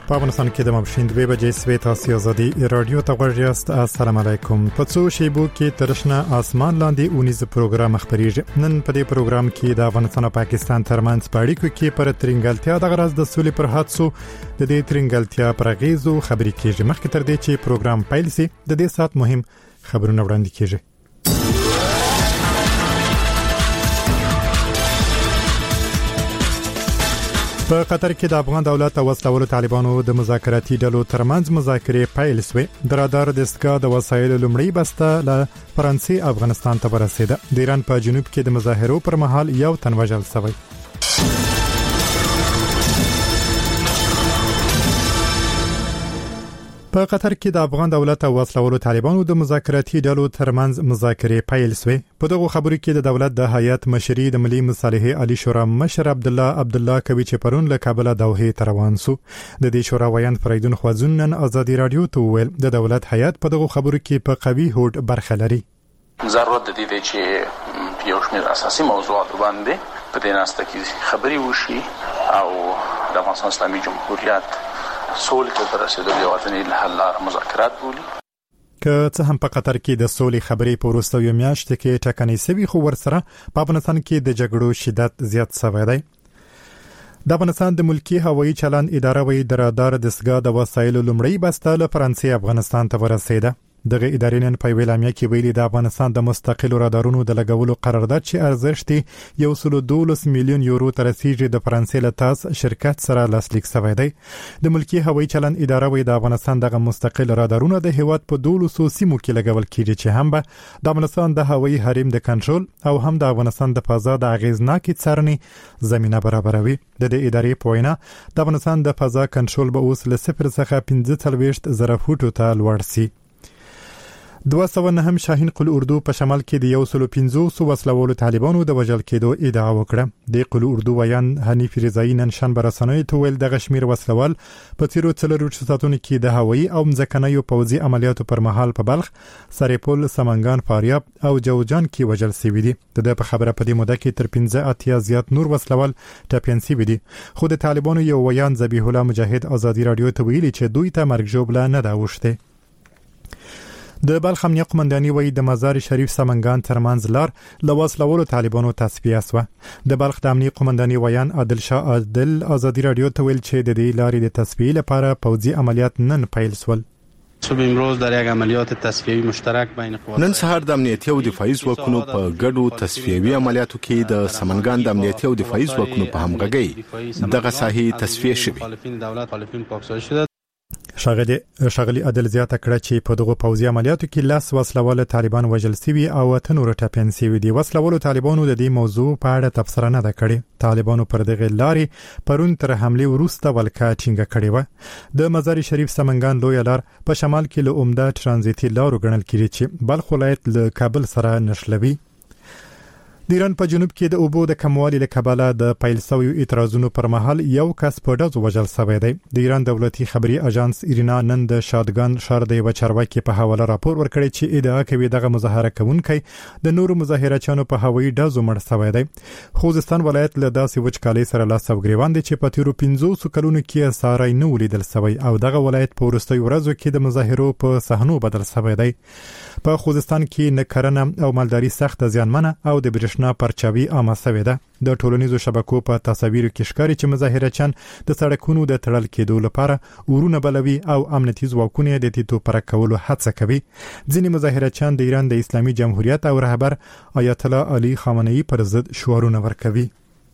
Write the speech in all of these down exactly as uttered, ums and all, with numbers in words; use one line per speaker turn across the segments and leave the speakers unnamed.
په افغانستان کې د مبشین دوه بجې سوي تاسو ازادي رادیو ته غوړیاست. السلام علیکم. په څو شیبو کې ترشنه اسمان لاندې اونیز پروګرام خبريږي. نن په دې پروګرام کې د افغانستان او پاکستان ترمنځ په اړیکو کې پر ترنګلتیا د غرض د سولې پر حادثو د دې ترنګلتیا پر غیزو خبري کېږي. مخکې تر دې چې پروګرام پیل شي د دې سات مهم خبرونه وړاندې کېږي. په قطر کې د افغان دولت او وسلوالو طالبانو د مذاکراتي ډلو ترمنځ مذاکرې پیل شوې. د رادار دستګاه د وسایلو لومړی بسته له فرانسې افغانستان ته ورسېده. د ایران په جنوب کې د مظاهرو پر مهال یو تن وژل شوی. په قطر کې د افغان دولت او وسلوالو طالبانو د مذاکراتي ډلو ترمنځ مذاکرې پیل شوې. په دغه خبرو کې د دولت د هیئت مشري د ملي مصالحې علي شورا مشر عبد الله عبد الله کوي چې پرون له کابل دوحې ته روان سو. د دې شورا ویان فریدون خوازون نن ازادي رادیو ته ویل د دولت هیئت په دغه خبرو کې په قوي هوډ برخه لري.
ضرورت د دې چې یو شمېر اساسي موضوعات باندې په دې ناسته کې خبري وشي او د افغانستان اسلامي جمهوریت سولې ته رسیدل یو وطني حل لار مذاکرات بولي.
که څه هم په قطر کې د سولې خبرې په وروستیو میاشتو کې ټاکنې سوي خو ورسره په افغانستان کې د جګړو شدت زیات شوی دی. د افغانستان د ملکی هوایي چلند اداره وی د رادار دستګاه د وسایلو لومړی بسته له فرانسې افغانستان ته ورسېده. دغه ادارې نن په ویلامیا کې ویلي د افغانستان د مستقلو رادارونو د لګولو قرارداد چې ارزښت یو سل دولس میلیون یورو تر رسیدي د فرانسې له تاس شرکت سره لاسلیک شوی دی. د ملکی هوایي چلند اداره وی د افغانستان دغه مستقل رادارونه د هیواد په دولس سیمو کې لګول کیږي چې هم به د افغانستان د هوایي حریم د کنټرول او هم د افغانستان د فضا د اغیزناکي څارنې زمينه برابروي. د دې ادارې په وینا د افغانستان د فضا کنټرول به اوس له صفر څخه پنځه څلوېښت زره فوټو ته لوړ شي. دوه سوه نه هم شاهین قل اردو په شمال کې د یو سل پنځوس وسلوالو طالبانو د وژل کېدو ادعا وکړه. د قل اردو ویان حنیف رضایی نن شنبه رسنیو ته ویل د غشمیر وسلوال په تیرو څلورو ساعتونو کې د هوایي او مځکنیو پوځي عملیاتو پر مهال په بلخ، سرپل، سمنګان، فاریاب او جوزجان کې وژل شوی دي. د دې په خبره په دې موده کې تر پنځه اتیا زیات نور وسلوال ټپيان شوی دي. خو د طالبانو یو ویان ذبیح الله مجاهد ازادي رادیو ته ویلي چې دوی ته مرګ جوړه نه دا وشته. د بلخ امنیه قومنداني وایي د مزار شریف سمنګان ترمنځ لار له وسلوالو طالبانو تصفیه شوه. د بلخ د امنیه قومنداني ویان عادل شاه عادل ازادي رادیو ته ویل چې د دې لارې د تصفیه لپاره پوځي عملیات نن پیل شول.
صبح امروز در یک عملیات تصفیه‌ای مشترک بین قوات
نن سهار د امنیتي او دفاعي ځواکونو په ګډو تصفیه‌وي عملیاتو کې د سمنګان د امنیتي او دفاعي ځواکونو په همغږۍ دغه ساحې تصفیه شوې.
شاغلی شاغلی عادل زیاته کړه چې په دغه پوځي عملیاتو کې لاس وسلواله طالبان وژل شوي او ته نور ټپيان شوي دي. وسلوالو طالبانو د دې موضوع په اړه تبصره نه ده کړې. طالبانو پر دغه لارې پرون تر حمله وروسته ولکه ټینګه کړې و. د مزار شریف سمنګان لوی لار په شمال کې له عمده ترانزیتي لارو ګڼل کېږي چې بلخ ولایت له کابل سره نښلوي. د ایران په جنوب کې د اوبو د کموالي له کبله د پیل شویو اعتراضونو پر مهال یو کس په ډزو وژل شوی دی. د ایران دولتي خبري اژانس ایرنا نن د شادګان ښار د یو چارواکي په حواله راپور ورکړی چې ادعا کوي دغه مظاهره کوونکي د نورو مظاهرچیانو په هوایي ډزو مړ شوی دی. خوزستان ولایت له داسې وچکالۍ سره لاس او ګریوان دی چې په تیرو پنځوس کلونو کې ساري نه ولیدل شوی او دغه ولایت په وروستیو ورځو کې د مظاهرو په صحنو بدل شوی دی. په خوزستان کې نه کرنه او مالداري سخت زیانمنه او د برېښنا پرچاوي عامه شوې ده. د ټولنیزو شبکو په تصاویرو کې ښکاري چې مظاهرچیان د سړکونو د تړل کېدو لپاره ورونه بلوي او امنیتي ځواکونه د تیتو پر کولو هڅه کوي. ځینې مظاهرچیان د ایران د اسلامي جمهوریت او رهبر آیت الله علي خامنه‌ای پر ضد شعارونه ورکوي.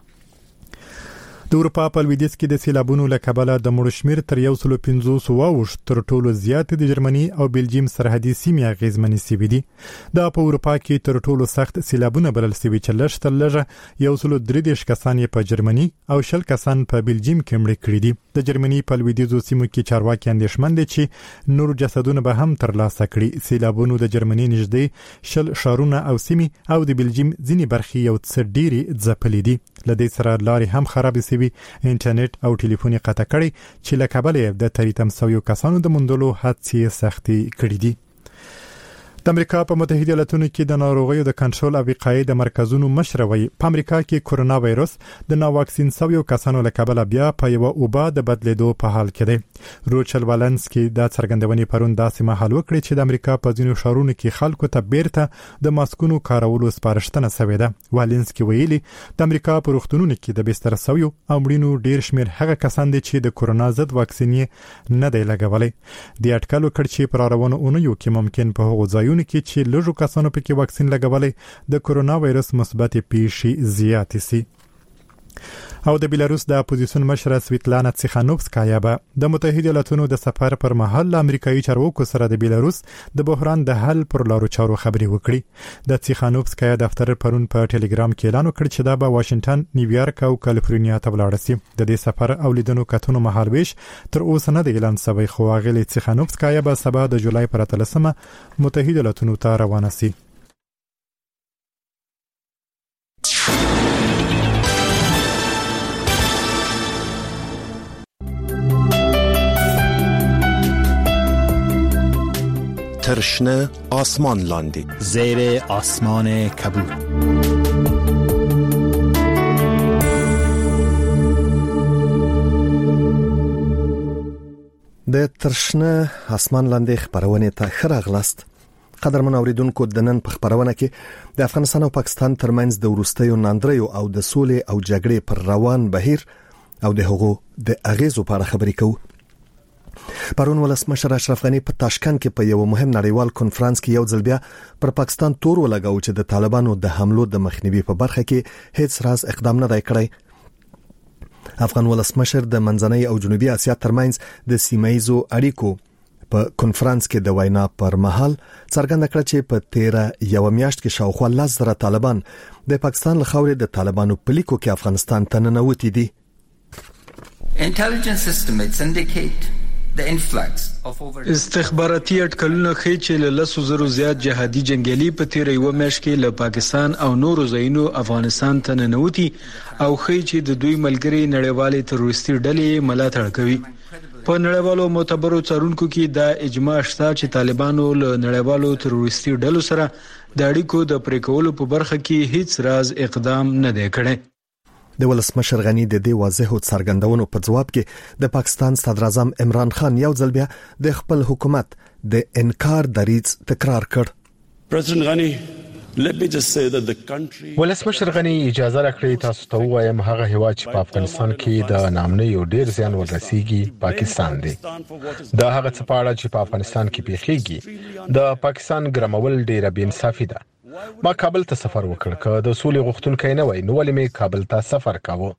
د اروپا په لویدیځ کې د سیلابونو له کبله د مړو شمیر تر یو سل پنځوس واوښت. تر ټولو زیات د جرمني او بلجیم سرحدي سیمې اغیزمنې شوي دي. دا په اروپا کې تر ټولو سخت سیلابونه بلل شوي چې لږ تر لږه یو سل درې دېرش کسان په جرمني او شل کسان په بلجیم کې مړه کړي دي. د جرمني په لویدیځو سیمو کې چارواکي اندېښمن دي چې نور جسدونه به هم ترلاسه کړي. سیلابونو د جرمني نږدې شل ښارونه او سیمې او د بلجیم ځینې برخې یو څه ډېرې ځپلې دي. لدې سره لارې هم خراب شوي، انټرنیټ او ټلیفون قطع کړي چې له کبله د تریتم سویو کسانو د موندلو هڅې سختي کړې دي. د امریکا په متحده ایالاتونو کې د ناروغیو د کنټرول او وقایې د مرکزونو مشر وایي په امریکا کې کورونا وایروس د ناواکسین شویو کسانو له کبله بیا په یو اوبه د بدلیدو په حال کې دی. روچل والنسکي د څرګندونې پرون داسې مهال وکړي چې د امریکا په ځینو ښارونو کې خلکو ته بیرته د ماسکونو کارولو سپارښتنه شوې ده. والنسکي ویلي د امریکا په روغتونونو کې د بستر شویو او مړینو ډیر شمیر هغه کسان دي چې د کورونا ضد واکسین نه دی لګولای. د اټکلو کړ چې پر روانو اونیو کې ممکن په هغو ځایونو کې چې لږو کسانو پکې واکسین لګولای د کورونا وایرس مثبت پیښې زیاتې سي. او د بیلاروس د اپوزیسیون مشره سویتلانا تسیخانوفسکایا به د متحده ایالاتونو د سفر پر مهال امریکایي چارواکو سره د بیلاروس د بحران د حل پر لارو چارو خبرې وکړي. د تسیخانوفسکایا دفتر پرون په ټلګرام کې اعلان وکړ چې دا به واشنگټن، نیویارک او کالیفورنیا ته ولاړ شي. د دې سفر او لیدنو کتونو مهالويش تر اوسه نه دی اعلان شوی، خو غلي تسیخانوفسکایا به سبا د جولای پر اتلسمه متحده ایالاتونو ته روانه شي.
ترشنه آسمان لاندې
زیر آسمان کبود.
د ترشنه آسمان لاندې خبرونه ته خراغلاست. قدرمن اوریدونکو، د نن په خبرونه کې د افغانستان او پاکستان ترمنځ د ورستیو ناندریو او د سولې او جګړې پر روان بهیر او د هغو د اغیزو په اړه خبرې کوو. پرون ولسمشر اشرف غنی په تاشکند کې په یو مهم نړیوال کنفرانس کې یو ځل بیا پر پاکستان تور ولګاو چې د طالبانو د حملو د مخنیوي په برخه کې هیڅ راز اقدام نه دی کړی. افغان ولسمشر د منځنۍ او جنوبي اسیا ترمنځ د سیمایزو اړیکو په کنفرانس کې د وینا پر مهال څرګنده کړه چې په تیره یو میاشت کې شاوخوا لس زره طالبان د پاکستان له خاورې د طالبانو په لیکو کې افغانستان ته ننوتي دي.
Intelligence estimates indicate
استخباراتي اټکلونه ښیي چې له لسو زرو زیات جهادي جنگیالي په تیره یو میاشت کې له پاکستان او نورو ځایونو افغانستان ته ننوتي او ښیي چې د دوی ملګري نړیوالې تروریستي ډلې ملاتړ کوي. په نړیوالو معتبرو څارونکو کې دا اجماع شته چې طالبانو له نړیوالو تروریستي ډلو سره د اړیکو د پرې کولو په برخه کې هیڅ راز اقدام نه دی کړی.
د ولسمشر غنی د دې واضح څرګندونو په جواب کې د پاکستان صدر اعظم عمران خان یو ځل بیا د خپل حکومت د انکار دریځ تکرار کړ.
President Ghani, let me just say that the country
ولسمشر غنی اجازه راکړئ تاسو ته وایم هغه هیواد چې په افغانستان کې د نامنۍ او ډیر زیان ورسیږي پاکستان دی. دا هغه څه په اړه چې په افغانستان کې پیښیږي د پاکستان ګرمول ډیره بې انصافي ده. ما کابل ته سفر وکړ، که د سولې غوښتونکي نه وای نو ولې مې کابل ته سفر کاوه.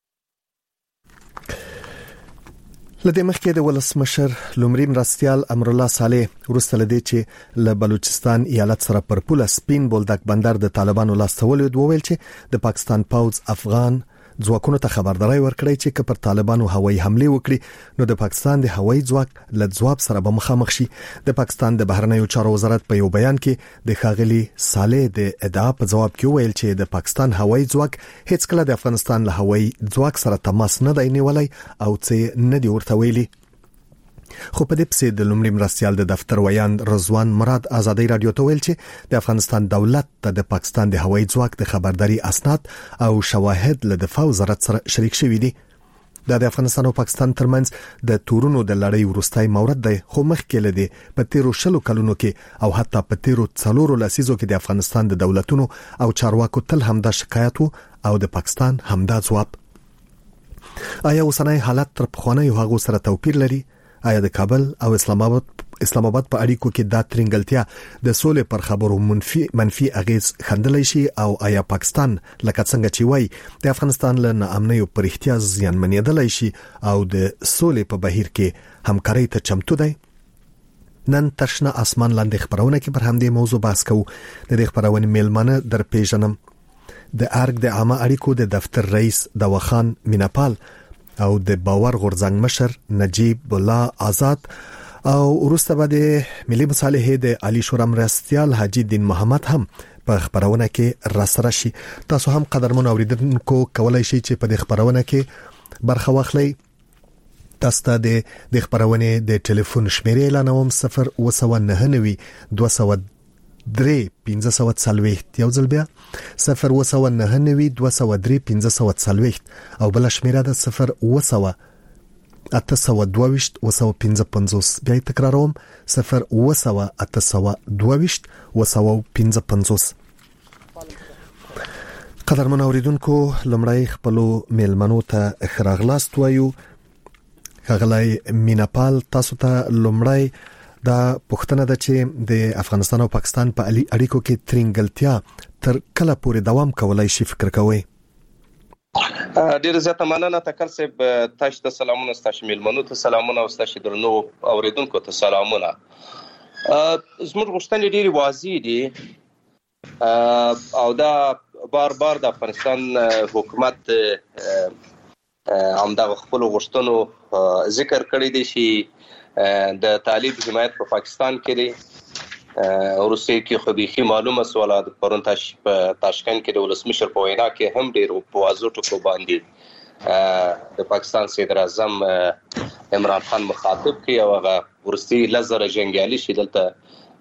لدې مخکې د ولسمشر لومړي مرستیال امرالله صالح وروسته لدې چې له بلوچستان ایالت سره پر پوله سپین بولدک بندر د طالبانو لاستولو وویل چې د پاکستان پوځ افغان ځواکونو ته خبرداري ورکړی چې که پر طالبانو هوایي حمله وکړي نو د پاکستان د هوایي ځواک له ځواب سره به مخامخ شي. د پاکستان د بهرنیو چارو وزارت په یو بیان کې د ښاغلي صالح د ادعا په جواب کې ویل چې د پاکستان هوایي ځواک هیڅ کله د افغانستان له هوایي ځواک سره تماس نه دی نیولای او څه نه دی ورته ویلي. خو په دې پسې د لومړي مرستیال د دفتر ویان رضوان مراد آزادۍ رادیو ته ویل چې د افغانستان دولت ته د پاکستان د هوایي ځواک د خبرداري اسناد او شواهد له دفاع وزارت سره شریک شوي دي. دا د افغانستان او پاکستان ترمنځ د تورونو د لړۍ وروستۍ مورد دی، خو مخکې له دې په تیرو شلو کلونو کې او حتی په تیرو څلورو لسیزو کې د افغانستان د دولتونو او چارواکو تل همدا شکایت او د پاکستان همدا ځواب. آیا اوسنۍ حالت تر پخوانیو هغو سره توپیر لري؟ آیا د کابل او اسلام آباد اسلام آباد په اړیکو کې دا ترنګلتیا د سولې پر خبرو منفي منفي اغیز خندلای شي او آیا پاکستان لکه څنګه چې وای د افغانستان له ناامنۍ پر احتیاج زیانمنېدلای شي او د سولې په بهیر کې همکاري ته چمتو دی؟ نن ترشنه آسمان لاندې خبرونه کې پر همدې موضوع بحث کوو. د دې خبرونې میلمانه در پیژنم د ارګ د عامه اړیکو د دفتر رئیس دواخان میناپال او د باور غورځنګ مشر نجیب الله آزاد او وروسته به د ملي مصالحې د علي شورا مرستیال حاجی دین محمد هم په خبرونه کې راسره شي. تاسو هم قدرمن اوریدونکو کولای شئ چې په دې خبرونه کې برخه واخلئ. تاسو ته د خبرونه د ټلیفون شمیرې اعلانوم صفر و سو نه نوي دوه سو درې پنځه سوه څلوېښت، یو ځل بیا صفر اوه سوه نهه نوي دوه سوه درې پنځه سوه څلوېښت او بل شمیره ده صفر اوه سوه اته سوه دوه ویشت اوه سوه پنځه پنځوس. بیا تکراروم صفر اوه سوه اته سوه دوه ویشت اوه سوه پنځه پنځوس. قدرمن اوریدونکو، لمړی خپلو میلمنو ته ښه راغلاست وایو. ښاغلی میناپال، تاسو ته لمړی دا پوښتنه ده چې د افغانستان او پاکستان په اړیکو کې ترنګلتیا تر کله پورې دوام کولای شي، فکر کوئ؟
ډیر زیاته مننه تکل صاحب، تاسو ته سلامونه، تاسو میلمنو ته سلامونه او تاسو درنو اوریدونکو ته سلامونه. زموږ غوښتنې ډېرې واضح دي او دا بار بار د افغانستان حکومت همدغه خپل غوښتنو ذکر کړی دی چې د طالب حمایت په پاکستان کې دی. روسیه کې خو بيخي معلومه سواله د پرون تاش په تاشکند کې د ولسمشر په وینا کې هم ډېر په واضح ټکو باندې د پاکستان صدر اعظم عمران خان مخاطب کړي او هغه ورستی لزر جنگیالي چې دلته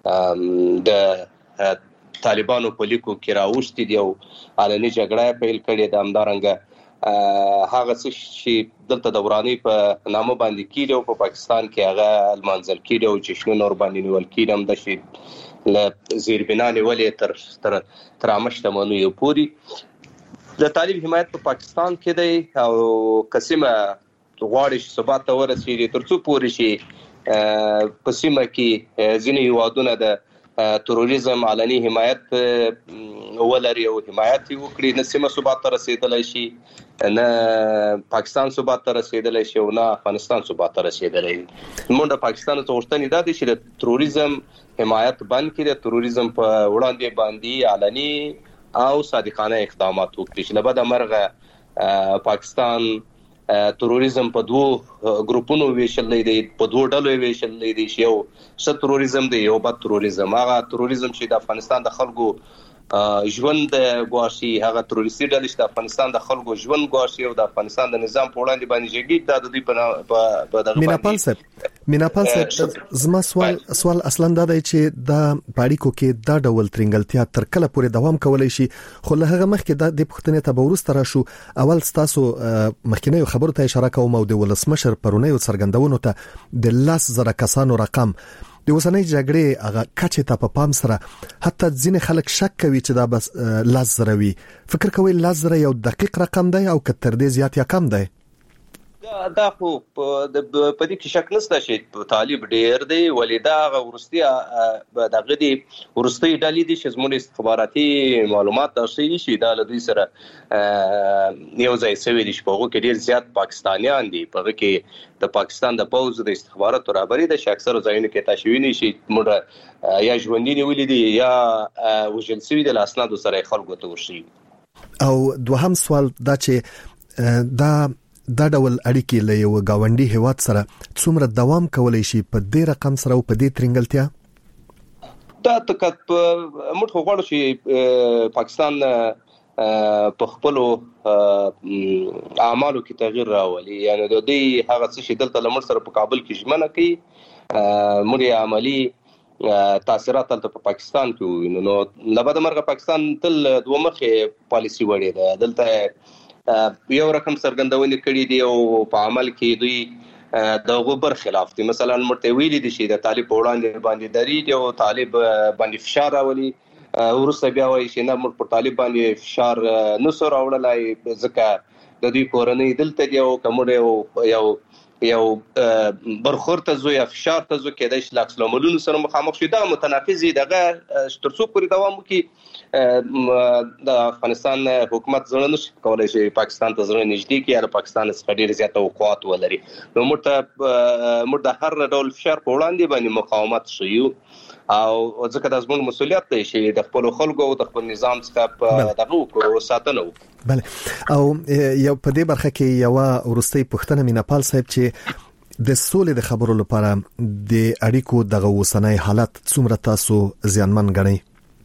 د طالبانو په لیکو کې راوښتي دی او علني جګړه پیل کړې ده. همدارنګه هغه څه چې دلته دوراني په نامه باندې کېږي او په پاکستان کې هغه المنزل کېږي او جشنونه ور باندې نیول کېږي هم د شي له زیربنا نیولې تر تر تر امشتمنو یو پوری د طالب حمایت په پاکستان کې دی او قسمه غواړي چې ثبات ته ورسېږي ترڅو پورې شي په سیمه کې ځینې هیوادونه د تروریزم علني حمایت ولري او حمایت وکړي، نه سیمه ثبات ته رسیدلای شي، نه پاکستان ثبات ته رسیدلای شي او نه افغانستان ثبات ته رسیدلای. موږ د پاکستان ته غوښتنې دا دي چې د تروریزم حمایت بند کړي، د تروریزم په وړاندې باندې علني او صادقانه اقدامات وکړي چې لبد مرغه پاکستان تروریزم په دوه ګروپونو ویشل دی، په دوه ډلو ویشل دی چې یو څه تروریزم دی یو بد تروریزم. هغه تروریزم چې د افغانستان د خلکو ژوند ګواښي، هغه تروریستي ډلې چې د افغانستان د خلکو ژوند ګواښي او د افغانستان د نظام په وړاندې باندې جګړه د دوی په دغه
میناپال صاحب میناپال صاحب زما سوال سوال اصلا دا دی چې دا پاړیکو کې دا ډول ترنګلتیا تر کله پورې دوام کولای شي؟ خو له هغه مخکې دا د پښتنې ته به ورسته راشو. اول تاسو مخکینه خبرو ته اشاره کوم او د ولسمشر پرونی څرګندونو ته د لاس زره کسانو رقم د وسنۍ جګړې هغه کچې ته په پام سره حتی ځینې خلک شک کوي چې دا بس لاس زره وي. فکر کوي لاس زره یو دقیق رقم دی او کتر دې زیات یا کم دی؟
دا خو په دې کې شک نشته چې طالب ډېر دی، ولې دا ورستي دغه دی ورستي ډلې دي چې زموږ استخباراتي معلومات ترشي شي دا له دوی سره یو ځای سوي دي چې په هغه کې ډېر زیات پاکستانیان دي، په هغه کې د پاکستان د پوز د استخباراتو رابري د شاکسر ځایونو کې تشویني شي موږ یا ژوندۍ نیولې دي یا وجل سوي د اسنادو سره خلکو ته ورشي. او
دوهم سوال دا چې دا دا ډول اړیکې له یو گاونډي هیواد سره څومره دوام کولای شي په دې رقم سره او په دې ترنګلتیا؟
دا تکات موږ غواړو چې پاکستان په خپل اعمالو کې تغییر راولي، یعنی د دې هغه څه چې دلته لمر سره په کابل کې ژمنه کوي موږ عملی تاثیرات تل په پاکستان کې وینو. نو لبد مرغه پاکستان تل دوه مخه پالیسی وړي ده، دلته یو رقم څرګندونې کړې دي او په عمل کې دوی د غوبر خلاف دي. مثلا مرته ویلي دي چې د طالب وړاندې باندې دري او طالب باندې فشار راولي، ورسته بیا وایي چې نه موږ پر طالب باندې فشار نسو راوړلای ځکه د دوی کورنۍ دلته دی او کومه یو یو برخورد ته زو یا فشار ته زو کېدای شي لاکس لاملونو سره مخامخ شي. دا متناقضي دغه ترڅو پورې دوام وکړي د افغانستان حکومت زړه نشي کولای شي پاکستان ته زړه نږدې کړي یا پاکستان څخه ډېر زیات توقعات ولري. نو موږ موږ د هر ډول فشار په وړاندې باندې مقاومت شو او ځکه د زموږ مسولیت دی چې د خپل خلکو او د خپل نظام څخه دغه ساتنه وکړو.
بله او یو په دې برخه کې یو ورستۍ پښتنه میناپال صاحب چې د سولې د خبرو لپاره د اړیکو دغه وسنۍ حالت څومره تاسو زیانمن ګڼئ؟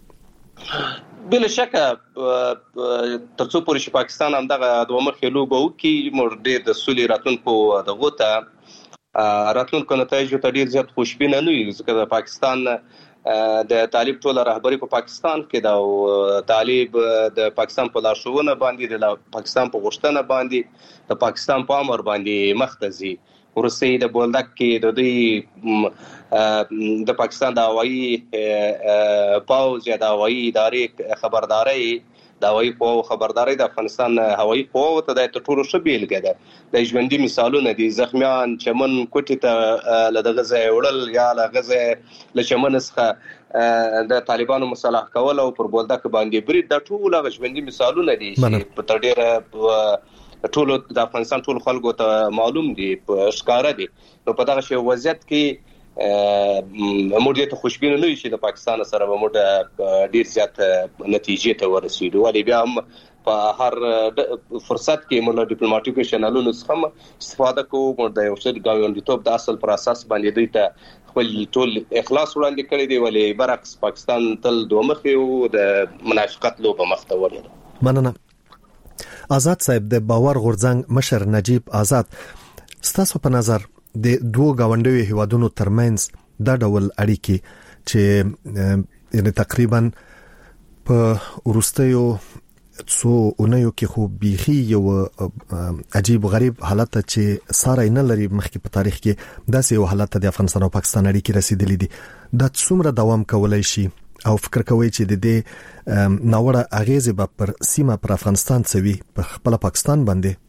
بل شک ترڅو پورې چې پاکستان هم دغه دوه مخې لوبه وکړي موږ ډېر د سولې راتلونکو دغه ته راتلونکو نتایجو ته ډېر زیات خوشبینه نه یو ځکه د پاکستان د طالب ټول رهبری په پاکستان کې دا او طالب د پاکستان په لارښوونه باندې د پاکستان په غوښتنه باندې د پاکستان په امر باندې مختزي ورسې د بولدک کې د دوی د پاکستان د هوایي پاوز یا د هوایي ادارې خبرداري د هوایي قواو خبرداري د افغانستان هوایي قواو ته د ټولو ښه بیلګه ده د ژوندۍ مثالونه دي زخمیان چمن کوټې ته له دغه ځای وړل یا له غزه له چمن څخه د طالبانو مصالحه کول او پر بولدک باندې برید د ټولو ژوندۍ مثالونه دي چې په تر ډیره ټولو د افغانستان ټول خلکو ته معلوم دي ښکارا دي نو په دغه شی وضعیت کې موږ ته خوشبینه نه یو چې د پاکستان سره به موږ ډیر زیات نتیجې ته ورسېږو ولې بیا هم په هر فرصت کې موږ ډیپلوماټیکو چینلونو څخه استفاده کوو موږ د یو څه ګاونډیتوب د اصل پر اساس باندې دوی ته خپل ټول اخلاص وړاندې کړی دی ولې برعکس پاکستان تل دوه مخې او د منافقت لوبه مخته وړي.
مننه. آزاد صاحب د باور غورځنګ مشر نجیب آزاد ستاسو په نظر د دوه گاونډیو هیوادونو ترمنځ د ډول اړیکې چې یعنی تقریبا په ورستیو څو اونیو کې خو بيخي یو عجیب غریب حالت چې ساره نه لري مخکې په تاریخ کې داسې یو حالت د افغانستان او پاکستان اړیکې رسیدلې دي د څومره دوام کولای شي او فکر کوي چې د دې ناوړه اغیزه به پر سیمه پر افغانستان سوي په خپل پاکستان باندې.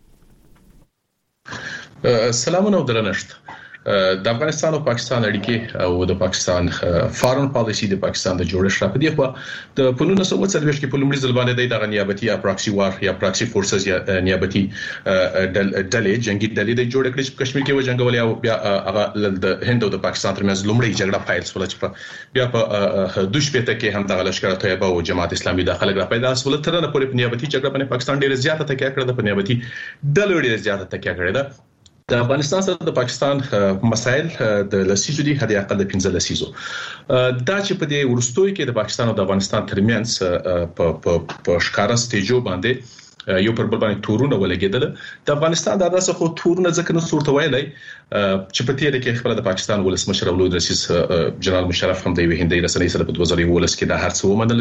سلامونه او درنښت. د افغانستان او پاکستان اړیکې او د پاکستان فارن پالیسی د پاکستان د جوړښت را پدې خو د پنځه سوه څلوېښت کې په لومړي ځل باندې د نیابتي یا پراکسي وار یا پراکسي فورسز یا نیابتي ډلې جنگي ډلې د جوړ کړې چې په کشمیر کې وجنګول او بیا هغه د هند او د پاکستان ترمنځ لومړی جګړه پیل شوه چې بیا په دوش پته کې هم د لشکره طیبه او جماعت اسلامي داخله را پیدا شول تر نه پورې نیابتي جګړه باندې پاکستان ډېر زیاته تکیه کړې ده په نیابتي ډلې ډېر زیاته تکیه کړې ده. د افغانستان سره د پاکستان مسایل د لسیزو دي هدي اقل د پنځه لسیزو دا چې په دې ورستوي کې د پاکستان او د افغانستان ترمنځ په په ښکارا سټیجو باندې یو پر بل باندې تورونه ولګیدل د افغانستان د داسې خو تورونه ځکه نو صورت ویلای چې په تیر کې خپل د پاکستان ولسمشر اولود رئیس جنرال مشرف هم د هندۍ رسنۍ سره په دوه زره یولس کې د هر څه ومنل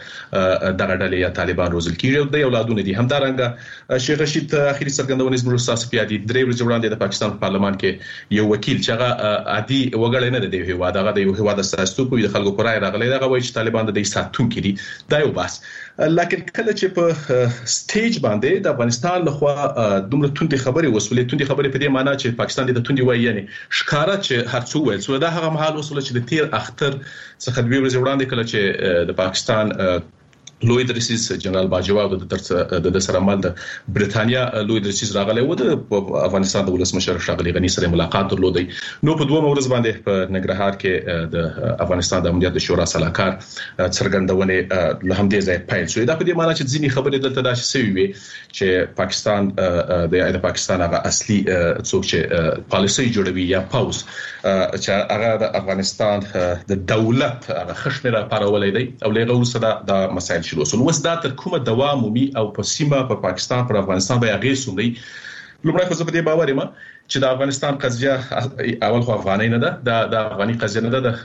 چې دغه ډلې یا طالبان روزل کیږي او د اولادونه دي همدارنګه شیخ رشید اخیری څرګندونه زموږ استاد پیادي درې ورځې وړاندې د پاکستان په پارلمان کې یو وکیل چې هغه عادي وګړی نه دی هیواد هغه د یو هیواد استازیتوب کوي د خلکو پر رائے راغلی دا وایي چې طالبان د دې ساتونکي دي دا یو بس لکه کله چې په سټیج باندې د افغانستان لخوا دومره توندې خبرې وسولې توندې خبرې په دې معنی چې پاکستان د توندې وایي یعنی ښکارا چې هر څو ویل سو دا هغه مهال وسول چې د تیر اختر څخه دوی ورځې وړاندې کله چې د پاکستان لوی درسیز جنرال باجوا د د د سره مال د برېټانیا لوی درسیز راغلی و د افغانستان د ولسمشر ښاغلي غني سره ملاقات درلودي نو په دوه ورځ باندې په نګرهار کې د افغانستان د امنیت شورا سلاکار څرګندونه له همدې ځای پیل شوې دا په دې معنی چې ځینی خبرې دلته داسې سوي وي چې پاکستان د پاکستان هغه اصلي څوک چې پالیسي جوړوي یا پاوز چې هغه د افغانستان د دولت هغه خشمره پارولې دی او لغه وسره د مسایل شروع وسول وس دا تر کومه دوام مومي او په سیمه په پاکستان پر افغانستان به هغه سومي لومړی خو زه په دې باور یم چې د افغانستان قضیه اول خو افغاني نه ده د د افغاني قضیه نه ده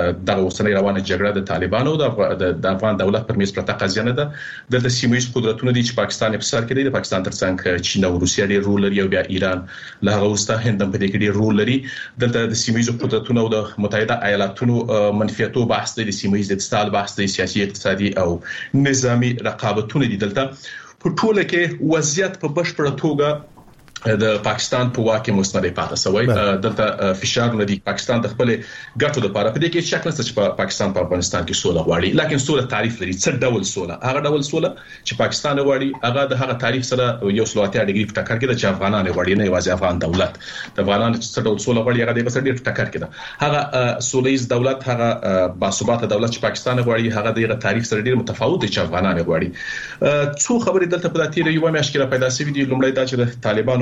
د اوسنۍ روانه جګړه د طالبانو د افغان دولت پر میز پرته قضیه نه ده د سیمایي قدرتونو دي چې پاکستان په سر کې دی د پاکستان ترڅنګ چین او روسیا ډېر رول لري او بیا ایران له هغه وروسته هند هم په دې کې ډېر رول لري دلته د سیمایي قدرتونو او د متحده ایالاتونو منفیتو بحث دی د سیمایي استقلال بحث دی سیاسي اقتصادي او نظامی رقابتونه دي دلته په ټوله کې وضعیت په بشپړه توګه د پاکستان په واکه مستمر پاتې شوی دلته فشار ندی پاکستان د خپل ګټو لپاره په دې کې شک نشته چې پاکستان په افغانستان کې سوله غواړي لکه سوله تعریف لري څه ډول سوله هغه ډول سوله چې پاکستان غواړي هغه د هغه تعریف سره یو سلواتیا ډیګری په ټکر کې د افغانانو غواړي نه یوازې افغان دولت د افغانانو څه ډول سوله غواړي هغه د سره ډیر ټکر کې ده هغه سولهیز دولت هغه باثباته دولت چې پاکستان غواړي هغه د تعریف سره ډیر متفاوت دي چې افغانانو غواړي څو خبرې دلته په داتیره یو میاشت کې پیدا شوې دي لومړی دا چې د طالبانو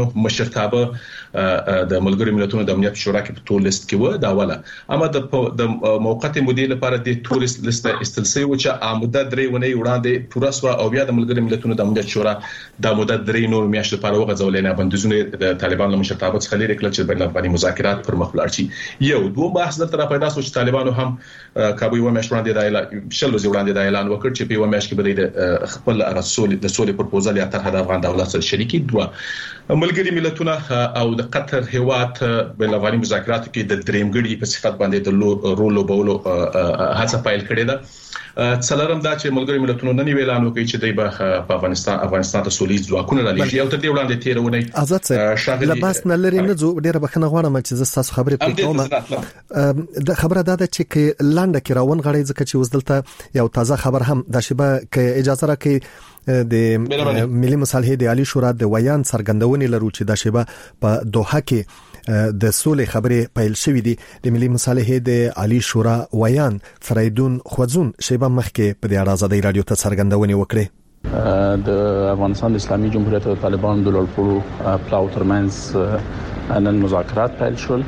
پاکستانیانو مشرتابه د ملګرو ملتونو د امنیت شورا کې په ټول لیست کې و دا اوله اما د موقت مودې لپاره د ټورست لیست استلسي و چې آمده درې ونې وړاندې پوره سو او بیا د ملګرو ملتونو د امنیت شورا د مدت درې نور میاشتې لپاره وغځولې نه بندیزونه د طالبانو مشرتابه څخه لري کله چې بین الافغاني مذاکرات پر مخ لاړ شي یو دوه بحث دلته را پیدا شو چې طالبانو هم کابو یو میاشت وړاندې د اعلان شل ورځې وړاندې د اعلان وکړ چې په یو میاشت کې به د خپل رسول د سولې پروپوزل یا طرح د افغان دولت سره شریکي دوه ملګري ملتونه او د قطر هیواد بین الافغاني مذاکراتو کې د درېمګړي په صفت باندې د رول لوبولو هڅه پیل کړې ده څلورم دا چې ملګري ملتونو نن اعلان وکړي چې دوی به په افغانستان افغانستان ته سولې ځواکونه رالېږي او تر دې وړاندې تیرونه
آزاد صاحب لباس نه لري نه زو ډیره بخنه غواړم چې زه تاسو خبرې پرې کوم د خبره دا ده چې لانډه کې راون غړي ځکه چې وزدلته یو تازه خبر هم د شبه کې اجازه راکړي د ملي مصالحې د عالی شورا د ویان څرګندونې لرو چې د شبه په دوحه کې د سولې خبرې پیل شوې دي د ملي مصالحې د عالی شورا ویان فریدون خوځون شیبه مخکې په د آزادۍ رادیو ته څرګندونې وکړې
د افغانستان اسلامي جمهوریت او طالبان د لوړپوړو پلاو ترمنځ نن مذاکرات پیل شول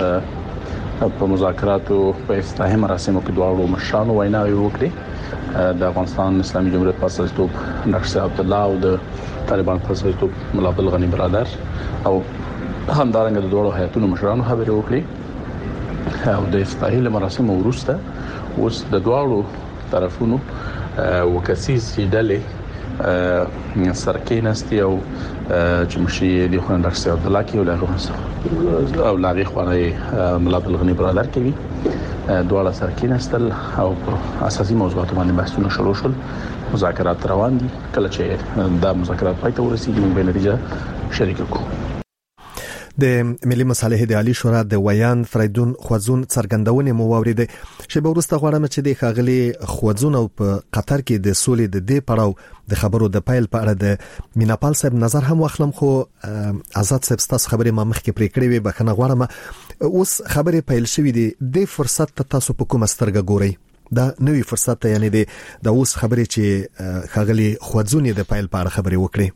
په مذاکراتو په افتتاحي مراسمو کې دواړو مشرانو ویناوې وکړې د افغانستان اسلامي جمهوریت په استازیتوب نقش عبد الله او د طالبان په استازیتوب ملا عبدالغنی برادر او همدارنګه د دوړو هیئتونو مشرانو خبرې وکړي او د افتتاحي مراسمو وروسته اوس د دوړو طرفونو وکسیز ډلې سرکینستی او چې مشي د خوان ډاکټر عبد الله کې ولغه او لاغي خوانه ملا عبدالغنی برادر کوي دوړه سرکینستل او اساسي موضوعات باندې بحثونه شروع شول مذاکرات روان دي کله چې دا مذاکرات پای ته ورسیږي موږ به نتیجه شریک کوو
د ملي مصالحې د عالی شورا د ویان فریدون خوځون څرګندونې مو واوریده چې به ورسته غواړم چې د خاغلی خوځون او په قطر کې د سولې د دې پړاو د خبرو د پایل په اړه د میناپال صاحب نظر هم واخلم خو آزاد صاحب تاسو خبرې ما مخکې پرې کړې وي بخنه غواړم اوس خبرې پیل شوې دي د فرصت ته تاسو په کومه سترګه ګورئ دا نوې فرصت ته یعنی د اوس خبرې چې خاغلی خوځون د پایل په اړه خبرې وکړي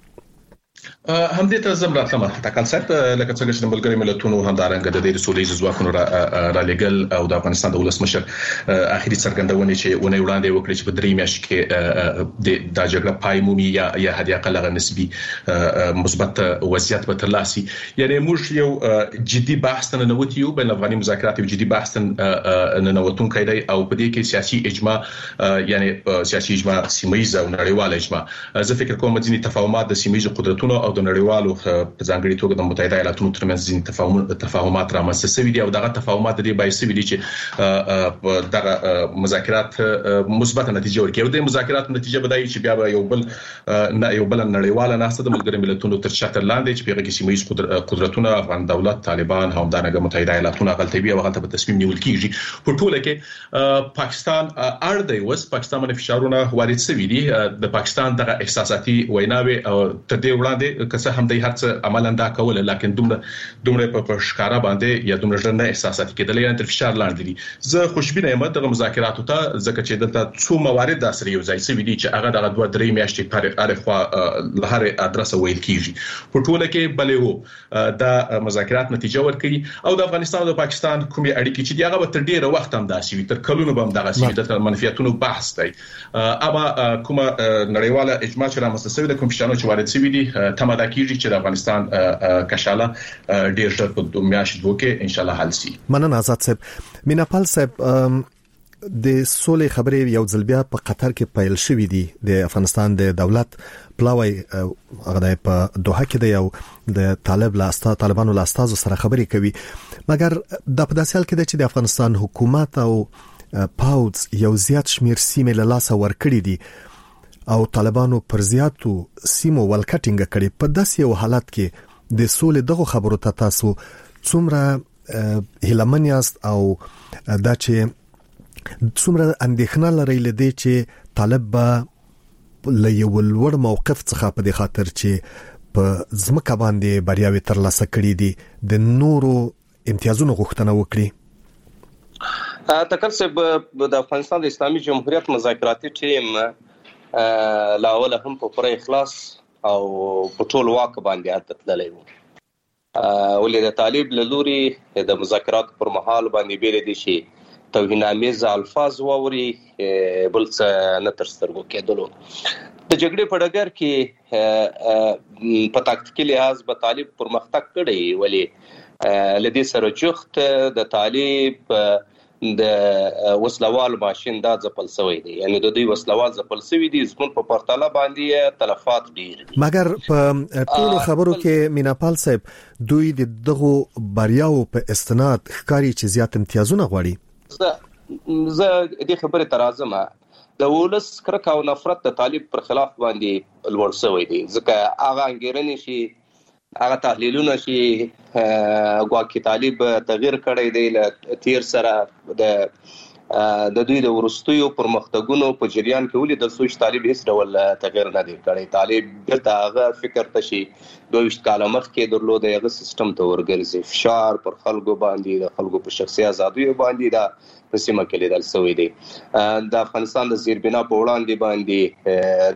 هم دې ته زم راتلم تکل صاحب لکه څنګه چې ملګری ملتونو همدارنګه د دې سولې ځواکونو را لګل او د افغانستان د ولسمشر اخیری څرګندونه چې ونه وړاندې وکړي چې په درې میاشتې کې د جګړه پای مومي یا یا هدي اقل نسبي مثبت وضعیت به ترلاسي یعنی موږ یو جدي بحث نه نوتی یو بین افغاني مذاکرات یو جدي بحث نه نوتون کېدای او په دې کې سیاسي اجماع یعنی سیاسي اجماع سیمایي او نړیوال اجماع زه فکر کوم چې تفاهمات د سیمایي قدرتونو او د نړیوالو په ځانګړي توګه د متحده ایالاتونو ترمنځ ځینې تفاهم تفاهمات رامنځته شوي دي او دغه تفاهمات د دې باعث شوي دي چې دغه مذاکرات مثبت نتیجه ورکړي او د مذاکراتو نتیجه بدایي چې بیا یو بل نه یو بل نړیواله ناسته د ملګري ملتونو تر شاتر لاندې چې په کې سیمایي قدرتونه افغان دولت طالبان هم دغه متحده ایالاتونه غلطوي او غلطه په تصمیم نیول کیږي په ټوله کې پاکستان اړ دی وس پاکستان باندې فشارونه وارد شوي دي د پاکستان دغه احساساتي ویناوي او تر دې وړاندې که څه هم د هرڅ عمل انده کوله لکه دومره دومره په ښکارا باندې یا دومره ژر نه احساساتي کېدل یا تر فشار لاندې دي زه خوشبینه یم د مذاکراتو ته ځکه چې دلته څو موارد د سره یو ځای شوي دي چې هغه د دوه درې میاشتې پر اړخوا له هر ادرس ویل کیږي په ټوله کې بلې وو د مذاکرات نتیجه ورکړي او د افغانستان او د پاکستان کومې اړیکې چې دیغه به تر ډیره وخت هم داسي وي تر کلونو به هم دغه سي د منفیاتونو بحث دی اما کومه نړیواله اجماع چې رامنځته شوې د کوم شانو چې وارد شوي دي تمه دا کیږي چې د افغانستان کشاله ډیر ژر په میاشت دوه کې ان شاء الله حل شي
مننه آزاد صاحب میناپال صاحب د سولې خبرې یو ځل بیا په قطر کې پیل شوې دي د افغانستان د دولت پلاوی هغه په دوحه کې د یو د طالب لاستا طالبانو لاستازو سره خبرې کوي مګر د پداسیال کې د چې د افغانستان حکومت او پاوز یو زیات شمیر سیمې له لاسه ورکړي دي او طالبانو پر زیاتو سیمو ولکټینګ کړي په داسې یو حالت کې د سولې دغه خبرو ته تاسو څومره هیلمن یاست او دا چې څومره اندېښنه لري لدې چې طالب به له یو لوړ موقف څخه په دې خاطر چې په ځمکه باندې بریاوي ترلاسه کړي دي د نورو امتیازونو غوښتنه وکړي
تکل صاحب د افغانستان د اسلامي جمهوریت مذاکراتي ټیم لاول هم په پوره اخلاص او په ټول واک باندې اتتللی وو. ولې د طالب له لوري د مذاکرات پر مهال باندې بیل دي شي توهینامیز الفاظ واوري بل څه نه تر سترګو کېدلو. د جګړې په ډګر کې په تاکتیکي لحاظ به طالب پرمختګ کړی، ولې لدې سره جوخت د طالب د وسلوال ماشين دا ځپل شوی دی، یعنی د دوی وسلوال ځپل شوی دي، زمون په پرتله باندې تلفات ډیر.
مګر په ټولو خبرو کې میناپال صاحب دوی د دغه بریاو په استناد ښکاری چې زیات امتیازونه غواړي.
زه زه دې خبره ترازمه د ولس کرک او نفرت د طالب پر خلاف باندې لوړ شوی دی، ځکه هغه انګیرنې شي هغه تحلیلونه شي ګواکې طالب تغییر کړی دی له تیر سره د د دوی د ورستیو پرمختګونو په جریان کې ولیدل شو چې طالب هیڅ ډول تغییر نه دی کړی. طالب بیرته هغه فکر ته شي دوه ویشت کاله مخکې درلود هغه سیستم ته ورګرځي، فشار پر خلکو باندې د خلکو په شخصي ازادیو باندې دا په سیمه کې لیدل شوی دی. د افغانستان د زیربنا په وړاندې باندې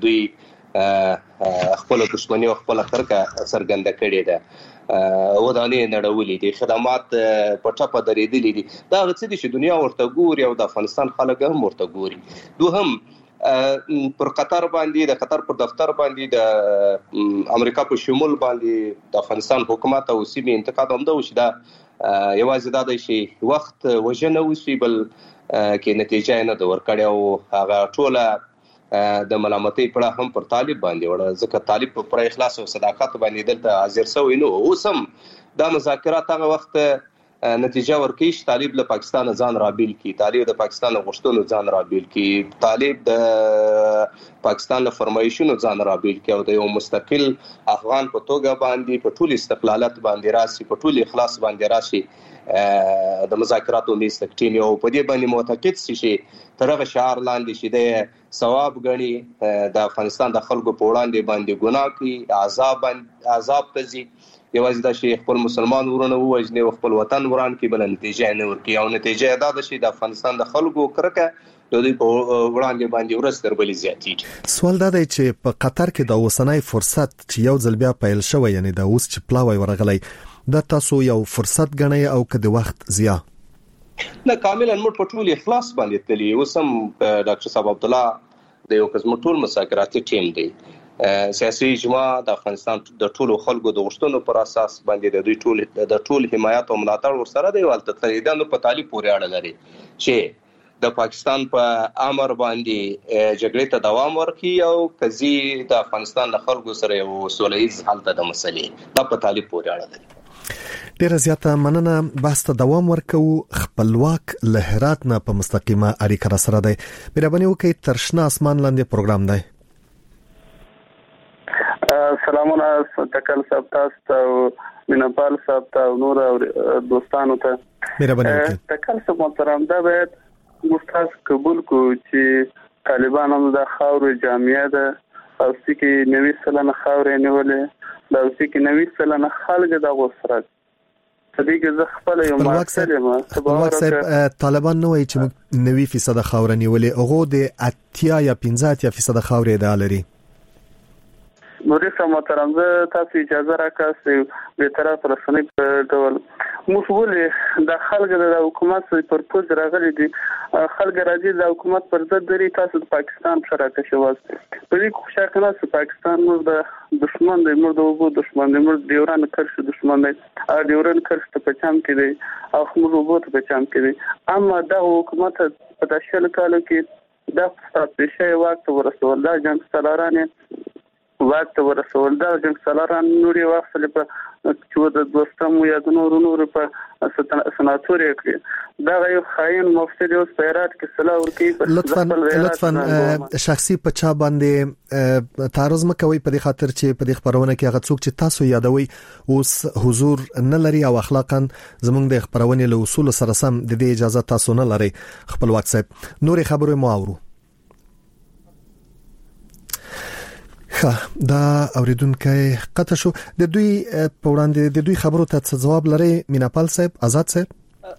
دوی خپل دښمنی او خپل خرکه څرګنده کړې ده، ودانې نړولې دي، خدمات په ټپه درېدلې دي. دا څه دي چې دنیا ورته ګوري او د افغانستان خلک هم ورته ګوري. دوهم پر قطر باندې د قطر پر دفتر باندې د امریکا په شمول باندې د افغانستان حکومت او سیمې انتقاد هم دا وشي، دا یوازې دا دی چې وخت وژنه وشي بل کې نتیجه نه ده ورکړې او هغه ټوله د ملامتۍ پړه هم پر طالب باندې وړه، ځکه طالب په پر اخلاص او صداقت باندې دلته حاضر شوی نو. اوس هم دا مذاکرات هغه وخت نتیجه ورکړي چې طالب له پاکستان ځان رابیل کی، طالب د پاکستان غوښتنو ځان رابیل کی، طالب د پاکستان له فرمایشونو ځان رابیل کی او د یو مستقل افغان په توګه باندې په ټول استقلالات باندې راشي، په ټول اخلاص باندې راشي د مذاکراتو میز تک ټینګ او په دې باندې معتقد شي ترغه شعار لاندې شي د ثواب غني د افغانستان د خلکو په وړاندې باندې ګناه کوي، عذاب عذاب تزي، یوازې دا شي خپل مسلمان ورونه ووجني او خپل وطن وران کې بل نتیجه نه ورکي، او نتیجه دا ده چې د افغانستان د خلکو کرکه د دوی په وړاندې باندې ورستر بلی زیاتېږي.
سوال دا دی چې په قطر کې د اوسنۍ فرصت چې یو ځل بیا پیل شوی، یعنی د اوس چې پلاوی ورغلی، دا تاسو یو فرصت غنئ او که د وخت ضیاء؟
نه، کاملا موږ په ټول اخلاص باندې تللی اوس هم ډاکټر صاحب عبد الله د یو قسم ټول مذاکراتي ټیم دی، سیاسي اجماع د افغانستان د ټولو خلکو د غوښتنو پر اساس باندې د دوی ټول د ټول حمایت او ملاتړ ورسره دی، ولته تریدانو په طالب پورې اړه لري چې د پاکستان په امر باندې جګړې ته دوام ورکړي او کزي د افغانستان د خلکو سره یو سولهییز حل ته د مسلې دا په طالب پورې اړه لري.
ډیره زیاته مننه. بحث ته دوام ورکو. خپلواک له هرات نه په مستقیمه اړیکه را سره دی. مهرباني وکړئ تر شنه اسمان لاندې پروګرام دی.
سلامونه تکل صاحب تاسو ته میناپال صاحب ته نور دوستانو ته
مهرباني وکړئ.
تکل صاحب محترم، دا باید مستاس قبول کو چې طالبان هم د خاورې جامعه ده او چې نوي سلنه خاورې نیولې دا چې کې نوي سلنه خلک د غوسره صدیق زه خپل یو ماکسلمه
خپلواک صاحب طالبان نو چې نوي فیصد خاورې نیولې هغه د اتیا یا پنځه فیصد خاورې ده لري.
نوري سم محترم، زه تاسو اجازه راکاست به طرف رسنۍ په ډول مسؤل د خلک د حکومت پر پوز راغلي دي، خلک راځي د حکومت پر ضد دري، تاسو د پاکستان سره راکښ شواز په دې کوښښ کنه چې پاکستان موږ د دشمن دی، موږ د وګړو دشمن دی، موږ ډیوران کرش دشمن دی، ا ډیوران کرش ته پچام کې دی او موږ وګړو ته پچام کې دی. اما د حکومت په داشل کالو کې د ستاسو شی وخت ورسول دا جنگ سالارانه وخت ورسول دا جنگ سالاران نوري وخت په چې د دوستم یا د نور نور په سناتوري کې دا یو خاين مفسد اوس پیرات کې صلاح ورکی.
لطفا لطفا شخصي په چا باندې تعرض مکوي په خاطر چې په دې خبرونه کې هغه څوک چې تاسو یادوي اوس حضور نه لري او اخلاقا زمونږ د خبرونه له اصول سره سم د دې اجازه تاسو نه لري. خپل وخت صاحب نوري خبرو مو اورو. ښه، دا اوریدونکو قطع شو. د دوی په وړاندې د دوی خبرو ته ځواب لري میناپال صاحب، آزاد صاحب؟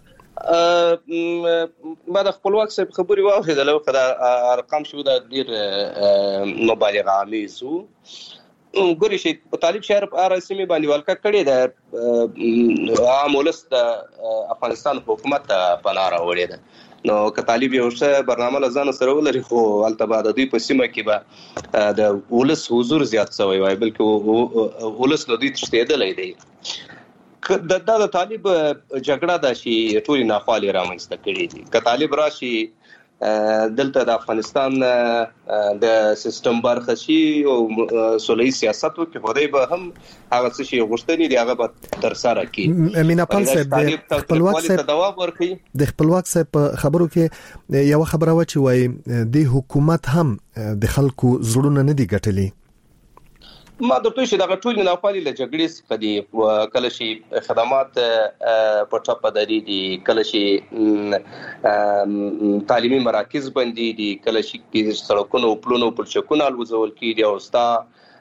ما د خپلواک صاحب خبري واخیدل او دا ارقام شو دا ډیر مبالغه آمیز وو. ګوري شي په طالب شهر په رسمي باندې ولکه کړي د عام ولس د افغانستان حکومت په لار وړي ده نو که طالب یو څه برنامه لزان سره ولري خو البته د دوی په سیمه کې به د ولس حضور زیات شوی وای بلکې ولس له دوی تشتیدلې دی د د طالب جګړه د شي ټولي ناخوالي رامنځته کړي دي که طالب راشي دلته د افغانستان د سیستم برخه شي او سولې سیاست او کې خدای به هم هغه څه شي غوښتنې دی هغه به تر سره کوي
امین اپل صاحب د خپلواک صاحب
دوام ورکړي
د خپلواک صاحب خبرو کې یو خبره و چې وای د حکومت هم د خلکو زړونه نه دی ګټلي
ما درته چې دا ټول نه خپل له جګړې څخه دی کله شي خدمات په ټاپه دري دي کله شي تعلیمي مراکز باندې دي کله شي سړکونو او پلونو په چکونو الوزول کیږي او ستا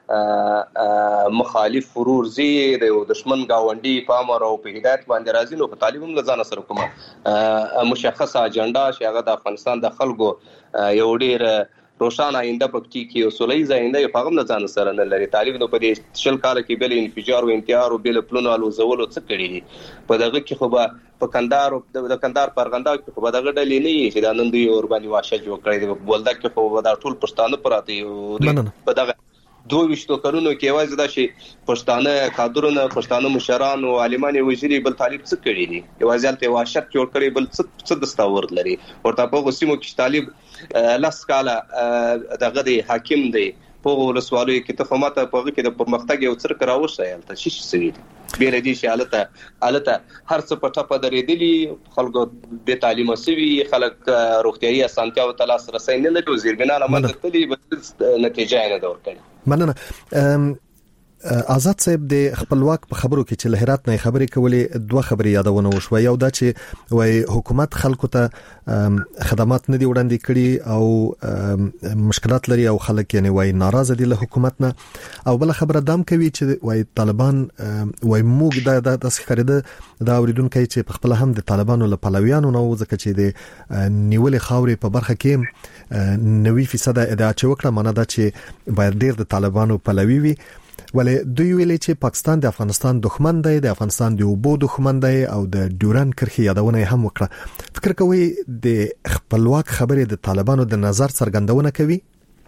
مخالف فرور زی د دشمن گاونډي په امر او په هدایت باندې راځي نو په تعلیمم لزان سره کومه مشخصه اجنډا چې هغه د افغانستان د خلکو یو ډیر روشانه آینده پکې کې او سولې آینده په هغه ځان سره نه لري طالب نو په دې شل کال کې بل انفجار او انتحار او بل پلونو الوزول څه کړی دي په دغه کې خو به په کندهار او د کندهار پرغندا کې خو به دغه ډلې نه چې د نن دوی اور باندې واشه جوړ کړی دی بولدا کې خو دا ټول پښتانه پراته او په دغه دوه وشتو کارونو کې واځي دا چې پښتانه کادرونه پښتانه مشران او عالمان وزیری بل طالب څه کړی دي یوازې ته واشت جوړ کړی بل څه دستاور لري ورته په غوسیمو کې طالب لاس کاله دغه دی حاکم دی په ولسوالۍ کې ته خماته په کې د پرمختګ یو څر کراوه شایل ته شي سوي بیل دي چې حالته حالته هر څه په ټاپه درېدلی خلکو به تعلیم سوي خلک روغتيایي اسانتیا او تلاس رسای نه لري زیربنا لمنځه تللی به نتیجه نه دور کړي
مننه آزاد صاحب د خپلواک په خبرو کې چې له هرات نه خبرې کولې دوه خبرې یادونه وشو یو دا چې وای حکومت خلکو ته خدمات نه دی وړاندې کړي او مشکلات لري او خلک یعنی وای ناراضه دي له حکومت نه او بل خبره دام کوي چې وای طالبان وای موږ د د ښکارېده دا اوریدونکو چې په خپل هم د طالبانو له پلویانو نو ځکه چې د نیولې خاورې په برخه کې نوي فیصد ادعا چې وکړه معنا دا چې باید ډیر د طالبانو پلوي وي ولې دوی ویلي چې پاکستان د افغانستان دښمن دی د افغانستان د اوبو دښمن دی او د ډیورن کرښې یادونه هم وکړه فکر کوي د خپلواک خبرې د طالبانو د نظر څرګندونه کوي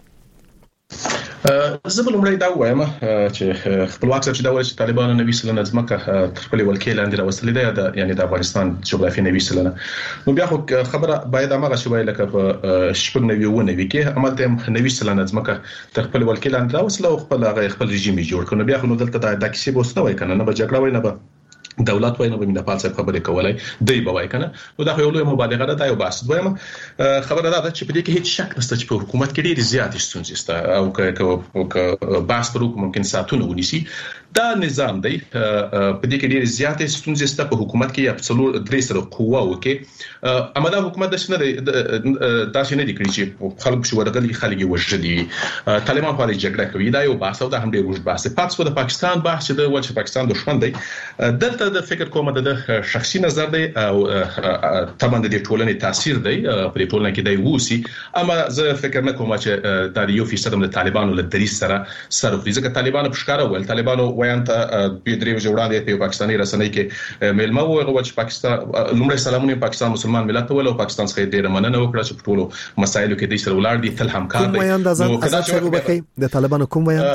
زه به لومړی دا وایم چې خپلواک چې دا وایي چې طالبانو نوي سلنه ځمکه تر خپل ولکې لاندې راوستلې ده یعنی د افغانستان جغرافي نوي سلنه نو بیا خو خبره باید هغه شوی لکه په شپږ نوي ونه وی کې عملته نوي سلنه ځمکه تر خپل ولکې لاندې راوستله او خپل هغه خپل رژیم جوړ کړ نو بیا خو نو دلته د کیسې بوسته وای کنه نه به جګړه وای نه به دولت وای نه به د پالسه خبرې کولای دی به وای کنه نو دا خو یو لوی مبالغه ده دا یو بحث دویم خبره ده چې په دې کې هیڅ شک نشته چې په حکومت کې ډېر زیات ستونزې شته او که بحث پر حکومت ممکن ساتونه ونیسي دا نظام دی په دې کې ډېر زیات ستونزې شته په حکومت کې ابسولوت درې سره قوه وکي امدا حکومت د شنه دا شنه دي کړی چې خلک شو ورغلي خلک وژلي طالبان په جګړه کوي دا یو بحث او دا هم ډېر وژ بحث پاتې د پاکستان بحث د ول چې پاکستان دښمن دی دلته د فکر کوم د شخصي نظر دی او طبعا د ټولنې تاثیر دی په ټولنه کې دی ووسی اما زه فکر نه کوم چې دا یو فیصد د طالبانو له دریس سره سره خوري ځکه طالبانو په ښکارا ول طالبانو وایي ته په درې وړاندې په پاکستاني رسنۍ کې ملما وغه چې پاکستان لومړی سلامونه پاکستان مسلمان ملت ول او پاکستان څخه ډېر مننه وکړه چې په ټولو مسایلو کې د سره ولاړ دي تل همکار دي
کوم وایي اندازه څه وبکې د طالبانو کوم وایي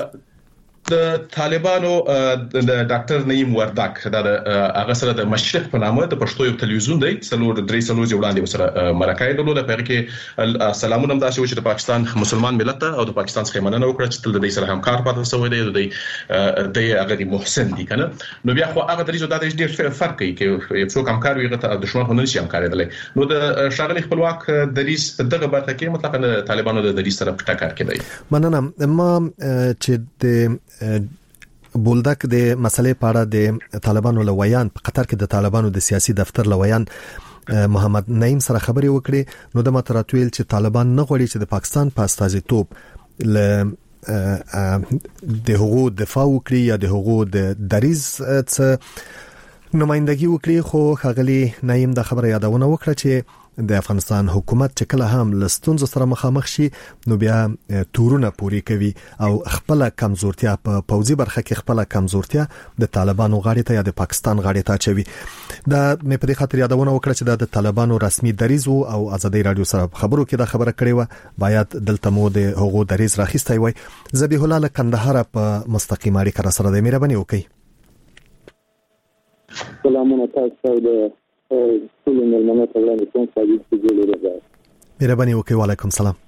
د طالبانو د ډاکټر نعیم وردک د هغه سره د مشرق په نامه د پښتو یو تلویزیون دی څلور درې څلور وړاندې سره مرکه درلوده په هغه کې سلامونه هم دا چې د پاکستان مسلمان ملت او د پاکستان څخه مننه وکړه چې تل د دې سره همکار پاتې شوی دی د هغه د محسن دي کنه نو بیا خو هغه درې د ډېر فرق کوي چې یو څوک همکار وي غته دښمن هنر شي همکار دی نو د شاغلي خپلواک دریس دغه برخه کې مطلق طالبانو د دریس سره پټکار کوي
مننه ما چې د بولدک د مسلې په اړه د طالبانو لویان په قطر کې د طالبانو د سیاسي دفتر لویان محمد نعیم سره خبرې وکړې نو د متراتویل چې طالبان نه غواړي چې د پاکستان په استازیتوب ل د حقوق دفاع وکړي یا د حقوق د دریز څخه نمائندګي وکړي خو خغلی نعیم د خبره یادونه وکړه چې د افغانستان حکومت چې کله هم لستونزو سره مخامخ شي نو بیا تورونه پوری کوي او خپل کمزورتیا په پوځي برخه کې خپل کمزورتیا د طالبانو غاړې ته یا د پاکستان غاړې ته چوي دا مې په دې خاطر یادونه وکړه چې د طالبانو رسمي دریز او ازادي رادیو سره خبرو کې دا خبره کړې و باید دلته مو د هغو دریز راخیستای وای ذبیح الله کندهار په مستقیم اړیکه را سره د مهرباني وکړي
سلامونه تاسو د ټول ملمنو ته وړاندې کوم فایده چې جوړه ده
مهرباني وکړئ وعلیکم السلام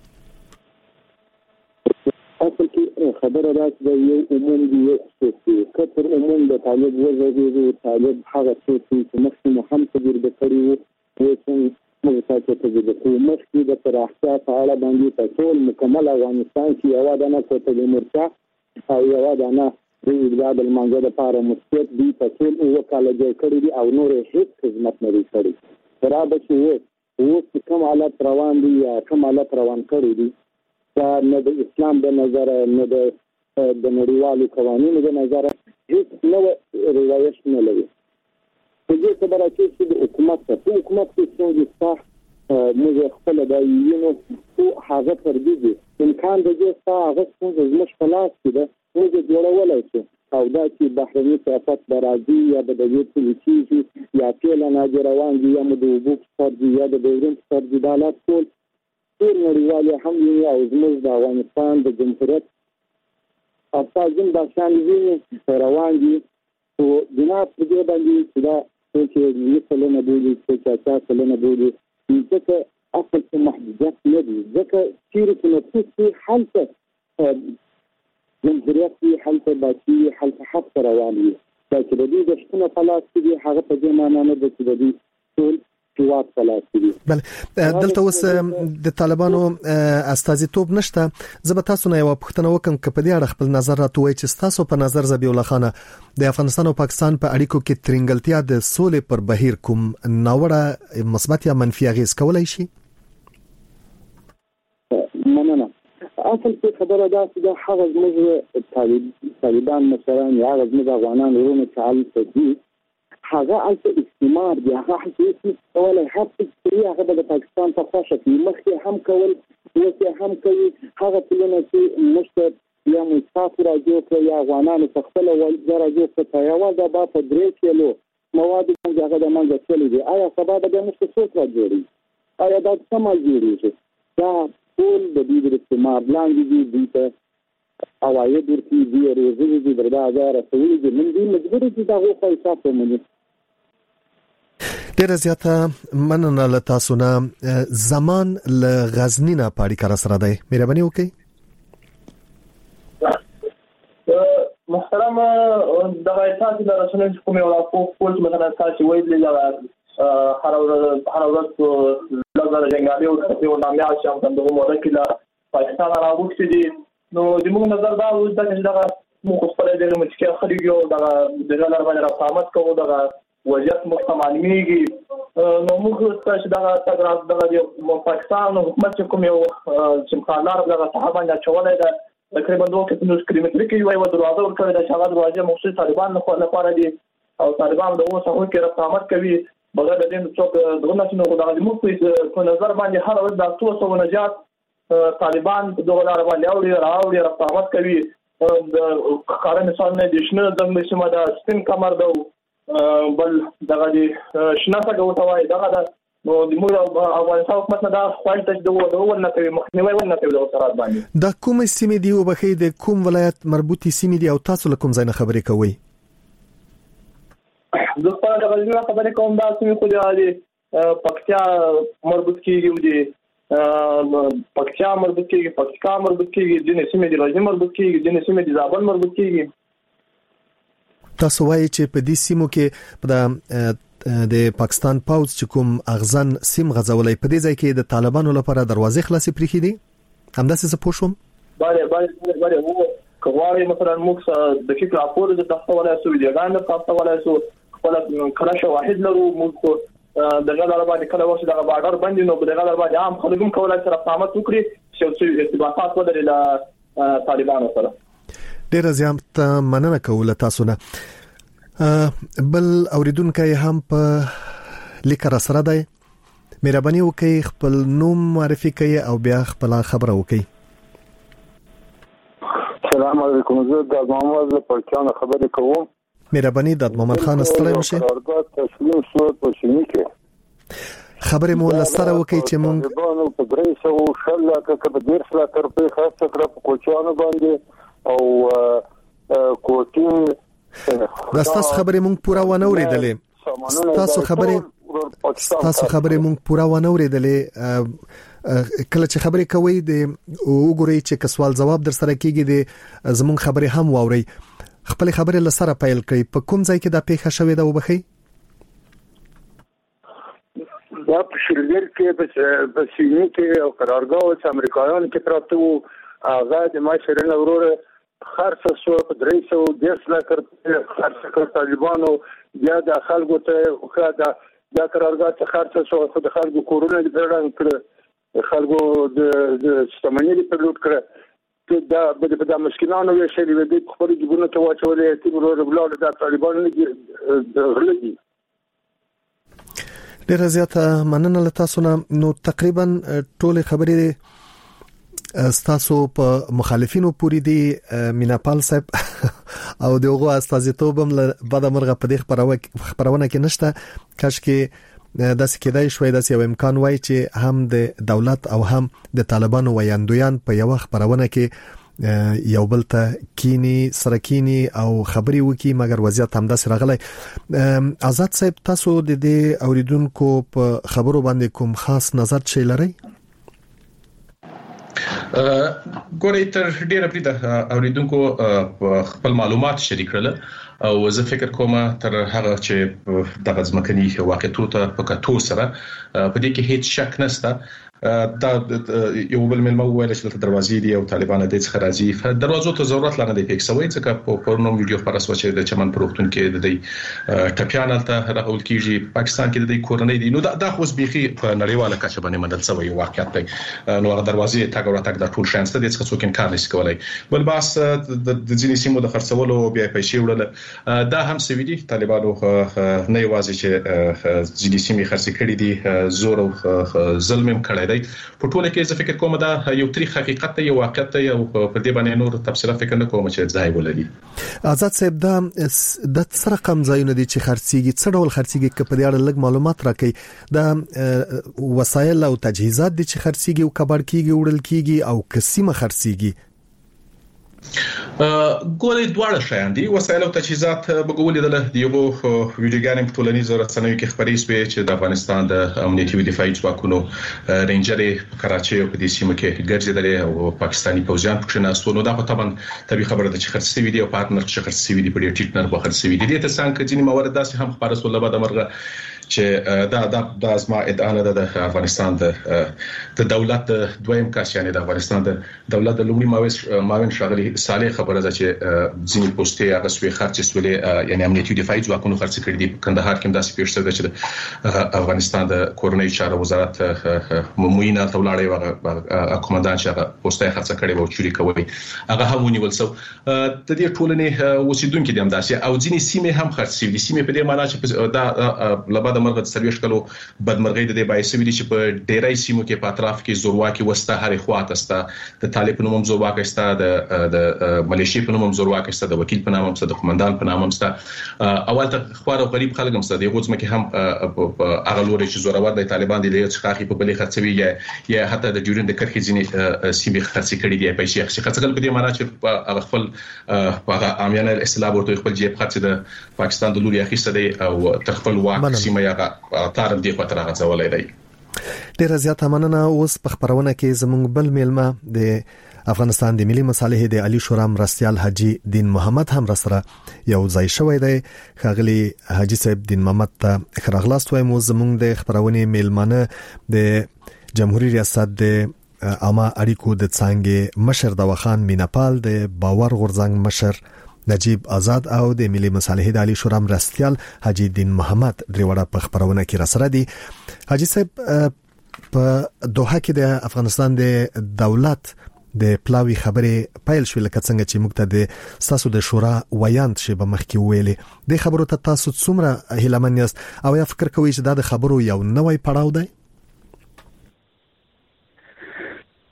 اصل کې خبره ده چې یو عموم دی چې کتر عموم د طالب وزیر طالب هغه چې مخکې هم تجربه د کړی وو چې موږ تاسو ته د حکومت د پراختیا په اړه باندې ټول مکمل افغانستان کې یو دانه کوټه د مرچا او یو دانه د ایجاد المانګه د پاره مسجد دی په ټول او کال جوړ کړی دی او نور هیڅ خدمت نه لري خراب شي وو چې کوم حالت روان دي یا کوم حالت روان کړی دي دا نه د اسلام د نظر نه د د نړیوالو قوانینو د نظر هیڅ نو روایت نه لري په دې خبره چې د حکومت ته حکومت کې څنګه صح موږ خپل د یونو او هغه پر دې امکان د دې صح هغه څنګه زموږ په لاس کې ده موږ جوړولای شو او دا چې بهرني سیاست برازي یا د دې پولیسي یا ټول نه روان دي یا د وبوک سرجي یا د دورن سرجي دالات ټول ټول نړیوال هم او زموږ د افغانستان د جمهوریت افغان د شان روان دي او بنا پر دې باندې چې دا چې مثلا نه بوجي چې تاسو نه بوجي چې اصل څه محدودیت نه دي ځکه چې نو څه حالت جمهوریت دی حالت باقی حالت حق رواني دا چې د دې د شنو خلاص دي هغه په دې معنی نه ده چې د دې ټول جواب خلاص دي
بل دلته اوس د طالبانو استازیتوب نشته زه به تاسو نه یو پوښتنه وکم چې په دې اړه خپل نظر راټوي چې تاسو په نظر ذبیح الله خان د افغانستان او پاکستان په اړیکو کې ترنګلتیا د سولې پر بهیر کوم ناوړه مثبت یا منفي اغیز کولای شي
مننه اصل کې خبره ده چې دا هغه زموږ طالبان مثلا یا هغه زموږ افغانان ورونه چې حالت دي هغه البته استعمار دی هغه هیڅ ډول هر څه هغه د پاکستان په خاصه کې مخکې هم کول اوس هم کوي هغه څه چې مشت یا مسافر راځي یا افغانانو په خپل ولې راځي په یو د با په درې کیلو مواد څنګه هغه د منځ چلی دي آیا سبا د مشت څوک راځي آیا دا سم جوړیږي دا ټول د دې د استعمار لاندې دي د ته اواید ورته دي ورزې دي دردا هزار سوي دي من دي مجبور دي دا غو پیسې په منځ
ډیر زیاته مننه له تاسو نه زمان له غزنی نه پاړی کار سره دی مهرباني وکړئ
محترم د غیرت د رسنۍ کومه ولا کوم مثلا تاسو وایي دا هر ورځ هر ورځ لږه جنگالي او په نامه شام څنګه موږ کې لا پاکستان راوځي دي نو د موږ نظر دا و چې دا موږ خپل د مشکل خلیګو دا د غلار باندې راځامت کوو دا وضعیت مستعمليږي نو موږ چې دا تګرات د پاکستان حکومت کوم یو چې خلار دا صحابه نه چولای دا تقریبا دوه کیلومتر کیلومتر کې یو دروازه ورکړه د شغال دروازه مخصوص طالبان نه لپاره دي او طالبان د اوسه هو کې رقابت کوي بغیر د دې څوک دغه نشي نو دا د موږ په نظر باندې هر ورځ د تاسو او نجات طالبان دغه لار باندې اوري راوړي رقابت کوي د کارن مثال نه د شنه د مسمه د سپین کمر د بل دغه د شنه څنګه وتاوي دغه د نو د موږ افغانستان حکومت نه دا خپل تجدید د ول نه کوي مخنیوي ول نه کوي د سرحد باندې
د کوم سیمې دی او بخې د کوم ولایت مربوطي سیمې دی او تاسو له کوم ځای نه خبرې کوئ
زه په اړه غوښتنه خبرې کوم دا چې خو د پکتیا مربوط کیږي د پکتیا مربوط کیږي پکتیا مربوط کیږي د نسیمې د راځي مربوط کیږي د نسیمې د زابل مربوط کیږي
تاسو وایي چې په دې سیمو کې د د پاکستان پاوز چې کوم اغزن سیم غزولای په دې ځای کې د طالبانو لپاره دروازې خلاصې پرې کړي همداسې څه پوښوم
bale bale bale هو کواري مثلا موږ د کیک راپور د تاسو ولا سو ویډیوګان د تاسو ولا سو خپل کله واحد لرو موږ دغه لپاره باندې کله واسه دغه بارډر باندې نو دغه لپاره باندې عام خلکو کولای سره فهمت وکړي چې ارتباطات ولري له طالبانو سره
ډیر زیات مننه کوله تاسو نه بل اوریدونکو هم په لیکره سره دی مهرباني وکړئ خپل نوم معرفي کړئ او بیا خپل خبره وکړئ.
السلام علیکم، زه د محمد له پرچانه خبرې کوم.
مهرباني د محمد خان ستړی مشه.
تسلیم شو په شینی کې
خبرې مو لسره وکړي چې مونږ
په درې سوه شل لکه په ډېر څه ترپې خاصه کړ په کوچانو باندې او کوټي
دا تاسو خبرې مونږ پورا ونه اوریدلې. تاسو خبرې تاسو خبرې مونږ پورا ونه اوریدلې. کله چې خبرې کوي د وګورئ چې کسوال جواب در سره کیږي د زمونږ خبرې هم واوري. خپل خبرې لسره پایل کړئ. په کوم ځای کې دا پیښه شوې ده وبخي؟
دا په شلګر کې په سینې کې او قرارګاه او امریکایانو کې پراته وو. هغه د ماشرن اورور خرڅ شو په درې سوه دیرش لکه خرڅ کړ طالبانو. بیا د خلکو ته خو دا د قرارګاه څخه خرڅ شو خو د خلکو کورونه د پرړان کړ، خلکو د شتمنۍ په لوټ کړ. دا به د مسکینانو وی شي د خپل جبونه ته واچولې چې ورور بلاد د طالبانو نه غلطي.
ډیر زیاته مننه له تاسو نه. نو تقریبا ټول خبرې تاسو په مخالفینو پوری دي. میناپال صاحب او دغه استازیتوب هم بعد مرغه په دې خبرونه کې نشته. کاش کې داسې کېدای شوی داسې یو امکان وای چې هم د دولت او هم د طالبانو ویاندویان په یو خبرونه کې یو بل ته کینی سره کینی او خبري وکي، مګر وضعیت هم داسې راغلی. آزاد صاحب تاسو د دې اوریدونکو په خبرو باندې کوم خاص نظر چي لري؟
ګورې تر ډیره پریده اوریدونکو خپل معلومات شریک کړل او زه فکر کوم تر هغه چې دغه ځمکني واقعیتو ته په کتو سره په دې کې هیڅ شک نشته. دا یو بل ملمه ویل چې د دروازې دی او طالبان د څخه راځي دروازو ته ضرورت لانه دی فکسوي ځکه په پرونو ویډیو خبره سوچې د چمن پروختون کې د دې ټپيان ته راول کیږي پاکستان کې د دې کورنۍ دی. نو دا د خوځ بيخي په نړیواله کچه باندې مدل سوی واقعیت دی. نو هغه دروازې تاګ ورتاګ د ټول شانسته د څخه څوک انکار نشي کولای. بل باس د ځینې سیمو د خرڅولو بیا پیسې وړل دا هم سوي دي. طالبانو نه یوازې چې ځینې سیمې خرڅ کړې دي زور او ظلم هم کړی دی. په ټوله کې زه فکر کوم دا یو تاریخ حقیقت دی، یو واقعیت دی او په دې باندې نور تفصیل فکر نه کوم چې ځای ولري.
آزاد صاحب دا د څه رقم ځایونه دي چې خرڅيږي، څه ډول خرڅيږي که په دې اړه لږ معلومات راکړي؟ دا وسایل او تجهیزات دي چې خرڅيږي او کبر کیږي وړل کیږي او قسمه خرڅيږي؟
ګولې دواړه شیان دي. وسایل او تجهیزات بګولې د یو ویډیوګانې په ټولنیزو رسنیو کې خبرې شوې چې د افغانستان د امنیتي او دفاعي ځواکونو رینجرې په کراچۍ او په دې سیمه کې ګرځېدلې او پاکستاني پوځیان پکې ناستو. نو دا په طبعا طبي خبره ده چې خرڅوي دي او پارتنر چې خرڅوي دي په ډېر ټیټ نرخ خرڅوي دي. دې ته څنګه ځینې موارد داسې هم خبره سول بعد مرغه چې دا دا د ازما ادعا نه ده د افغانستان د د دولت د دویم کاس یعنی د افغانستان د دولت د لومړي معاون شاغلي صالح خبره ده چې ځینې پوسټي هغه سوي خرڅ سولې یعنی امنیتي او دفاعي ځواکونو خرڅ کړي دي. کندهار کې داسې پیښه ده چې افغانستان د کورنۍ چارو وزارت موینه تولاړې وغه کمانډان چې هغه پوسټي خرڅ کړي وو چوري کوي هغه هم ونیول سو. د دې ټولنې اوسیدونکو دي هم داسې او ځینې سیمه هم خرڅ سوي دي. سیمه په دې معنی چې دا لبا د مرغه سرویش کلو بدمرغي د دې باعث ویلي چې په ډیرای سیمو کې په اطراف کې زورواکي وسته هرې خواته ستا د طالب نوم زورواکي ستا د د ملیشي په نوم زورواکي ستا د وکیل په نوم ستا د قومندان په نوم ستا اول ته خوار او غریب خلک هم ستا د غوځم کې هم هغه لوري چې زورور د طالبان دی له څخه په بلې خرڅوي یا یا حتی د جوړین د کرخي ځینې سیمې خرڅ کړي دي پیسې خرڅول په دې معنی چې هغه خپل هغه عامیانه اصلاح ورته خپل جیب خرڅ د پاکستان د لوري اخیسته دی او تخپل واک سیمه یا تارم دی خاطر غځولای دی.
ډیر زیات مننه. اوس په خبرونه کې زموږ بل میلمه د افغانستان د ملي مصالح د علي شورا مرستيال حاجی دین محمد هم رسره یو ځای شوی دی. خاغلی حاجی صاحب دین محمد ته خراغلاست وای مو زموږ د خبرونه میلمانه د جمهوریت ریاست د عامه اړیکو د څنګه مشر د وخان میناپال د باور غورځنګ مشر نجیب آزاد او د ملي مصالح د علي شورا مرستيال حاجی دین محمد دریوړه په خبرونه کې رسره دي. حاجی صاحب په دوحه کې د افغانستان د دولت د پلاوی خبره پایل شو لکه څنګه چې موږ ته د ساسو د شورا ویاند شي به مخکې ویلې د خبرو ته تاسو څومره هیلمن یاست او یا فکر کوئ چې دا د خبرو یو نوې پړاو دی؟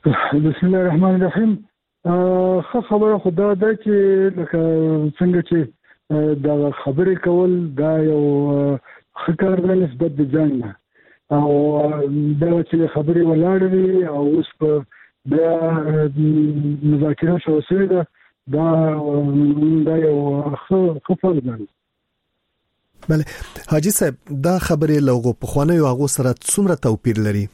بسم الله الرحمن الرحیم. خو خبره خدا ده چې لکه څنګه چې دا خبرې کول دا یو خکار د نسبت د ځان نه او دا چې خبرې ولاړې وي او اوس په بیا مذاکره شوې ده دا دا یو خفر ده.
بله حاجی صاحب دا خبرې لوغو په خوانه یو هغه سره څومره توپیر لري؟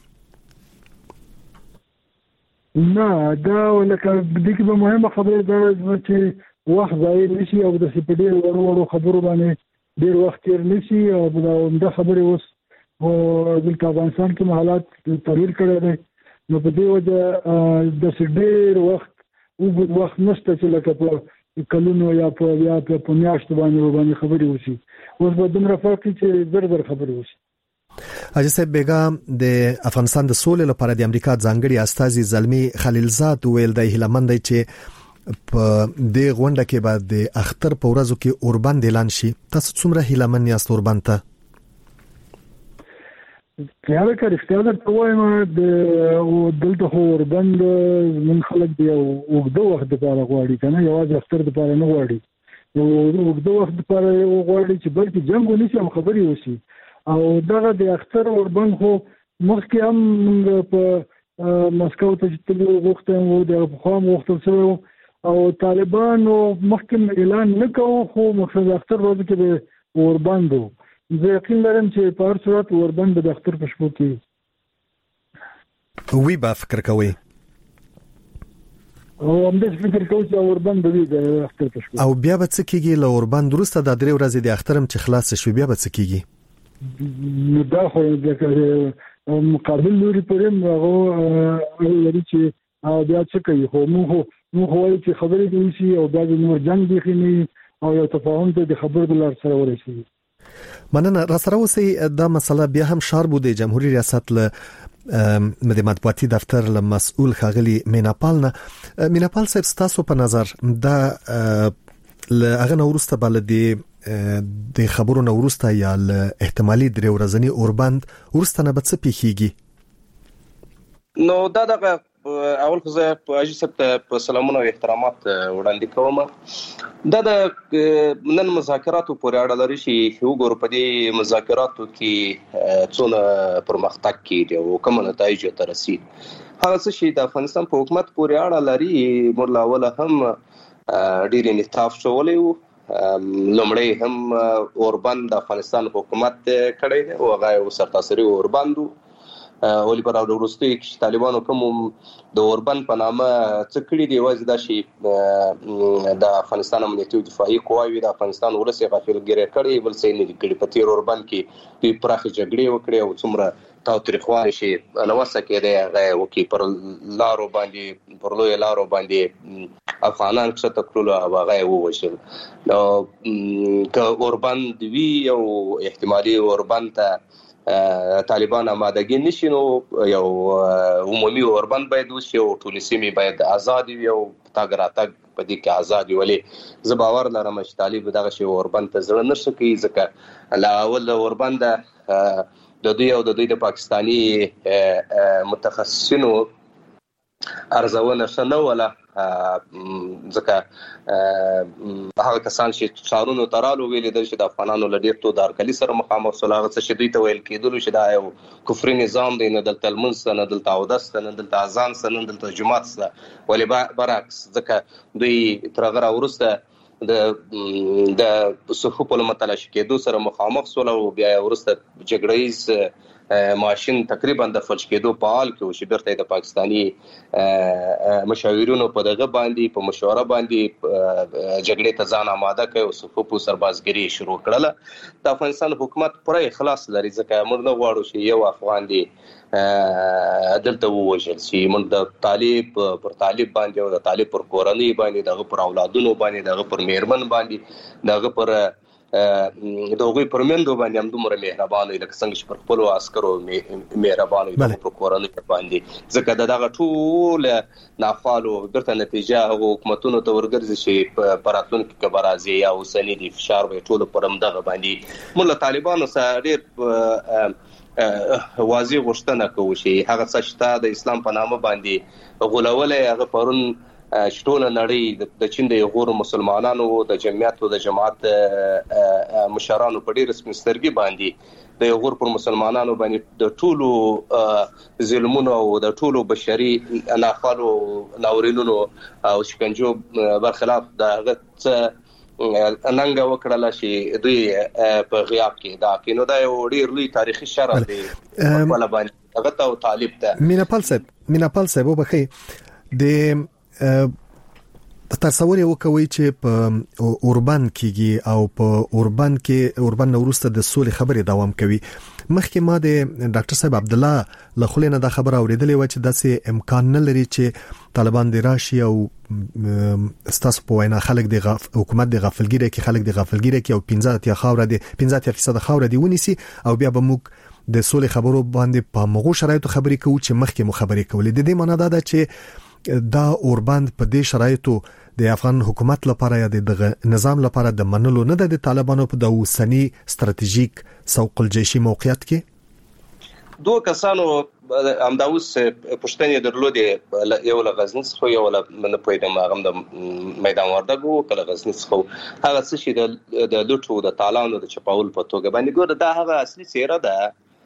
نه دا ولکه د دې په مهمه خبره ده چې وخت ضایع نشي او د سپډي ورو خبرو باندې ډیر وخت تیر نشي او دا خبره اوس او د افغانستان کې حالات تغیر کړی دی نو په دې وجه د سپډي وخت او د وخت نشته چې لکه په کلونو یا په یا په میاشتو باندې باندې خبرې وشي. اوس به دومره فرق چې زر زر خبرې وشي.
حاجی صاحب بیگم د افغانستان د سولې لپاره د امریکا ځانګړي استازي زلمی خلیلزاد ویل دی هلمند چې په دې غونډه کې بعد د اختر په ورځو کې اوربند اعلان شي. تاسو څومره هلمند یاست اوربند ته؟
کله چې رښتیا درته وایم د دلته اوربند من خلک دی او وګړو وخت لپاره غواړي کنه یوازې اختر لپاره نه غواړي نو وګړو وخت لپاره غواړي چې بلکې جنگ ونشي او خبري وشي او دغه د اختر اوربند خو مخکې هم په مسکو ته چې وغوښتم او د خام وغوښتل شو او طالبانو مخکې اعلان نکوه خو مقصد اختر ورځ کې د اوربند زه یقین لرم چې په هر صورت اوربند د اختر په شپو کې
وی با فکر کوي
او هم دې فکر کوي چې اوربند د اختر په شپو
او بیا به څه کېږي له اوربند وروسته د درې ورځې د اخترم چې خلاص شي بیا به څه کېږي؟
نو دا خو د مقابل لوري پرم هغه لري چې بیا څه کوي خو موږ موږ وایو چې خبرې دي شي او بیا د نور جنگ دي خني او یو تفاهم ته د خبرو د لار سره ورسي.
مننه. را سره اوسئ دا مسله بیا هم شاربو د جمهوریت ریاست له د مطبوعاتي دفتر له مسؤل خاغلی میناپال نه. میناپال صاحب تاسو په نظر دا له هغه نورسته بلدي د خبرو نورسته یا احتمالي درې ورځنی اوربند ورسته نه بڅ پیخيږي؟
نو دا دغه اول خو زه په اجي سبت په سلامونه او احترامات وړاندې کوم. دا د نن مذاکراتو پورې اړه لري چې وګورو په دې مذاکراتو کې څونه پرمختګ کیږي او کوم نتایج ته رسید. هغه څه چې د افغانستان په حکومت پورې اړه لري مرلا ولا هم ډیر انعطاف شولې وو. لومړی هم اوربند د افغانستان حکومت کړی دی او هغه سرتاسري اوربند ولې پر وروستي کې طالبانو کوم د اوربند په نامه څه کړی دی وایي دا شی د افغانستان امنیتي او دفاعي قواوی د افغانستان ولسی غافلګری کړی بل څه نه کړی. په تیر اوربند کې دوی پراخ جګړې وکړې او څومره تاوتریخوالي شي نوسه کې دی هغه وکي پر لارو باندې پر لوی لارو باندې افغانان څه تکړه هغه ووشل. نو که اوربند وی او احتمالي اوربند ته طالبان آمادګي نشي نو یو عمومي اوربند باید وشي او ټول سیمې باید آزاد وي او تاګ راتګ په دې کې آزاد ولې زه باور لرم چې طالب دغه شی اوربند ته ځل نشي کوي ځکه لا اول اوربند د دوی او د دوی د پاکستانی متخصصینو ارزونه شنه ولا ځکه هغه کسان چې څارونو ترالو ویل د شي د افغانانو لډیر تو دارکلي سره مخامخ سلاغه څه دوی ته ویل کېدل چې دا یو کفري نظام دی نه دلته المنس نه دلته اودس نه دلته اذان نه دلته جمعات سره ولې برعکس ځکه دوی ترغره ورسته د د صفوف په متلاشي کېدو سره مخامخ سول او بیا ورسته جګړیز ماشين تقریبا د فلج کېدو په حال کې او چې برته د پاکستانی مشاورینو په دغه باندې په مشوره باندې جګړې ته ځان آماده کړي او صفوف سربازګری شروع کړله. د افغانستان حکومت پرې اخلاص لري ځکه موږ نه غواړو چې یو افغان دی دلته ووجل شي. موږ د طالب پر طالب باندې او د طالب پر کورنۍ باندې دغه پر اولادونو باندې دغه پر میرمن باندې دغه پر د هغوی پرمندو باندې هم دومره مهربانه لکه څنګه چې پر خپل عسکرو مهربانه د پروکورانو باندې ځکه دغه ټول نافالو درته نتیجه هغه حکومتونو ته ورګرځي چې پراتونکو کې برازي یا اوسنی دي فشار به ټول پرم دغه باندې مولا طالبانو سره ډېر واضح غوښتنه کوي چې هغه څه چې د اسلام په نامه باندې غولولې هغه پرون شټول نړۍ د چین د غور مسلمانانو د جمعیت او د جماعت مشرانو په ډیر رسمي سترګې باندې د غور پر مسلمانانو باندې د ټولو ظلمونو او د ټولو بشري ناخوالو ناورینونو او شکنجو برخلاف د هغه اننګ وکړل چې دوی په غیاب کې دا کینو دا یو ډیر لوی تاریخي شرف دی په باندې هغه ته طالب ته
میناپال صاحب میناپال صاحب وبخي د تصور یو کوي چې په اوربان کېږي او په اوربان کې اوربان نورسته د سولې خبرې دوام کوي. مخکې ما د ډاکټر صاحب عبد الله لخلینه دا خبر اوریدلې و چې داسې امکان نه لري چې طالبان د راشي او ستاسو په وینا خلک د حکومت د غفلګیره کې خلک د غفلګیره کې او پنځه اتیا خاور دي پنځه فیصد خاور دي ونیسي او بیا به موږ د سولې خبرو باندې په مغو شرایطو خبرې کوو چې مخکې مو خبرې کولې. د دې معنی دا ده چې دا اوربند په دې شرایطو د افغان حکومت لپاره یا د نظام لپاره د منلو نه د طالبانو په د اوسنی ستراتیژیک سوق الجيشي موقعیت کې
دوه کسانو امداوس پښتنې درلودې یو له غزنی څخه یو له من پویډم هغه د میدان وردګو کله غزنی څخه هغه څه چې د لوټو د تالانو د چپاول په توګه باندې ګور دا هغه اصلي څیره ده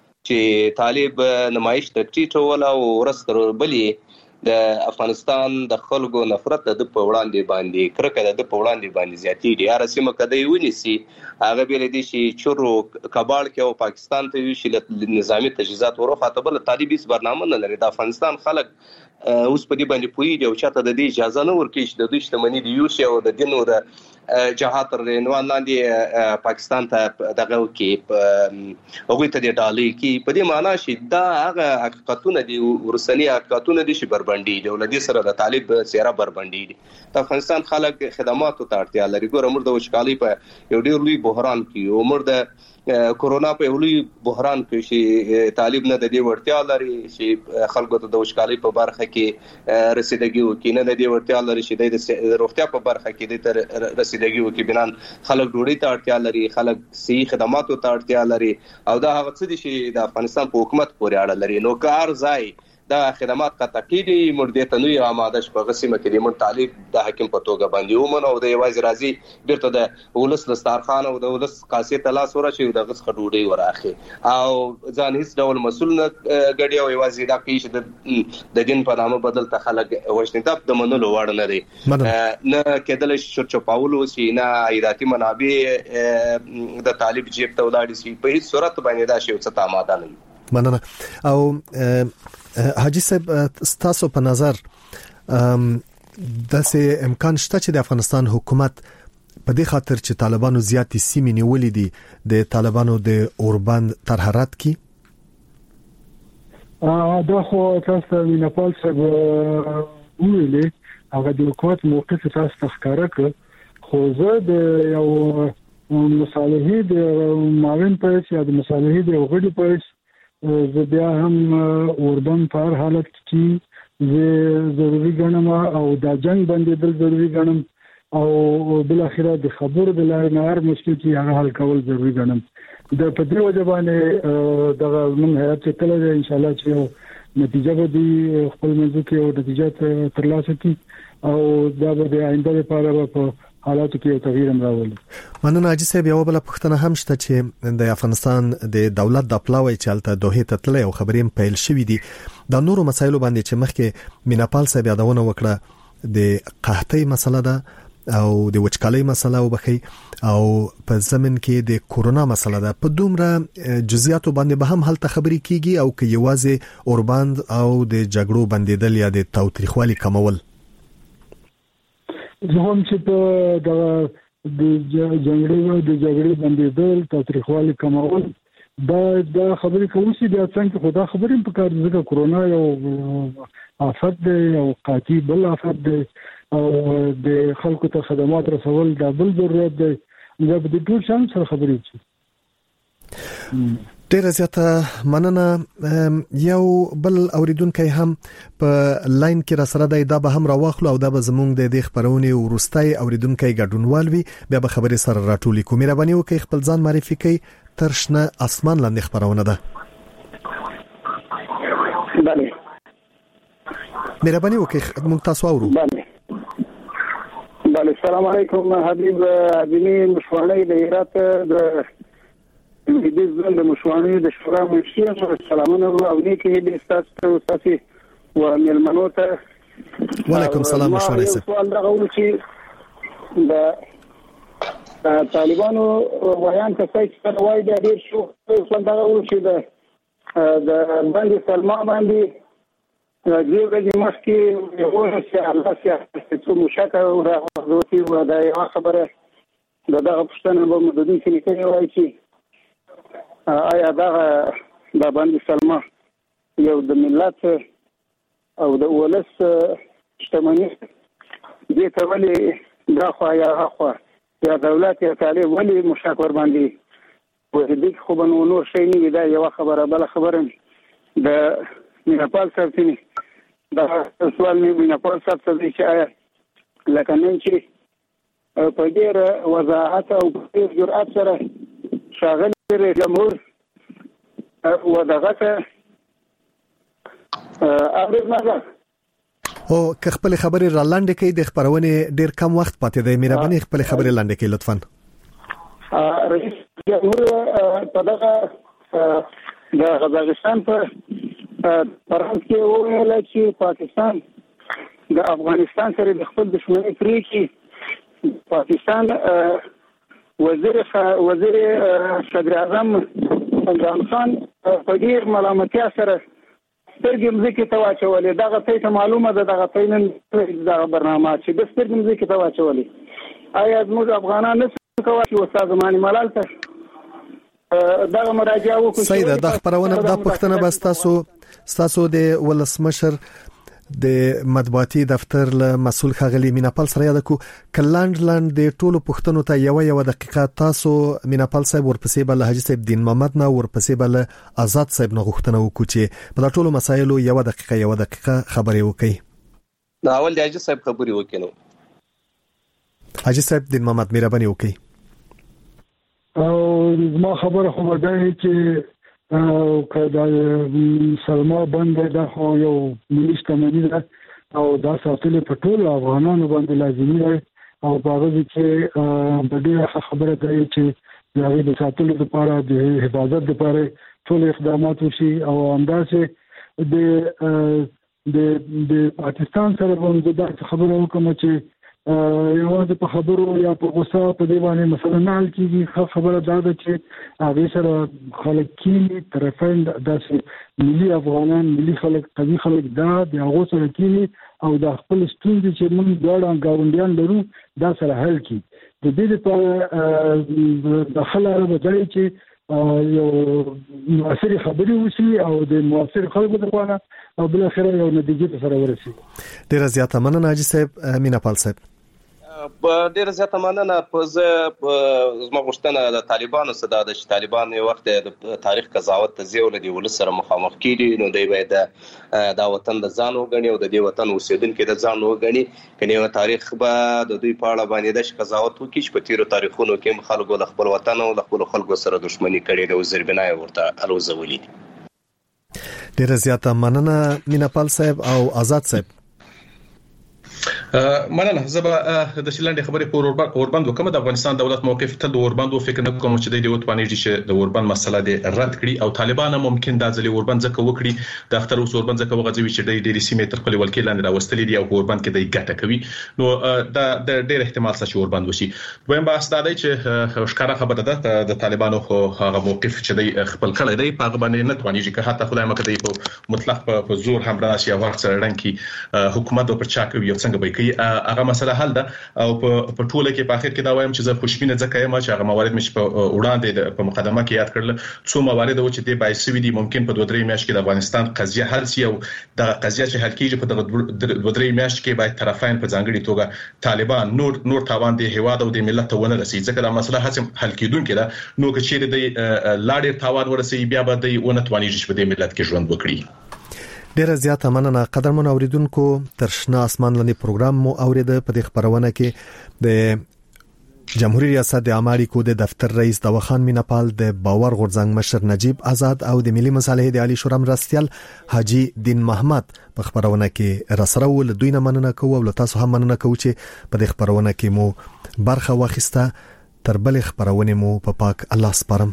چې طالب نمایش د ټیټو ولا او ورستر بلی د افغانستان د خلکو نفرت د په وړاندې باندې کرکه د په وړاندې باندې زیاتی دي هر سیمه کدی ونیسي هغه بیل دي چې چورو کابل کې او پاکستان ته وی شي نظامی تجهیزات ورخه بل طالبیس برنامه نه لري د افغانستان خلک اوس په دې باندې پوي دی او چاته د دې اجازه نه ورکړي چې د دوی شتمنۍ دی یو شی او د دین او د جهاد تر عنوان لاندې پاکستان ته دغه کې هغه ته د ډالۍ کې په دې معنی چې دا هغه حقیقتونه دي ورسنی حقیقتونه دي چې بربندي دي ولدي سره د طالب سیاره بربندي دي د افغانستان خلک خدماتو ته اړتیا لري ګوره موږ د وچکالۍ په یو ډیر لوی بحران کې او موږ د کورونا په لوی بحران کې چې طالب نه د دې ورتیا لري چې خلکو ته د وچکالۍ په برخه کې رسیدګي وکړي نه د دې ورتیا لري چې د روغتیا په برخه کې د رسیدګي وکړي بنان خلک ډوډۍ ته اړتیا لري خلک صحي خدماتو ته اړتیا لري او دا هغه څه دي چې د افغانستان په حکومت پورې اړه لري نو کار ځای دا خدمات قطع کیدي مرده ته نوې آماده شپه غسیمه کې د من طالب د حکیم په توګه باندې ومن او د یوازې راځي بیرته د ولس دسترخوان او د ولس قاصیت لاس ورشي د غس خډوډي وراخي او ځان هیڅ ډول مسول نه غړي او یوازې دا کې چې د دین په نامه بدل ته خلک وښنیتاب د منلو وړ نه دي نه کېدل چې چپاولو سي نه ایراتي منابع د طالب جیب ته ولاړ شي په هیڅ صورت باندې دا شی څه آماده نه
مننه او حاجی صاحب ستاسو په نظر د سه امکان شته چې د افغانستان حکومت په دې خاطر چې طالبانو زیاتې سیمې نیولې دي د طالبانو د اوربند ترهرات کی
ا دا خو تاسو د نیپال څخه ویلې هغه د حکومت موقف تاسو تخکاره کړ خو زه د یو مصالحې د معاون پېښ یا د مصالحې د غړي پېښ زه بیا هم اوربند په هر حالت کې زه ضروري ګڼم او دا جنگ باندې بل ضروري ګڼم او بل اخره د خبرو د لارې نه هر مشکل چې هغه حل کول ضروري ګڼم د په دې وجه باندې دغه موږ هیات چې کله ان شاء الله چې نتیجه به دی خپل منځ کې او نتیجه ترلاسه کړي او دا به د آینده لپاره په حالاتو کې تغییر راولي.
مننه حاجی صاحب یو بل پښتنه هم شته چې د افغانستان د دولت د پلاوی چالتہ دوه ته تللی او خبرې پیل شوې دي د نورو مسایلو باندې چې مخکې میناپال صاحب یادونه وکړه د قحطۍ مسله ده او د وچکالۍ مسله وبخي او په زمن کې د کورونا مسله ده په دومره جزئیاتو باندې به هم حالت خبرې کیږي او کې یوازې اوربند او د جګړو بندیدل یا د تاوتریخوالي کمول
زه هم چې په د جنگړې د جګړې بندیدل تاریخوالي کمول دا د خبرې کوم چې د څنګه خدا خبرې په کار ځکه کورونا یو آفت دی او قاطی بل آفت دی او د خلکو ته خدمات رسول دا بل ضرورت دی دا د ټول شان سره خبرې شي
ډیره زیاته مننه یو بل اوریدونکو هم په لاین کې را سره دی دا به هم راوخلو او دا به زمونږ د دې خبرونه ورستای اوریدونکو ګډونوال وي بیا به خبرې سره راټولې کوم مهرباني وکړئ خپل ځان معرفي کړئ ترشنه اسمان لاندې خبرونه ده مهرباني وکړئ موږ تاسو اورو.
بله السلام علیکم حبیب ادمي مشوانی د هرات د د ځل د مشوانی د شورا مشیر سلامونه او نیکه د استاد استاد و ملمنو ته
وعلیکم السلام مشوانی صاحب.
سوال دا غوړي چې د طالبانو ویان ته څه وایي د ډیر شو سوال دا غوړي چې د د باندې سلمان باندې دیو کې مخکې یو څه الله سي څه مشاکه او راغوتي و دا یو خبره د دغه پښتنه په مددي کې کوي وایي چې آیا دا د باندې سلمان یو د ملت او د ولس شتمنۍ دې ته ولې دا خو یا خو یا دولت یا طالب ولې مشاکور باندې و دې خو بنو نور شي نه دا یو خبره بل خبره د نیپال سره دا سوال مې نیپال سره چې آیا لکه نن چې په ډېر وضاحت او په جرأت سره شاغل جمهور و دغه اورید مګر
او که خپل خبرې را لاندې کوي د خبرونه ډیر کم وخت پاتې دی مهرباني خپل خبرې لاندې کوي لطفا.
رئیس جمهور په دغه د قزاقستان په فرانس کې وویل چې پاکستان د افغانستان سره د خپل دښمنۍ پرې کې پاکستان وزیر وزیر صدر اعظم عمران خان په ډیر ملامتیا سره سترګې مځکې ته واچولې دغه ته معلومه ده دغه پینن دغه برنامه چې د سترګې مځکې ته واچولې آیا موږ افغانان نه کوي چې استاد مانی ملال ته دغه مراجعه وکړو.
سیده د خبرونه د پښتنه بس تاسو تاسو د ولسمشر د مطبوعاتي دفتر له مسول خغلی میناپال سره یاد کو کلاند لاند د ټولو پښتنو ته یو یو دقیقه تاسو میناپال صاحب ورپسې بل حاجی صاحب دین محمد نه ورپسې بل آزاد صاحب نه غوښتنه وکړي چې په ټولو مسایلو یو دقیقه یو دقیقه خبرې وکړي.
دا اول د حاجی صاحب خبرې وکړو.
حاجی صاحب دین محمد مهرباني وکړي.
او ما خبره خو ورته چې او کدا سلما باندې دا خو یو ملي شتمنۍ ده او دا ساتل په ټول افغانانو باندې لازمي ده او باغې چې د دې خبره ده چې د هغه د ساتلو لپاره د حفاظت لپاره ټول اقدامات وشي او اندازه د د د پاکستان سره باندې دا خبره وکړه چې یوازې په خبرو یا په غوسه په دی باندې مثلا نه حل کیږي. خبره دا ده چې هغه سره خلک کینی طرفین داسې ملي افغانان ملي خلک قوي خلک دا د هغه سره کینی او د خپل ستونزې چې موږ دواړه ګاونډیان لرو دا سره حل کی. د دې لپاره د خلارو بځای چې یو موثر خبري وشي او د موثر خلکو لپاره او بل اخر یو نتیجه سره ورسي.
ډیر زیاته مننه حاجی صاحب میناپال صاحب.
په ډیر زیاته مننه. په زما غوښتنه د طالبانو سره د طالبان یو وخت د تاریخ قضاوت ته زیول دي ول سره مخامخ کیدي نو دی باید د وطن د ځان وګڼي او د دې وطن اوسیدونکو د ځان وګڼي کني یو تاریخ به د دوی په اړه باندې د قضاوت وکړي چې په تیرو تاریخونو کې خلکو د خپل وطن او د خپل خلکو سره دښمنی کړې ده او زربنای ورته الوزولي.
ډیر زیاته مننه میناپال صاحب او آزاد صاحب.
مننه. زبا د شلنډ خبرې په اوربند وکم د افغانستان دولت موقف ته د اوربند فکر نه کوم چې د وټپانې چې د اوربند مسله د رد کړي او طالبان ممکن د ځلې اوربند ځکه وکړي د اختر اوس اوربند ځکه وغځوي چې د ډېری سیمې تر خپل ولکې لاندې راوستلې دي او اوربند کې د ګټه کوي نو دا د ډېر احتمال چې اوربند وشي. دویم بحث دا دی چې ښکارا خبره ده د طالبانو خو هغه موقف چې د خپل کړی دی په باندې نه توانیږي که حتی خدای مکه دی په مطلق په زور هم راشي او ورڅ رڼکی حکومت په چا کوي څنګه به کوي هغه مسله حل ده او په ټوله کې په اخر کې دا وایم چې زه خوشبینه ځکه یم چې هغه موارد مش په وړاندې په مقدمه کې یاد کړل څو موارد و چې د بایسوي دي ممکن په دوه درې میاشتې کې د افغانستان قضیه حل شي او د قضیه چې حل کیږي په دغه دوه درې میاشتې کې باید طرفین په ځانګړي توګه طالبان نور نور تاوان دي هواد او د ملت ونه رسي ځکه دا مسله هڅه حل کیدونکې ده نو که چیرې د لاډر تاوان ورسي بیا به د ونه توانیږي چې په دې ملت کې ژوند وکړي.
ډیر زیاته مننه قدرمن اوریدونکو. تر شنه اسمان لاندې پروګرام مو اوریده په دې خبرونه کې د جمهوریت ریاست د عامه اړیکو د دفتر رئیس دواخان میناپال د باور غورځنګ مشر نجیب آزاد او د ملي مصالحې د عالی شورا مرستیال حاجی دین محمد په خبرونه کې راسره ول دوی نه مننه کوو او تاسو هم مننه کوو چې په دې خبرونه کې مو برخه واخیسته. تر بل خبرونه مو په پا پاک الله سپارم.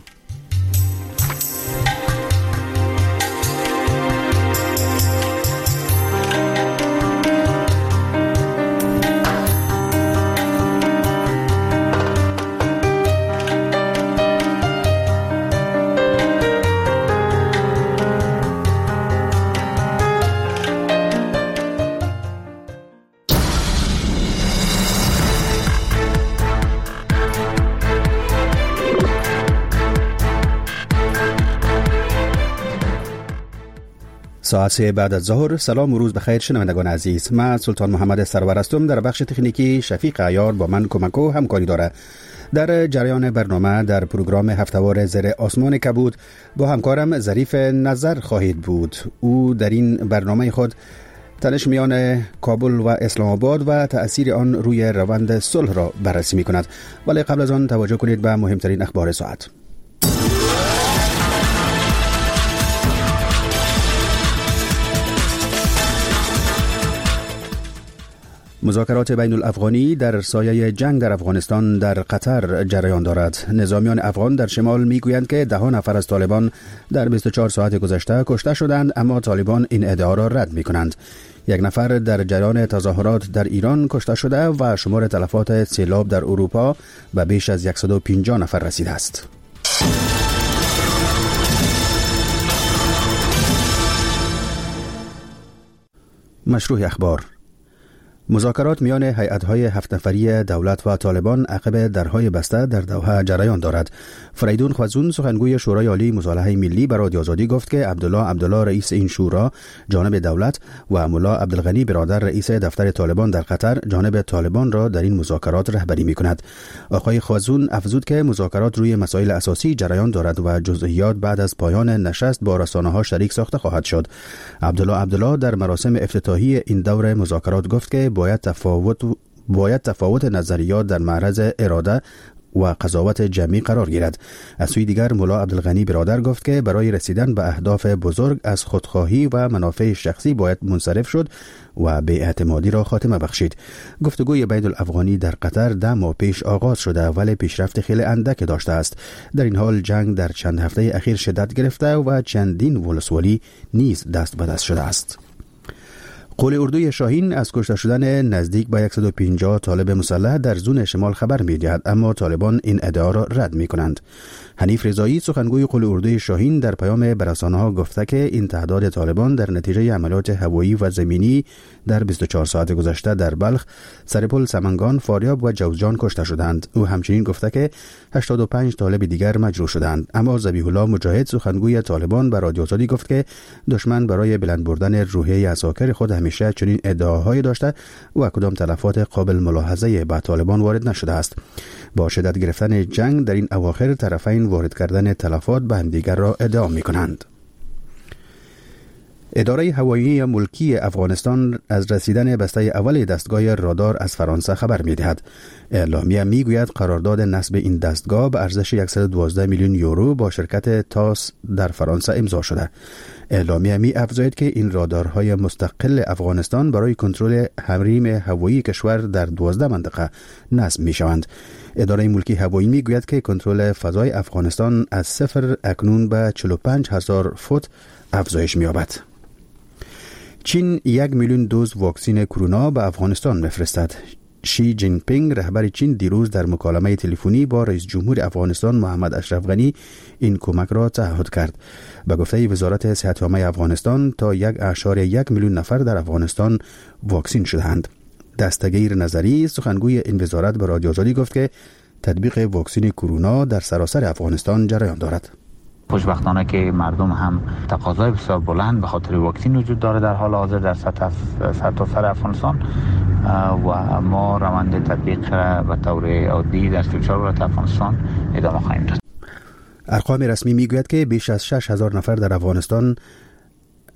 ساعت سه بعد از ظهر. سلام و روز بخیر شنوندگان عزیز. من سلطان محمد سرور هستم. در بخش تکنیکی شفیق عیار با من کمک و همکاری دارد. در جریان برنامه در پروگرام هفتهوار زیر آسمان کبود با همکارم ظریف نظر خواهید بود. او در این برنامه خود تنش میان کابل و اسلام آباد و تأثیر آن روی روند صلح را بررسی می کند. ولی قبل از آن توجه کنید به مهمترین اخبار ساعت. مذاکرات بین الافغانی در سایه جنگ در افغانستان در قطر جریان دارد. نظامیان افغان در شمال میگویند که ده نفر از طالبان در بیست و چهار ساعت گذشته کشته شدند، اما طالبان این ادعا را رد میکنند. یک نفر در جریان تظاهرات در ایران کشته شده و شمار تلفات سیلاب در اروپا به بیش از صد و پنجاه نفر رسیده است. مشروع اخبار. مذاکرات میان هیئت‌های هفت نفری دولت و طالبان عقب درهای بسته در دوحه جریان دارد. فریدون خوازون سخنگوی شورای عالی مصالحه ملی به رادیو آزادی گفت که عبدالله عبدالله رئیس این شورا جانب دولت و ملا عبدالغنی برادر رئیس دفتر طالبان در قطر جانب طالبان را در این مذاکرات رهبری می‌کند. آقای خوازون افزود که مذاکرات روی مسائل اساسی جریان دارد و جزئیات بعد از پایان نشست با رسانه‌ها شریک ساخته خواهد شد. عبدالله عبدالله در مراسم افتتاحی این دور مذاکرات گفت که باید تفاوت باید تفاوت نظریات در معرض اراده و قضاوت جمعی قرار گیرد. از سوی دیگر ملا عبدالغنی برادر گفت که برای رسیدن به اهداف بزرگ از خودخواهی و منافع شخصی باید منصرف شد و بی‌اعتمادی را خاتمه بخشید. گفتگوی بین الافغانی در قطر ده ماه پیش آغاز شده ولی پیشرفت خیلی اندک داشته است. در این حال جنگ در چند هفته اخیر شدت گرفته و چندین ولسوالی نیز دست به دست شده است. قول اردوی شاهین از کشته شدن نزدیک به صد و پنجاه طالب مسلح در زون شمال خبر می‌دهد، اما طالبان این ادعا را رد می‌کنند. حنیف رضایی سخنگوی قول اردوی شاهین در پیام به رسانه‌ها گفته که این تعداد طالبان در نتیجه عملیات هوایی و زمینی در بیست و چهار ساعت گذشته در بلخ، سرپل سمنگان، فاریاب و جوزجان کشته شدند. او همچنین گفته که هشتاد و پنج طالب دیگر مجروح شدند. اما ذبیح الله مجاهد سخنگوی طالبان به رادیو آزادی گفت که دشمن برای بلند بردن روحیه عساکر خود همیشه چنین ادعاهایی داشته و کدام تلفات قابل ملاحظه به طالبان وارد نشده است. با شدت گرفتن جنگ در این اواخر طرفین وارد کردن تلفات به همدیگر را ادعا می‌کنند. اداره هوایی ملکی افغانستان از رسیدن بسته اول دستگاه رادار از فرانسه خبر می‌دهد. اعلامیه می‌گوید قرارداد نصب این دستگاه به ارزش صد و دوازده میلیون یورو با شرکت تاس در فرانسه امضا شده. اعلامیه می‌افزاید که این رادارهای مستقل افغانستان برای کنترل حریم هوایی کشور در دوازده منطقه نصب می‌شوند. اداره ملکی هوایی می‌گوید که کنترل فضای افغانستان از صفر اکنون به چهل و پنج هزار فوت افزایش می‌یابد. چین یک میلیون دوز واکسن کرونا به افغانستان می‌فرستد. شی جین پینگ رهبر چین دیروز در مکالمه تلفنی با رئیس جمهور افغانستان محمد اشرف غنی این کمک را تعهد کرد. به گفته وزارت صحت عامه افغانستان تا یک اشاره یک میلیون نفر در افغانستان واکسن شدند. دستگیر نظری سخنگوی این وزارت به رادیو آزادی گفت که تطبیق واکسن کرونا در سراسر افغانستان جریان دارد.
خوشبختانه که مردم هم تقاضای بسیار بلند به خاطر واکسن وجود داره در حال حاضر در سطح سرتاسر افغانستان و ما روند تطبیق را به طور عادی در سی و چهار ولایت افغانستان ادامه خواهیم داد.
ارقام رسمی میگوید که بیش از شش هزار نفر در افغانستان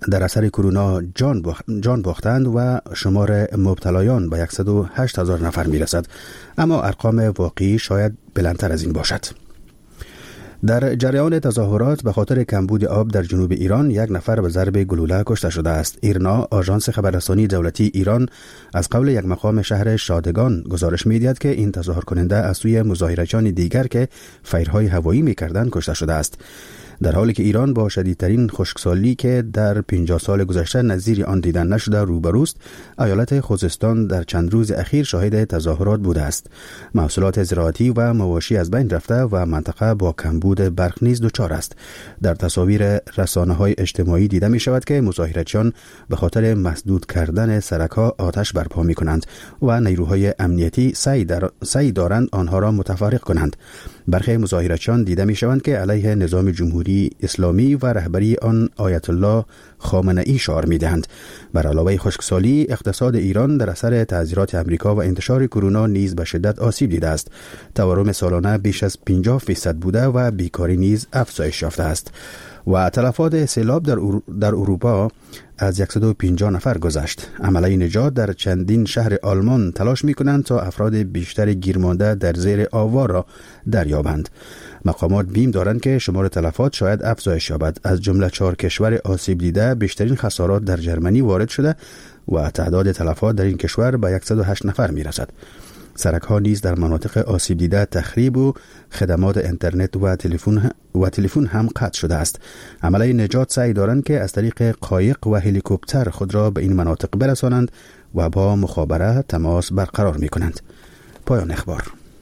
در اثر کرونا جان, جان باختند و شمار مبتلایان به صد و هشت هزار نفر می رسد، اما ارقام واقعی شاید بلندتر از این باشد. در جریان تظاهرات به خاطر کمبود آب در جنوب ایران یک نفر به ضرب گلوله کشته شده است. ایرنا، آژانس خبررسانی دولتی ایران، از قول یک مقام شهر شادگان گزارش می‌دهد که این تظاهر کننده از سوی مظاهرچیان دیگر که فیرهای هوایی می‌کردند کشته شده است. در حالی که ایران با شدیدترین خشکسالی که در پنجاه سال گذشته نظیر آن دیدن نشده روبروست، ایالت خوزستان در چند روز اخیر شاهد تظاهرات بوده است. محصولات زراعتی و مواشی از بین رفته و منطقه با کمبود برق نیز دچار است. در تصاویر رسانه‌های اجتماعی دیده می شود که مظاهرچیان به خاطر مسدود کردن سرک‌ها آتش برپا می کنند و نیروهای امنیتی سعی, در... سعی دارند آنها را متفرق کنند. برخی مظاهرچیان دیده می شوند که علیه نظام جمهوری اسلامی و رهبری آن آیت الله خامنه ای شعار می دهند. بر علاوه خشکسالی، اقتصاد ایران در اثر تعذیرات امریکا و انتشار کرونا نیز به شدت آسیب دیده است. تورم سالانه بیش از پنجاه فیصد بوده و بیکاری نیز افزایش یافته است. و تلفات سیلاب در, ارو... در اروپا از صد و پنجاه نفر گذشت. عمله نجات در چندین شهر آلمان تلاش می کنند تا افراد بیشتر گیرمانده در زیر آوار را دریابند. مقامات بیم دارند که شمار تلفات شاید افزایش یابد. از جمله چهار کشور آسیب دیده بیشترین خسارات در جرمنی وارد شده و تعداد تلفات در این کشور به صد و هشت نفر می رسد. سرک ها نیز در مناطق آسیب دیده تخریب و خدمات اینترنت و تلفن و تلفن هم قطع شده است. عمله نجات سعی دارند که از طریق قایق و هلیکوپتر خود را به این مناطق برسانند و با مخابره تماس برقرار می کنند. پایان اخبار.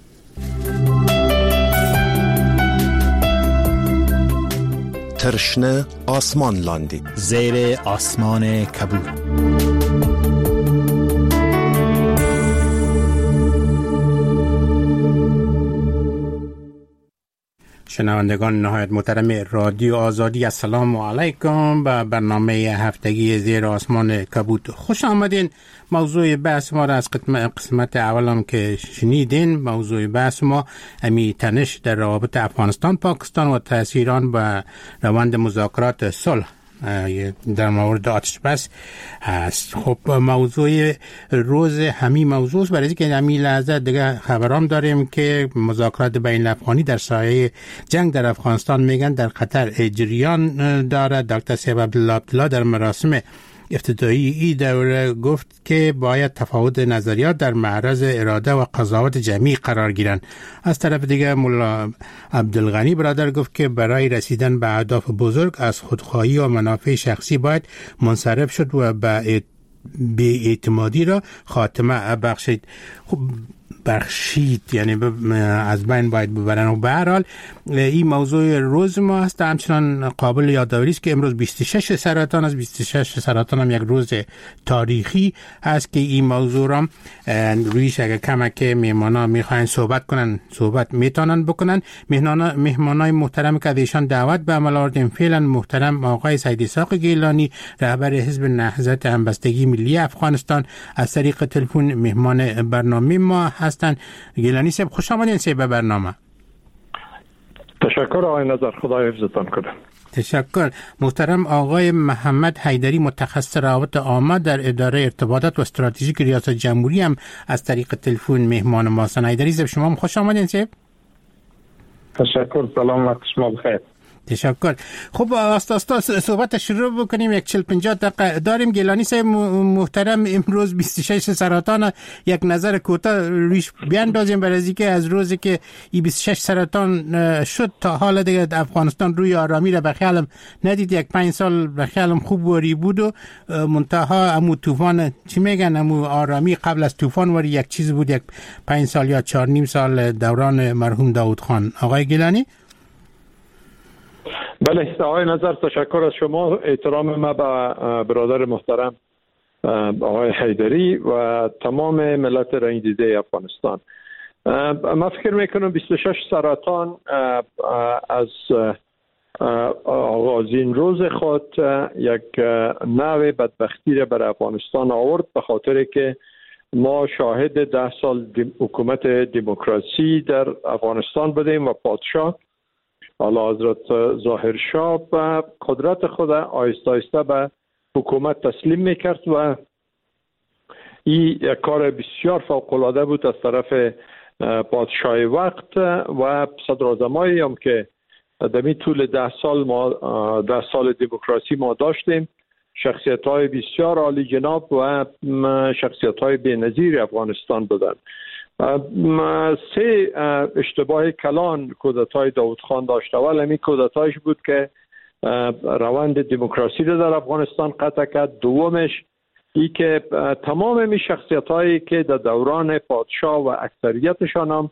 ترشنه آسمان لاندی
زیر آسمان کبود.
شنوندگان نهایت محترم رادیو آزادی، السلام علیکم. به برنامه هفتگی زیر آسمان کبود خوش آمدین. موضوع بحث ما را از قسمت اولم که شنیدین، موضوع بحث ما امی تنش در روابط افغانستان پاکستان و تأثیر آن به روند مذاکرات صلح در مورد آتش بس هست. خب موضوع روز همین موضوع است، برای اینکه همین لحظه دیگه خبرام داریم که مذاکرات بین الافغانی در سایه جنگ در افغانستان میگن در قطر جریان داره. دکتر سیب عبدالله عبدالله در مراسم افتتاحی این دوره گفت که باید تفاوت نظریات در معرض اراده و قضاوت جمعی قرار گیرند. از طرف دیگه مولا عبدالغنی برادر گفت که برای رسیدن به اهداف بزرگ از خودخواهی و منافع شخصی باید منصرف شد و به بی‌اعتمادی را خاتمه بخشید. خب بخشید یعنی از بین باید ببرن. و به هر حال این موضوع روز ما هست. همچنان قابل یادآوری است که امروز بیست و شش سرطان است. بیست و شش سرطان هم یک روز تاریخی هست که این موضوع را رویش اگر کمک میهمانا میخواین صحبت کنن صحبت میتونن بکنن. مهمانای محترم که ایشان دعوت به عمل آوردیم فعلا محترم آقای سید اسحاق گیلانی رهبر حزب نهضت همبستگی ملی افغانستان از طریق تلفن مهمان برنامه ما هستند. گیلانی صاحب خوش آمدین صاحب به برنامه.
تشکر آقای نظر، خدا حفظتان کنه.
تشکر. محترم آقای محمد حیدری متخصص روابط عامه در اداره ارتباطات و استراتژیک ریاست جمهوری هم از طریق تلفن مهمان ما هستند. حیدری صاحب شما هم خوش آمدین صاحب.
تشکر، سلام وقت شما بخیر.
تشکر. خب آستا آستا صحبت شروع بکنیم. یک چهل پنجاه دقیقه داریم. گیلانی صاحب محترم امروز بیست و شش سرطان، یک نظر کوتاه رویش بیاندازیم برای اینکه از روزی که این بیست و شش سرطان شد تا حال دیگه افغانستان روی آرامی را بخیالم ندید. یک پنج سال بخیالم خوب وری بود و منتها امو طوفان چی میگن امو آرامی قبل از طوفان وری یک چیز بود. یک پنج سال یا چهار نیم سال دوران مرحوم داود خان. آقای گیلانی.
بله آقای نظر، تشکر از شما. احترام ما به برادر محترم آقای حیدری و تمام ملت رنگ‌دیده افغانستان. من فکر میکنم بیست و شش سرطان از آغازین روز خود یک نوع بدبختی را برای افغانستان آورد، به خاطر که ما شاهد ده سال حکومت دموکراسی در افغانستان بودیم و پادشاه اعلی حضرت ظاهر شاه به قدرت خود آهسته آهسته به حکومت تسلیم میکرد و این کار بسیار فوق‌العاده بود از طرف پادشاه وقت و صدراعظمایی هم که در این طول ده سال ما ده سال دموکراسی ما داشتیم، شخصیت‌های بسیار عالی جناب و شخصیت‌های بی‌نظیر افغانستان بودند. سه اشتباه کلان کودتای داوود خان داشت. اول همین کودتایش بود که روند دموکراسی رو در افغانستان قطع کرد. دومش ای که تمام این شخصیت‌هایی که در دوران پادشاه و اکثریتشان هم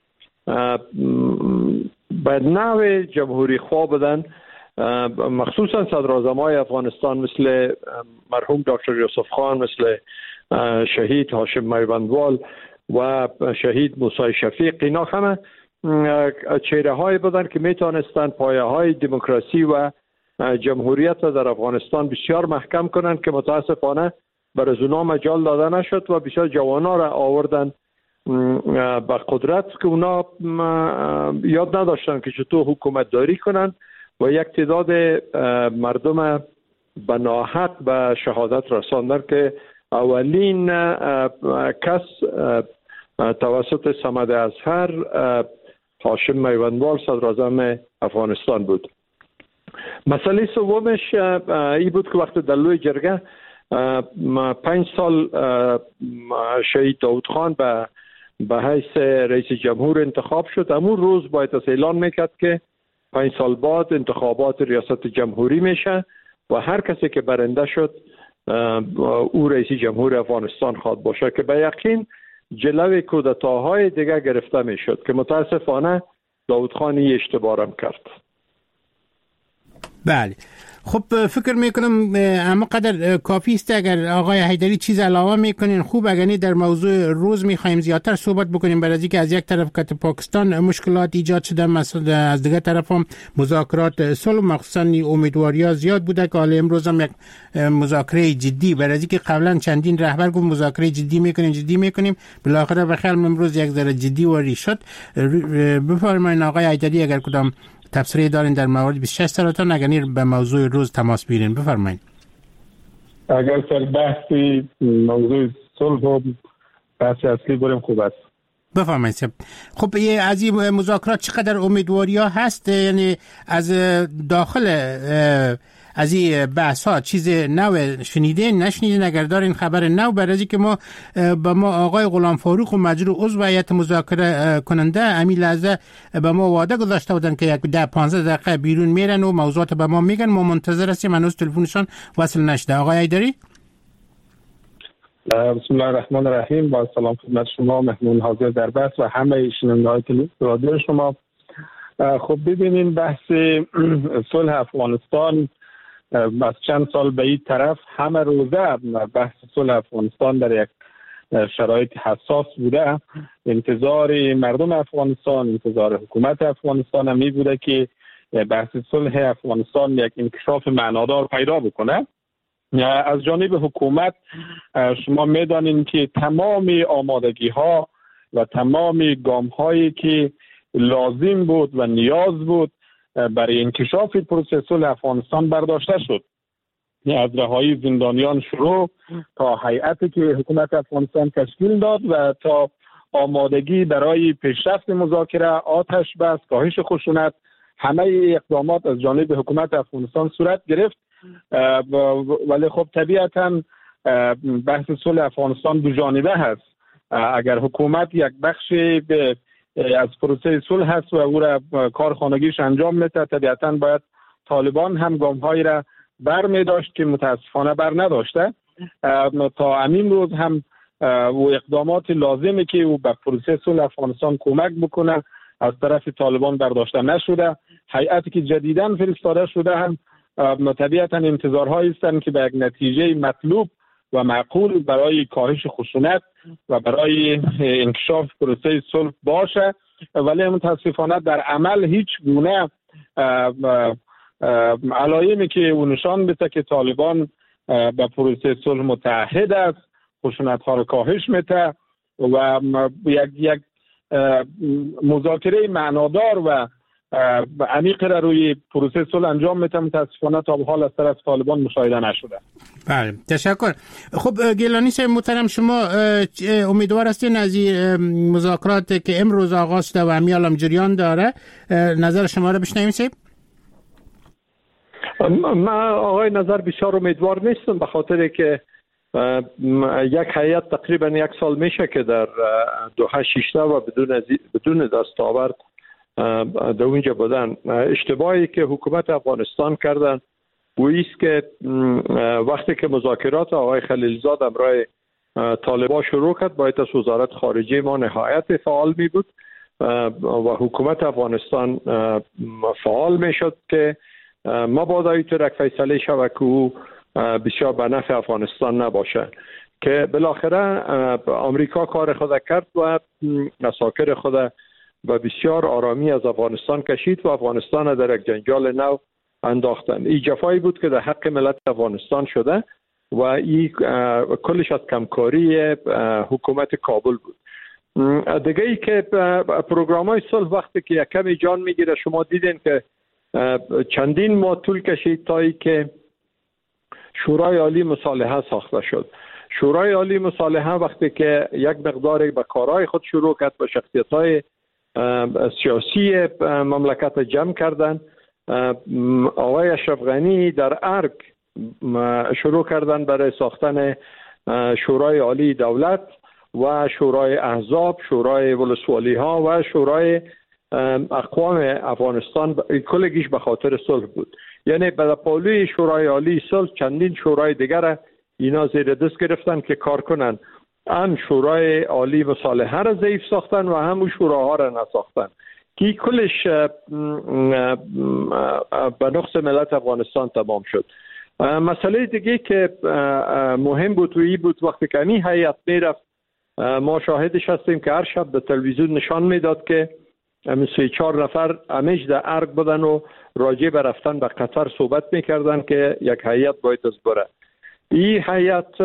به نوع جمهوری خواه بودن، مخصوصا صدراعظمای افغانستان مثل مرحوم دکتر یوسف خان، مثل شهید هاشم میوندوال و شهید موسی شفیق، اینا همه چهره هایی بودن که میتونستند پایه های دموکراسی و جمهوریت در افغانستان بسیار محکم کنند که متاسفانه بر از اونا مجال داده نشد و بسیار جوانا را آوردن به قدرت که اونا یاد نداشتن که چطور حکومت داری کنند و یک تعداد مردم به ناحق به شهادت رساندن که اولین کس توسط صمد اظهر هاشم میوندوال صدراعظم افغانستان بود. مسئله سومش این بود که وقتی در لوی جرگه پنج سال شهید داوود خان به به حیث رئیس جمهور انتخاب شد، همون روز باید اعلان میکرد که پنج سال بعد انتخابات ریاست جمهوری میشه و هر کسی که برنده شد او رئیس جمهور افغانستان خواهد باشه که به یقین جلوی کودتاهای دیگه گرفته میشد که متاسفانه داوود خان این اشتباه را کرد.
بله، خب فکر میکنم اما قدر کافی است اگر آقای حیدری چیز علاوه میکنین خوب، اگر در موضوع روز میخوایم زیادتر صحبت بکنیم، برای اینکه از یک طرف که پاکستان مشکلات ایجاد شده، مثلا از دیگه طرف هم مذاکرات صلح مخصوصا امیدواریا زیاد بوده که حالا امروز هم یک مذاکره جدی، برای اینکه قبلا چندین رهبر گفت مذاکره جدی میکنیم جدی میکنیم بالاخره به خیال امروز یک ذره جدی وری شد. بفرمایید آقای حیدری اگر کدام تفسیری دارین در مورد بیست و شش سرطان، اگر به موضوع روز تماس بگیرین بفرمایید.
اگر سر بحثی موضوع صلح و بحث اصلی بریم خوب است.
بفرمایید. خب از این مذاکرات چقدر امیدواری ها هست؟ یعنی از داخل از این بحث ها چیز نو شنیدین نشنیدین؟ اگر دارین خبر نو برای که ما با ما آقای غلام فاروق و مجروح عضو هیئت مذاکره کننده همین لحظه به ما وعده گذاشته بودن که یک ده پانزده دقیقه بیرون میرن و موضوعات به ما میگن، ما منتظر هستیم، هنوز تلفنشان وصل نشده. آقای حیدری.
بسم الله الرحمن الرحیم. با سلام خدمت شما مهمون حاضر در بحث و همه شنونده‌های رادیو شما. خب ببینین بحث صلح افغانستان از چند سال به این طرف همه روزه بحث صلح افغانستان در یک شرایط حساس بوده. انتظار مردم افغانستان، انتظار حکومت افغانستان هم می بوده که بحث صلح افغانستان یک انکشاف معنادار پیدا بکنه. از جانب حکومت شما میدانین که تمام آمادگی ها و تمام گام هایی که لازم بود و نیاز بود برای انکشاف پروسه صلح افغانستان برداشته شد. از رهایی زندانیان شروع تا هیئتی که حکومت افغانستان تشکیل داد و تا آمادگی برای پیشرفت مذاکره، آتش بس، کاهش خشونت، همه اقدامات از جانب حکومت افغانستان صورت گرفت. ولی خب طبیعتاً بحث صلح افغانستان دو جانبه هست. اگر حکومت یک بخش به از پروسه صلح هست و او را کارخانگیش انجام میده، طبیعتاً باید طالبان هم گام‌هایی را بر می داشت که متاسفانه بر نداشته. تا همین روز هم و اقدامات لازمی که او به پروسه صلح افغانستان کمک بکنه از طرف طالبان برداشته نشده. هیئتی که جدیداً فرستاده شده هم طبیعتاً انتظارهایی هستند که به یک نتیجه مطلوب و معقول برای کاهش خشونت و برای انکشاف پروسه صلح باشه، ولی متاسفانه در عمل هیچ گونه علایمی که او نشان بده که طالبان به پروسه صلح متعهد است، خشونت ها را کاهش میده و یک یک مذاکره معنادار و عمیق را روی پروسه صلح انجام میده، متاسفانه تا به حال از طرف طالبان مشاهده نشده.
بله تشکر. خب گیلانی صاحب محترم، شما امیدوار هستین از این مذاکرات که امروز آغاز شده و همیال هم جریان داره نظر شما را بشنویم صاحب؟
من آقای نظر بسیار امیدوار نیستم، به خاطر که یک هیئت تقریبا یک سال میشه که در دوحه شیشته و بدون بدون دستاورد در اونجا بودن. اشتباهی که حکومت افغانستان کردن گوییست که وقتی که مذاکرات آقای خلیلزاد امرای طالبان شروع کرد باید از وزارت خارجه ما نهایت فعال می بود و حکومت افغانستان فعال می شد که مبادا اینطور یک فیصله شود که او بسیار به نفع افغانستان نباشه، که بالاخره آمریکا کار خود کرد و مساکر خود و بسیار آرامی از افغانستان کشید و افغانستان در یک جنجال نو انداختن. این جفایی بود که در حق ملت افغانستان شده و این کلش از کمکاری حکومت کابل بود. دیگه ای که پروگرام های صلح وقتی که یک کمی جان میگیره، شما دیدین که چندین ماه طول کشید تا ای که شورای عالی مصالحه ساخته شد. شورای عالی مصالحه وقتی که یک مقدار به کارهای خود شروع کرد و شخصیت‌های سیاسی مملکت جمع کردن، آقای اشرف غنی در ارگ شروع کردن برای ساختن شورای عالی دولت و شورای احزاب، شورای ولسوالی ها و شورای اقوام افغانستان، کلگیش به خاطر صلح بود. یعنی به پالوی شورای عالی صلح چندین شورای دیگر اینا زیر دست گرفتن که کار کنن. هم شورای عالی مصالحه را ضعیف ساختن و هم شوراها را نساختن که کلش به نقص ملت افغانستان تمام شد. مسئله دیگه که مهم بود و این بود وقتی که این هیئت میرفت، ما شاهدش هستیم که هر شب به تلویزیون نشان میداد که همین سه چهار نفر همیش در ارگ بودن و راجع به رفتن به قطر صحبت میکردن که یک هیئت باید از بره. این هیئت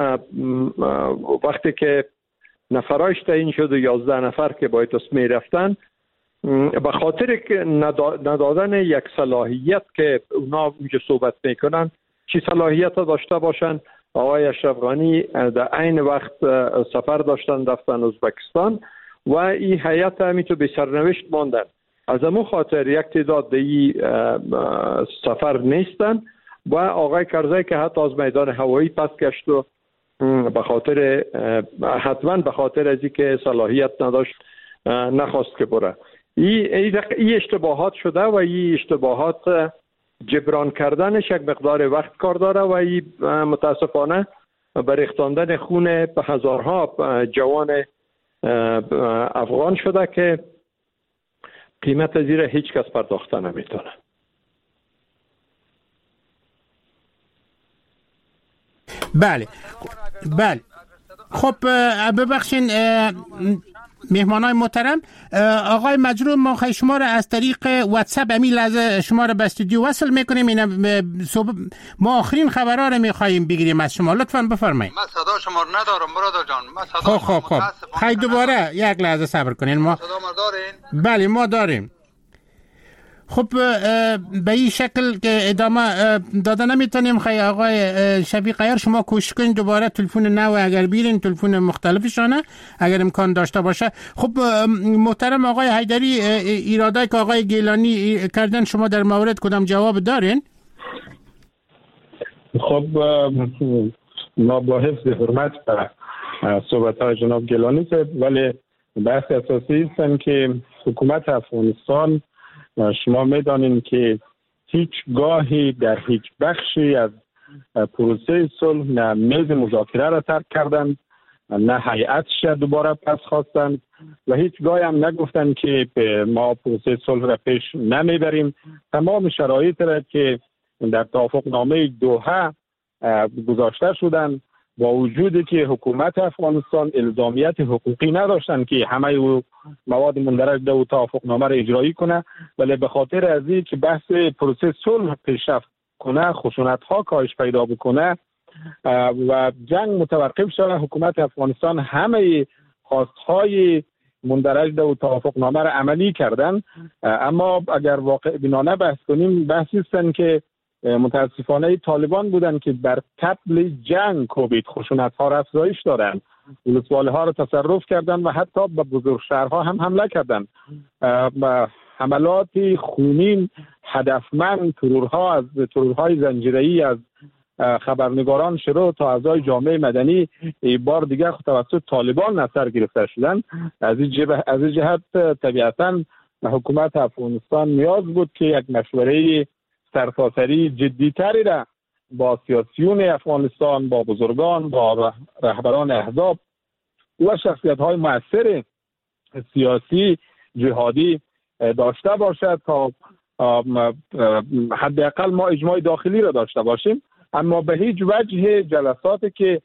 وقتی که نفرایش تعیین شد و یازده نفر که باید از میرفتن، به خاطر که ندادن یک صلاحیت که اونا اونجا صحبت میکنن چی صلاحیت داشته باشن، آقای اشرف غنی در عین وقت سفر داشتن رفتن ازبکستان و این هیئت همینطور به سرنوشت ماندن. از امون خاطر یک تعداد دی سفر نیستن و آقای کرزی که حتی از میدان هوایی پس گشت و به خاطر حتما به خاطر از اینکه صلاحیت نداشت نخواست که بره. این اشتباهات شده و این اشتباهات جبران کردنش یک مقدار وقت کار داره و این متاسفانه بریختاندن خون به هزارها جوان افغان شده که قیمت از این هیچ کس پرداخته نمیتونه.
بله بله خب ببخشین مهمانای محترم، آقای مجروح ما خواهی شما را از طریق واتساپ امی لحظه شما را به استودیو وصل میکنیم. این ما آخرین خبرها را میخواییم بگیریم از شما، لطفاً بفرمایید.
من صدا شما رو ندارم برادر جان. من صدا
خب خب خب خیلی دوباره یک لحظه صبر کنین. ما
صدا ما دارین؟
بله ما داریم. خب به این شکل که ادامه داده نمیتونیم. خیلی آقای شفیق عیار شما کوشش کنین دوباره تلفن نو اگر بیرین تلفن مختلفشانه اگر امکان داشته باشه. خب محترم آقای حیدری، ایرادایی که آقای گیلانی کردن شما در مورد کدام جواب دارین؟
خب ما با حفظ حرمت به صحبت های جناب گیلانی است، ولی بحث اساسی است که حکومت افغانستان شما میدانید که هیچ گاهی در هیچ بخشی از پروسه صلح نه میز مذاکره را ترک کردند، نه هیئتش دوباره پس خواستند و هیچ گاهی هم نگفتند که ما پروسه صلح را پیش نمیبریم. تمام شرایط را که در توافقنامه دوحه گذاشته شدند با وجودی که حکومت افغانستان الزامیت حقوقی نداشتند که همه مواد مندرج در توافقنامه را اجرایی کنه، ولی به خاطر از این که بحث پروسه صلح پیشرفت کنه، خشونت ها کاهش پیدا بکنه و جنگ متوقف شده، حکومت افغانستان همه خواستهای مندرج ده و توافقنامه را عملی کردن. اما اگر واقع بینانه بحث کنیم بحثی هستن که متاسفانه طالبان بودن که بر طبل جنگ کوبید، خشونت ها را افزایش دادن، ولسوالی ها را تصرف کردن و حتی به بزرگ شهرها هم حمله کردن. حملات خونین هدفمند، ترورها از ترورهای زنجیره‌ای از خبرنگاران شروع تا اعضای جامعه مدنی بار دیگر توسط طالبان نصر گرفته شدن. از این جهت از این جهت طبیعتاً حکومت افغانستان نیاز بود که یک مشوره سرتاسری جدی‌تری را با سیاسیون افغانستان، با بزرگان، با رهبران احزاب و شخصیت‌های مؤثر سیاسی جهادی داشته باشد تا حداقل ما اجماع داخلی را داشته باشیم. اما به هیچ وجه جلساتی که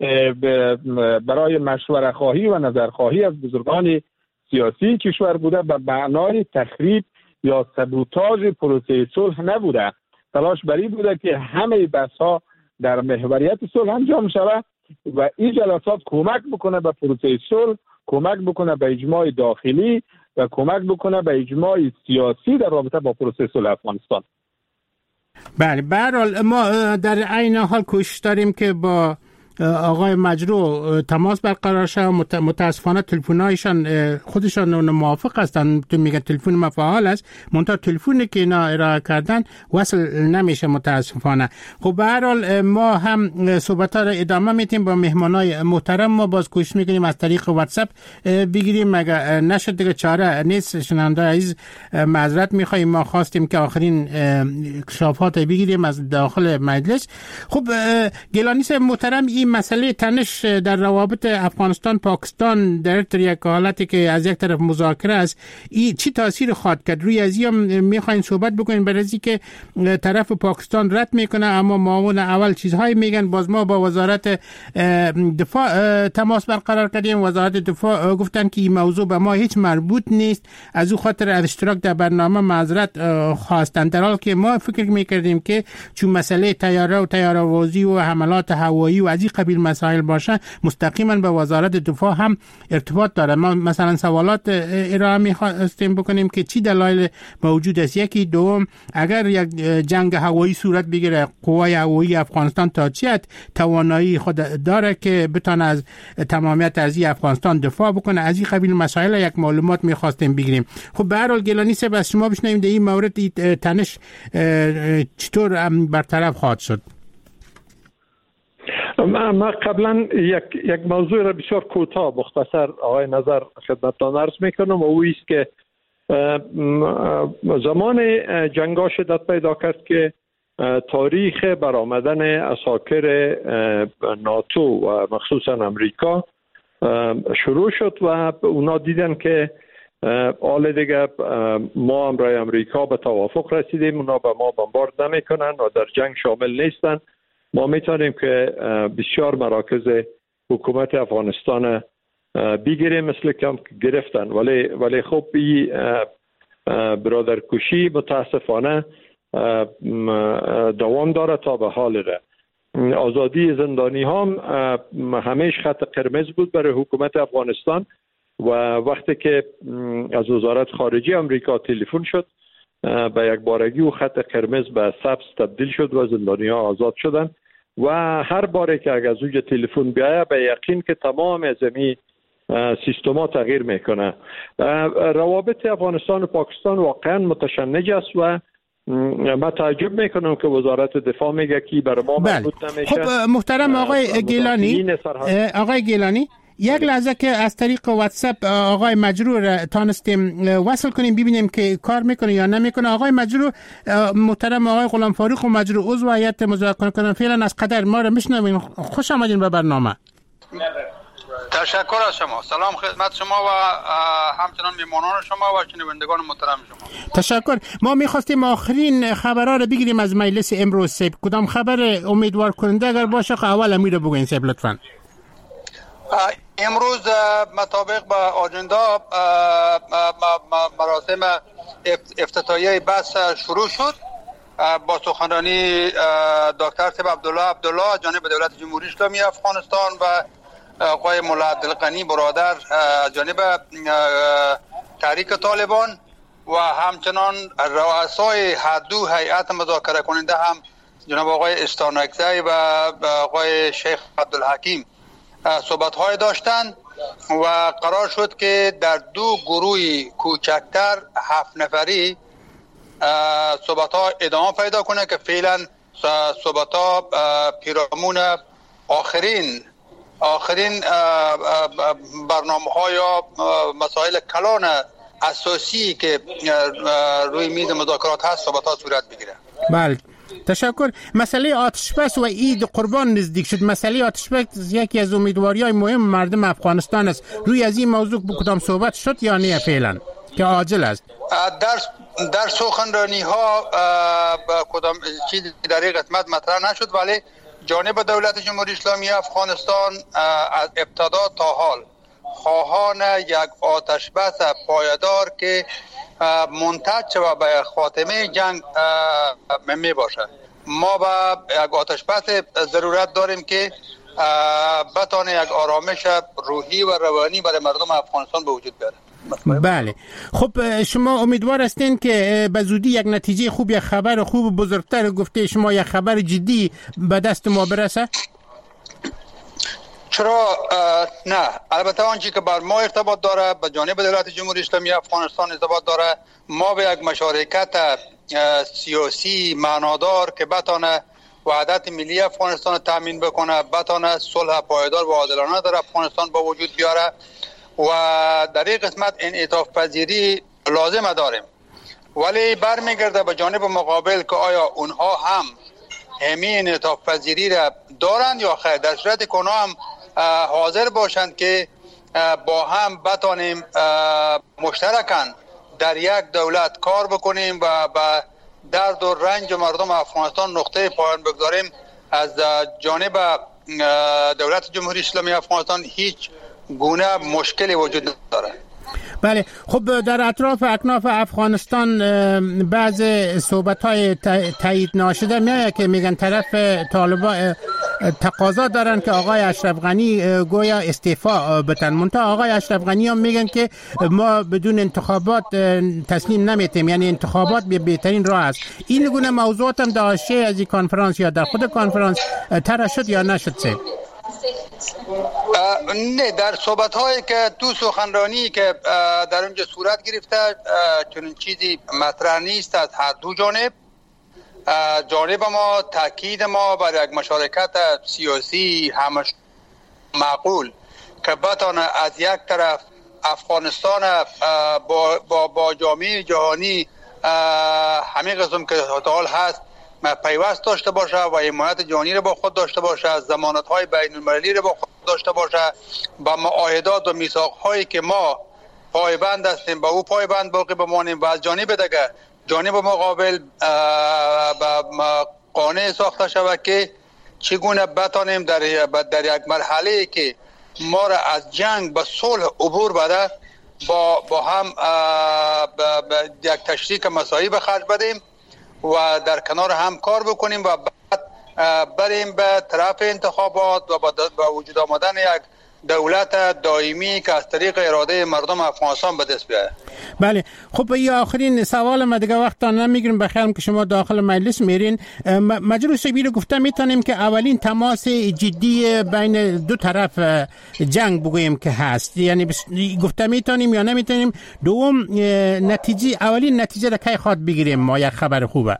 برای مشوره خواهی و نظر خواهی از بزرگان سیاسی کشور بوده به معنای تخریب یا سابوتاژ پروسه صلح نبوده. تلاش بری بوده که همه بحث‌ها در محوریت صلح انجام شود و این جلسات کمک بکنه به پروسه صلح، کمک بکنه به اجماع داخلی و کمک بکنه به اجماع سیاسی در رابطه با پروسه صلح افغانستان.
بله، به هر حال ما در عین حال کوشش داریم که با آقای مجروح تماس برقرار شه. متاسفانه تلفن‌هایشان خودشان موافق هستن، تو میگن تلفن ما فعال است، منتها تلفنی که اینا ارائه کردن وصل نمیشه متاسفانه. خب به هر حال ما هم صحبت‌ها را ادامه میدیم با مهمانای محترم. ما باز کوشش میکنیم از طریق واتساپ بگیریم، مگه نشد دیگه چاره نیست. شنونده عزیز معذرت میخوایم، ما خواستیم که آخرین اکتشافات بگیریم از داخل مجلس. خب گیلانی صاحب محترم، این مسئله تنش در روابط افغانستان پاکستان در یک حالتی که از یک طرف مذاکره است، این چی تاثیر خواهد کرد روی از این میخواین صحبت بکنین؟ برای اینکه طرف پاکستان رد میکنه اما معاون اول چیزهای میگن. باز ما با وزارت دفاع تماس برقرار کردیم، وزارت دفاع گفتن که این موضوع به ما هیچ مربوط نیست، از او خاطر از اشتراک در برنامه معذرت خواستن، در حالی که ما فکر میکردیم که چون مسئله طیاره و طیاره‌وازی و حملات هوایی و از این قبیل مسائل باشه مستقیما به وزارت دفاع هم ارتباط داره. ما مثلا سوالات ارائه می‌خواستیم بکنیم که چی دلایل موجود است. یکی، دوم، اگر یک جنگ هوایی صورت بگیره، قوای هوایی افغانستان تا چه حد توانایی خود داره که بتونه از تمامیت ارضی افغانستان دفاع بکنه. از این قبیل مسائل یک معلومات می‌خواستیم بگیریم. خب به هر حال گیلانی صاحب از شما بشنویم در این مورد تنش چطور برطرف خواهد شد؟
ما قبلا یک یک موضوع را بسیار کوتاه مختصر آقای نظر خدمتتان عرض میکنم و او است که زمان جنگا شدت پیدا کرد که تاریخ برآمدن عساکر ناتو و مخصوصا امریکا شروع شد و اونا دیدن که حال دیگه ما امرای امریکا به توافق رسیدیم، اونا به ما بمبارد نمیکنن و در جنگ شامل نیستن، ما میتونیم که بسیار مراکز حکومت افغانستان بگیریم مثل کم گرفتن. ولی ولی خب این برادرکشی متاسفانه دوام داره تا به حال ره. آزادی زندانی هم همیشه خط قرمز بود برای حکومت افغانستان و وقتی که از وزارت خارجه امریکا تلفن شد به یک بارگی و خط قرمز به سبز تبدیل شد و زندانی ها آزاد شدن و هر باره که اگر از اونجا تلفن بیایه به یقین که تمام از این سیستم ها تغییر میکنه. روابط افغانستان و پاکستان واقعا متشنج است و من تعجب میکنم که وزارت دفاع میگه که برای ما مربوط نمیشه.
خب محترم آقای گیلانی، آقای گیلانی یک لحظه که از طریق واتساپ آقای مجروح را تانستیم وصل کنیم ببینیم که کار میکنه یا نمیکنه. آقای مجروح، محترم آقای غلام فاروق مجروح عضو هیئت مذاکره کننده فعلا از قطر ما را میشنویم. خوش آمدین به برنامه.
تشکر از شما. سلام خدمت شما و همچنان میمانان شما و شنوندگان محترم شما.
تشکر. ما میخواستیم آخرین خبرها رو بگیریم از مجلس امروز. سیب کدام خبر امیدوار کننده اگر باشه که اول امیر بگوین سیب لطفاً.
امروز مطابق با آجندا مراسم افتتاحیه بحث شروع شد با سخنرانی دکتر طیب عبدالله عبدالله جانب دولت جمهوری اسلامی افغانستان و آقای مولا عبدالغنی برادر جانب تحریک طالبان و همچنان رؤسای هر دو هیئت مذاکره کننده هم جناب آقای استانکزی و آقای شیخ عبدالحکیم صحبت های داشتند و قرار شد که در دو گروه کوچکتر هفت نفری صحبت ها ادامه پیدا کنه که فعلا صحبت ها پیرامون آخرین آخرین برنامه ها یا مسائل کلان اساسی که روی میز مذاکرات هست صحبت ها صورت بگیره.
بله تشکر. مسئله آتشبس و عید قربان نزدیک شد. مسئله آتشبس یکی از امیدواری‌های مهم مردم افغانستان است. روی از این موضوع کدام صحبت شد یا نه فعلا که عاجل است؟ در
در سخنرانی ها کدام چیزی در این قسمت مطرح نشد، ولی جانب دولت جمهوری اسلامی افغانستان از ابتدا تا حال خواهان یک آتشبس پایدار که منتج شود به خاتمه جنگ می باشد. ما با یک آتشبس ضرورت داریم که بتونه یک آرامش روحی و روانی برای مردم افغانستان به وجود بیاره.
بله. خب شما امیدوار هستین که به زودی یک نتیجه خوب، یک خبر خوب بزرگتر گفته شما، یک خبر جدی به دست ما برسه؟
چرا نه، البته آنچه که بر ما ارتباط داره به جانب دولت جمهوری اسلامی افغانستان ارتباط داره، ما به یک مشارکت سیاسی معنادار که بتونه وحدت ملی افغانستان تامین بکنه، بتونه صلح پایدار و عادلانه در افغانستان با وجود بیاره و در این قسمت انعطاف پذیری لازم داریم. ولی برمیگرده به جانب مقابل که آیا اونها هم همین انعطاف پذیری را دارند یا خیر، در صورت که اونها هم حاضر باشند که با هم بتانیم مشترکاً در یک دولت کار بکنیم و با درد و رنج مردم افغانستان نقطه پایان بگذاریم، از جانب دولت جمهوری اسلامی افغانستان هیچ گونه مشکلی وجود نداره.
بله. خب در اطراف اکناف افغانستان بعض صحبت‌های تایید ناشده میاد که میگن طرف طالبان تقاضا دارن که آقای اشرف غنی گویا استعفا بدن، منتها آقای اشرف غنی هم میگن که ما بدون انتخابات تسلیم نمیتیم، یعنی انتخابات به بهترین راه است. این گونه موضوعات هم در حاشیه از این کنفرانس یا در خود کنفرانس طرح شد یا نشد؟ سه
نه، در صحبت هایی که تو سخنرانی که در اونجا صورت گرفته چنین چیزی مطرح نیست از هر دو جانب. جانب ما تاکید ما بر یک مشارکت سیاسی همش معقول که بتانه از یک طرف افغانستان با با, با جامعه جهانی همین قسم که حال هست پیوست داشته باشه و حمایت جهانی رو با خود داشته باشه، ضمانت‌های بین‌المللی رو با خود داشته باشه، با معاهدات و میثاق‌هایی که ما پایبند هستیم با او پایبند باقی بمانیم و از جانب دیگر جانب مقابل با قانع ساخته شود که چگونه بتانیم در در یک مرحله که ما را از جنگ به صلح عبور بده با با هم یک تشریک مساعی به خرج بدیم و در کنار هم کار بکنیم و بعد بریم به طرف انتخابات و با وجود آمدن یک دولت دائمی که از طریق اراده مردم افغانستان به دست بیاید.
بله. خب این آخرین سوال ما دیگه وقت نمیگیریم، بخیرم که شما داخل مجلس میرین. مجلس شبیه گفتم میتونیم که اولین تماس جدی بین دو طرف جنگ بگوییم که هست، یعنی گفتم میتونیم یا نمیتونیم. دوم نتیجه اولین نتیجه را کی خواد بگیریم ما؟ یک خبر خوبه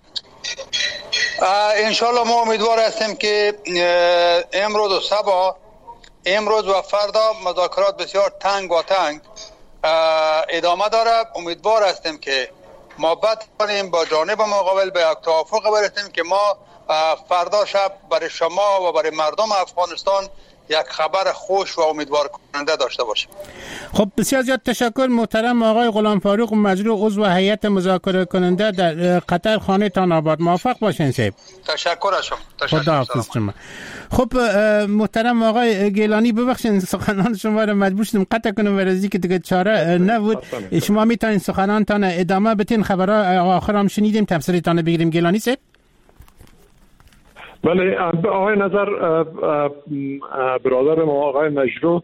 انشالله. ما امیدوار هستیم که امروز و صبح امروز و فردا مذاکرات بسیار تنگ و تنگ ادامه داره. امیدوار هستیم که ما بتوانیم با جانب مقابل به یک توافق برسیم که ما فردا شب برای شما و برای مردم افغانستان یک خبر خوش و امیدوار کننده داشته باشیم.
خب بسیار زیاد تشکر محترم آقای غلام فاروق مجروح، عضو هیئت مذاکره کننده در قطر. خانه تان آباد. موفق باشین صاحب.
تشکر از شما.
خداحافظ شما. خب محترم آقای گیلانی، ببخشید سخنان شما را مجبور شدم قطع کنم ورزی که دیگه چاره نبود. شما میتونید سخنانتان ادامه بدین. خبرها آخر هم شنیدیم، تفسیرتان بگیریم. گیلانی صاحب.
بله آقای نظر برادر ما آقای مجروح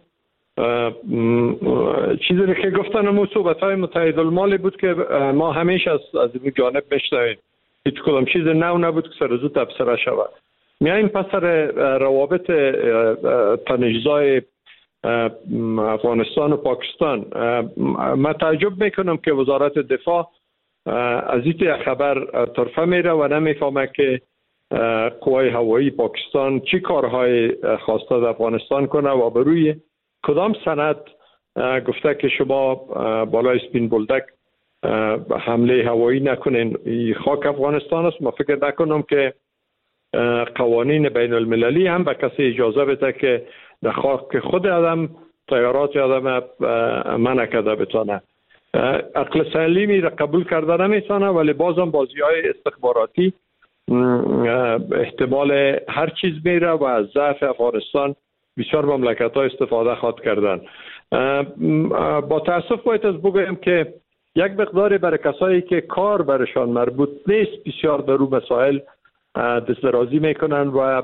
چیزی که گفتن مو صحبت‌های متحد المال بود که ما همیشه از از این جانب میشنویم. هیچ کدام چیز نو نبود که سر زود تفسیر شود. میایم پس سر روابط تنش‌زای افغانستان و پاکستان. من تعجب میکنم که وزارت دفاع از این خبر طرفه میره و نمیفهمه که قوای هوایی پاکستان چی کارهای خواسته در افغانستان کنه و بروی کدام سند گفته که شما بالای سپین بولدک حمله هوایی نکنین. خاک افغانستان است. ما فکر نکنم که قوانین بین المللی هم به کسی اجازه بده که در خاک خود آدم طیارات آدم منع کرده بتانه. عقل سلیمی را قبول کرده نمیتونه، ولی بازم بازی های استخباراتی احتمال هر چیز میره و از ضعف افغانستان بسیار مملکت ها استفاده خواهد کردن. با تاسف باید از بگویم که یک مقداری برای کسایی که کار برشان مربوط نیست بسیار در رو مسائل دست درازی میکنن و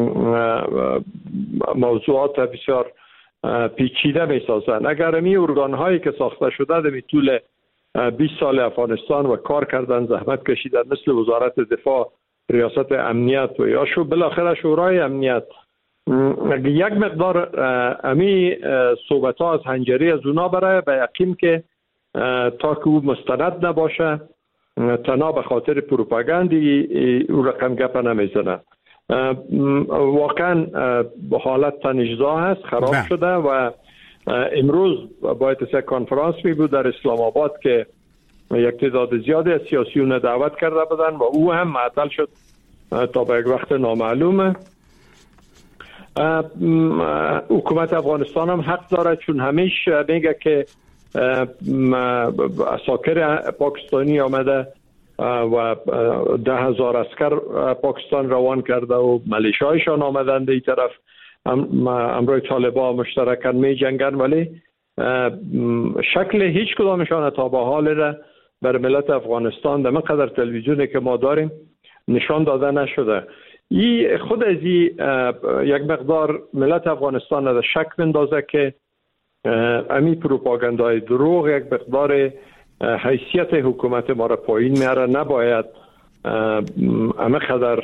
موضوعات بسیار پیچیده میسازن. اگر امی ارگان هایی که ساخته شده در طول بیست سال افغانستان و کار کردن، زحمت کشیدن، مثل وزارت دفاع، ریاست امنیت و یا شو بالاخره شورای امنیت، یک مقدار امی صحبت ها از هنجری از اونا برای به یقین که تا که او مستند نباشه تنها به خاطر پروپاگاندی او رقم گپ نمیزنه. واقعا به حالت تنش‌زا هست، خراب ده. شده و امروز باید سه کنفرانس می بود در اسلام آباد که یک تعداد زیادی از سیاسیون دعوت کرده بودن و او هم معطل شد تا به یک وقت نامعلومه. حکومت افغانستان هم حق داره، چون همیشه میگه که اساکر پاکستانی آمده و ده هزار اسکر پاکستان روان کرده و ملیشایشان آمدن در این طرف امروی طالبان مشترکاً می جنگن، ولی شکل هیچ کدامشان تا به حال را بر ملت افغانستان در مقدر تلویزیونی که ما داریم نشان داده نشده. این خود از این یک مقدار ملت افغانستان را شک مندازه که امی پروپاگاندای دروغ یک مقدار حیثیت حکومت ما را پایین میاره. نباید اما قدر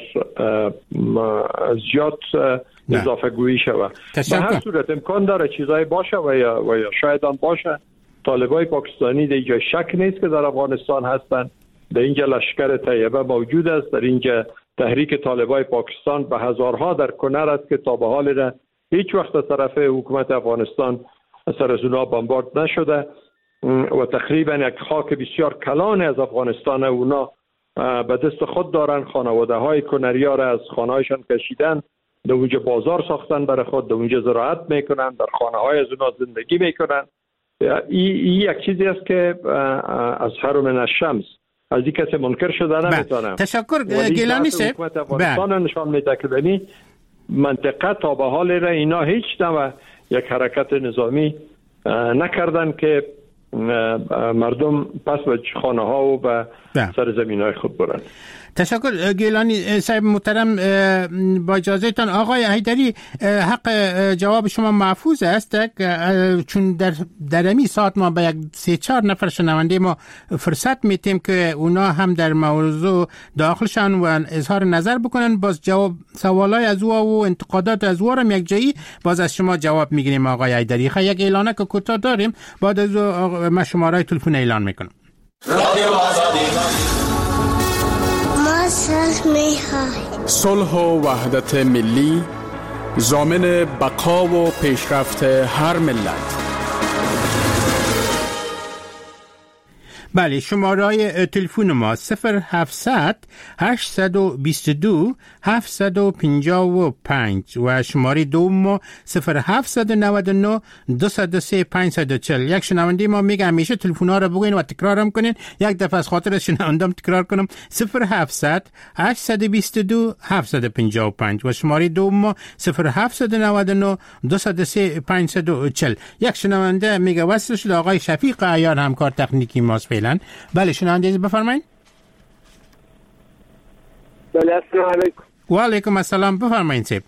زیاد اضافه گویی شود. به هر صورت امکان داره چیزایی باشه و یا, و یا شاید هم باشه. طالبای پاکستانی در اینجا شک نیست که در افغانستان هستند. در اینجا لشکر طیبه موجود است. در اینجا تحریک طالبای پاکستان به هزارها در کنر است که تا به حال را هیچ وقت از طرف حکومت افغانستان سر از اونا بمبارد نشده و تقریبا یک خاک بسیار کلان از افغانستان اونا به دست خود دارن. خانواده های کنریا را از خانه هایشان کشیدن، در اونجا بازار ساختن برای خود، در اونجا زراعت میکنن، در خانه های از اونا زندگی میکنن. این یک چیزی است که از حرم الشمس از این کسی منکر شده نمیتونه.
تشکر گیلانی صاحب.
حکومت افغانستان نشان میده که در منطقه تا به حال را اینا هیچ نوع یک حرکت نظامی نکردن که مردم پس به خانه ها و به سر زمین های خود برن.
تشکر گیلانی صاحب محترم. با اجازهتان آقای حیدری، حق جواب شما محفوظ است، چون در درمی ساعت ما به یک سه چهار نفر شنونده ما فرصت میتیم که اونا هم در موضوع داخلشان و اظهار نظر بکنن. باز جواب سوالای از او و انتقادات از او هم یک جایی باز از شما جواب میگیریم. آقای حیدری خیلی یک اعلانه که کوتاه داریم، بعد از ما شماره تلفن اعلان میکنم. رادیو آزادی.
صلح و وحدت ملی ضامن بقا و پیشرفت هر ملت.
بله، شماره تلفن ما صفر هفتصد هشتصد و بیست و دو هفتصد و پنجاه و پنج و شماره دوم ما صفر هفتصد و نود و نه دویست و سه پانصد و چهل. یک شنونده ما میگه همیشه تلفن ها رو بگوین و تکرار هم کنین. یک دفعه از خاطر شنوندم تکرار کنم: صفر هفتصد هشتصد و بیست و دو هفتصد و پنجاه و پنج و شماره دوم ما صفر هفتصد و نود و نه دویست و سه پانصد و چهل. یک شنونده میگه وصل شد آقای شفیق عیار، همکار تکنیکی ماست فعلا. بله شنونده بفرمایید.
بله السلام علیکم.
و علیکم السلام، بفرمایید صاحب.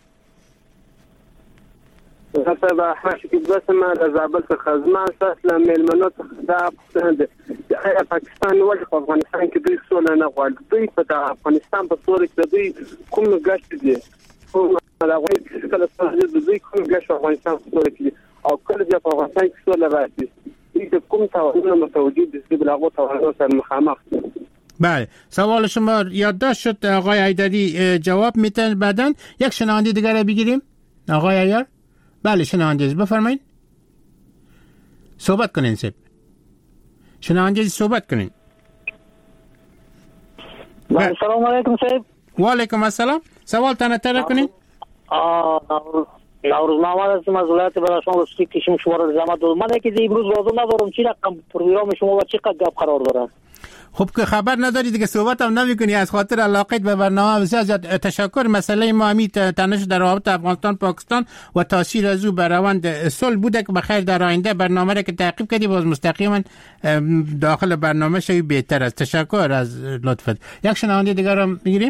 صاحب احمد شکیب بسم از زابل څخه زما تاسو ملمنو څخه دا پوښتنه ده چې پاکستان ولې په افغانستان کې دوی سوله نه غواړي؟ دوی په افغانستان په سوله کې دوی کوم غشت دي کوم دا غوړي چې کله څه دوی کوم غشت افغانستان په سوله کې او کله چې په افغانستان کې سوله راځي دوی کوم تاوانونه متوجه دي چې بلغو تاوانونه سره مخامخ.
بله، سوال شما یادداشت شد آقای حیدری جواب میتن. بعداً یک شنونده دیگر بگیریم. آقای عیار، بله شنونده بفرمایید، صحبت کنین صاحب. شنونده صحبت کنین.
السلام علیکم صاحب.
و علیکم السلام. سوال تنه تر کنین.
آه نوروز محمد هستم از ولایت بدخشان وسطی کشم شماره زحمت دارم. من که امروز لازم ندارم چی رقم پروگرام شما و چقدر گپ قرار داره.
خب که خبر نداری دیگه صحبت هم نمی‌کنی از خاطر علاقت به برنامه. بسیار زیاد تشکر. مسئله ما همی تنش در رابطه افغانستان پاکستان و تاثیر از او بر روند صلح بوده که بخیر در آینده برنامه را که تعقیب کردی باز مستقیما داخل برنامه شوی بهتر است. تشکر از لطفت. یک شنونده دیگر هم میگیریم.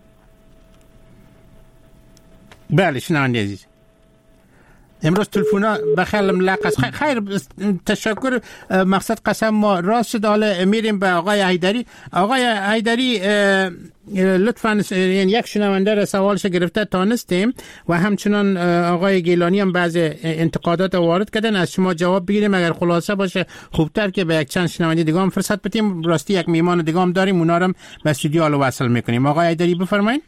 بله شنونده عزیز، امروز تلفونا بخیر ملقص. خیر تشکر. مقصد قسم ما راست شد. حالا میریم به آقای حیدری. آقای حیدری لطفاً یعنی یک شنونده را سوالش گرفته تانستیم و همچنان آقای گیلانی هم بعض انتقادات وارد کردن. از شما جواب بگیریم اگر خلاصه باشه خوبتر که به یک چند شنونده دیگه هم فرصت بدیم. راستی یک میهمان دیگه هم داریم، اونا رو به استودیو حالا وصل میکنیم. آقای حیدری بفرمایید.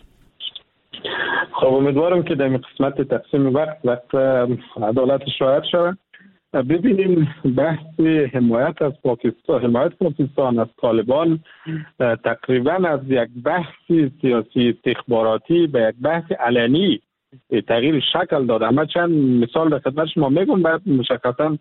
خب امیدوارم که در این قسمت تقسیم وقت وقت عدالت شاید شود. ببینیم بحث حمایت از پاکستان حمایت پاکستان از طالبان تقریبا از یک بحث سیاسی استخباراتی به یک بحث علنی تغییر شکل داده. اما چند مثال در خدمت شما میگم، بعد مشخصا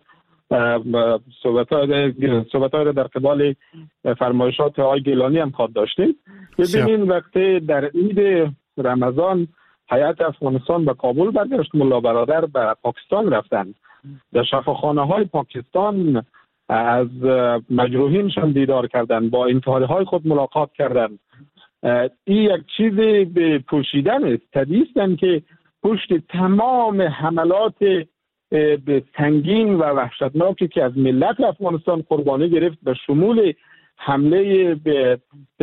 صحبت‌های را در قبال فرمایشات آقای گیلانی هم خواهد داشتیم. ببینیم وقتی در عید رمضان هیئت افغانستان به کابل برگشت، ملا برادر به پاکستان رفتن، در شفاخانه های پاکستان از مجروحینشان دیدار کردن، با انتحاری‌های خود ملاقات کردن. این یک چیز به پوشیدن است. طبیعیه که پشت تمام حملات به سنگین و وحشتناکی که از ملت افغانستان قربانی گرفت به شمول حمله به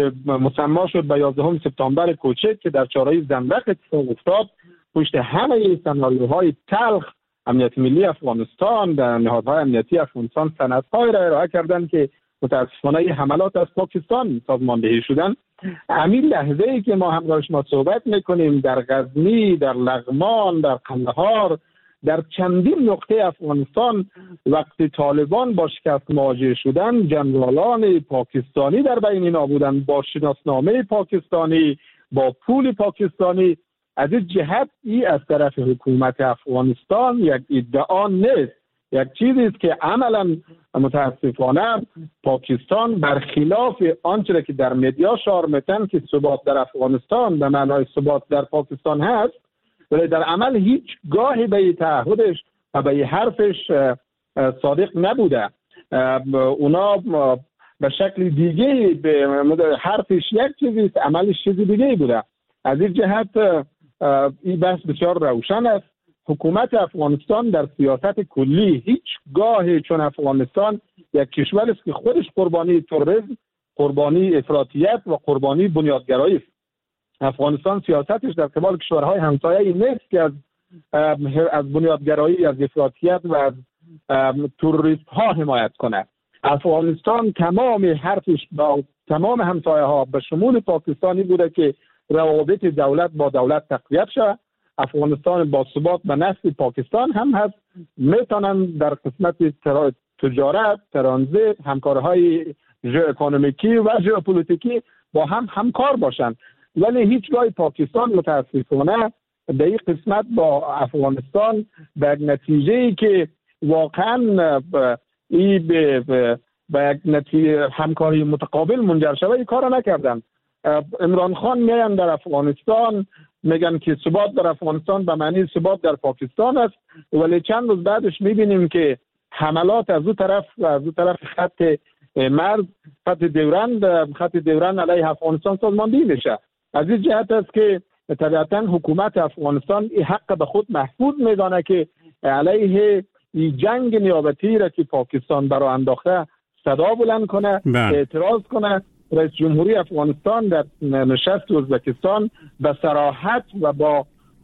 مسما شد به یازدهم سپتامبر کوچک که در چهارراه زنبق اتفاق افتاد، پشت همه سناریوهای تلخ امنیت ملی افغانستان در نهادهای امنیتی افغانستان سندهای را ارائه کردند که متاسفانه حملات از پاکستان سازماندهی شدن. همین لحظه ای که ما همراه شما صحبت میکنیم در غزنی، در لغمان، در قندهار، در چندین نقطه افغانستان وقتی طالبان با شکست مواجه شدن، جنرالان پاکستانی در بین اینا بودن، با شناسنامه پاکستانی، با پول پاکستانی. از این جهت ای از طرف حکومت افغانستان یک ادعا نیست، یک چیزی است که عملا متاسفانه پاکستان برخلاف آنچه که در مدیا شعار میدن که ثبات در افغانستان به معنای ثبات در پاکستان هست، ولی در عمل هیچ گاهی به تعهدش و به حرفش صادق نبوده. اونا به شکل دیگه به حرفش یک چیزی است، عملش چیزی دیگه بوده. از این جهت این بحث بسیار روشن است. حکومت افغانستان در سیاست کلی هیچ گاهی، چون افغانستان یک کشور است که خودش قربانی تروریسم، قربانی افراطیت و قربانی بنیادگرایی است. افغانستان سیاستش در قبال کشورهای همسایه نیست که از از بنیادگرایی، از افراطیت و از تروریست ها حمایت کنه. افغانستان تمام حرفش با تمام همسایه ها به شمول پاکستانی بوده که روابط دولت با دولت تقویت شود. افغانستان با ثبات به نفع پاکستان هم هست، میتونن در قسمت تجارت، ترانزیت، همکارهای ژئواکونومیکی و ژئوپلیتیکی با هم همکار باشن. ولی هیچگاه پاکستان متاسفانه در این قسمت با افغانستان به یک نتیجه‌ای که واقعا این به به یک نتیجه همکاری متقابل منجر شود این کار نکردن. عمران خان میان در افغانستان میگن که ثبات در افغانستان به معنی ثبات در پاکستان است، ولی چند روز بعدش میبینیم که حملات از اون طرف از اون طرف خط مرز، خط دیورند خط دیورند علیه افغانستان سازماندهی میشه. از این جهت است که طبیعتا حکومت افغانستان این حق به خود محفوظ میدانه که علیه این جنگ نیابتی را که پاکستان برای انداخته صدا بلند کنه، اعتراض کنه. رئیس جمهوری افغانستان در نشست ازبکستان به صراحت و با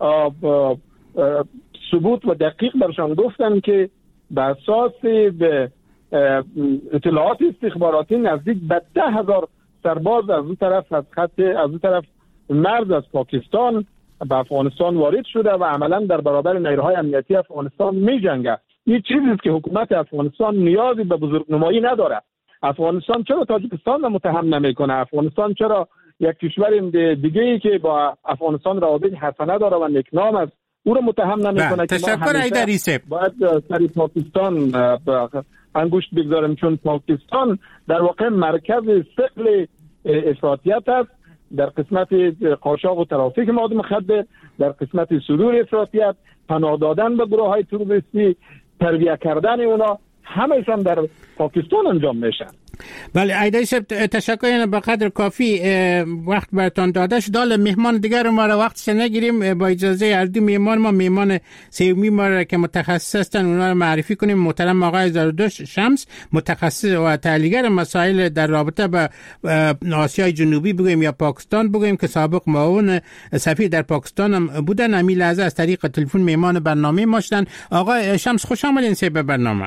ثبوت و دقیق برشان گفتن که به اساس به اطلاعات استخباراتی نزدیک به ده هزار سرباز از اون طرف از خط از اون طرف مرز از پاکستان به افغانستان وارد شده و عملا در برابر نیروهای امنیتی افغانستان می جنگه. این چیزی است که حکومت افغانستان نیازی به بزرگنمایی نداره. افغانستان چرا تاجیکستان را متهم نمیکنه؟ افغانستان چرا یک کشور دیگه ای که با افغانستان روابط حسنه داره و نیکنام است او را متهم نمیکنه؟
تشکر حیدری صاحب.
باید سر پاکستان انگشت بگذاریم، چون پاکستان در واقع مرکز ثقل افراطیت است در قسمت قاچاق و ترافیک مواد مخدر، در قسمت صدور افراطیت، پناه دادن به گروه های تروریستی، تربیت کردن اونا، همه‌شان در پاکستان انجام میشن.
بله حیدری صاحب تشکر. به قدر کافی وقت براتون داده شد. حالا مهمان دیگر ما را وقتش نگیریم. با اجازه هر دو مهمان ما مهمان سومی ما را که متخصص هستن اونا را معرفی کنیم. محترم آقای زرتشت شمس، متخصص و تحلیلگر مسائل در رابطه با آسیای جنوبی بگویم یا پاکستان بگویم که سابق معاون سفیر در پاکستان هم بودن. همین لحظه از طریق تلفن مهمان برنامه ما شدن. آقای شمس خوش آمدین به برنامه.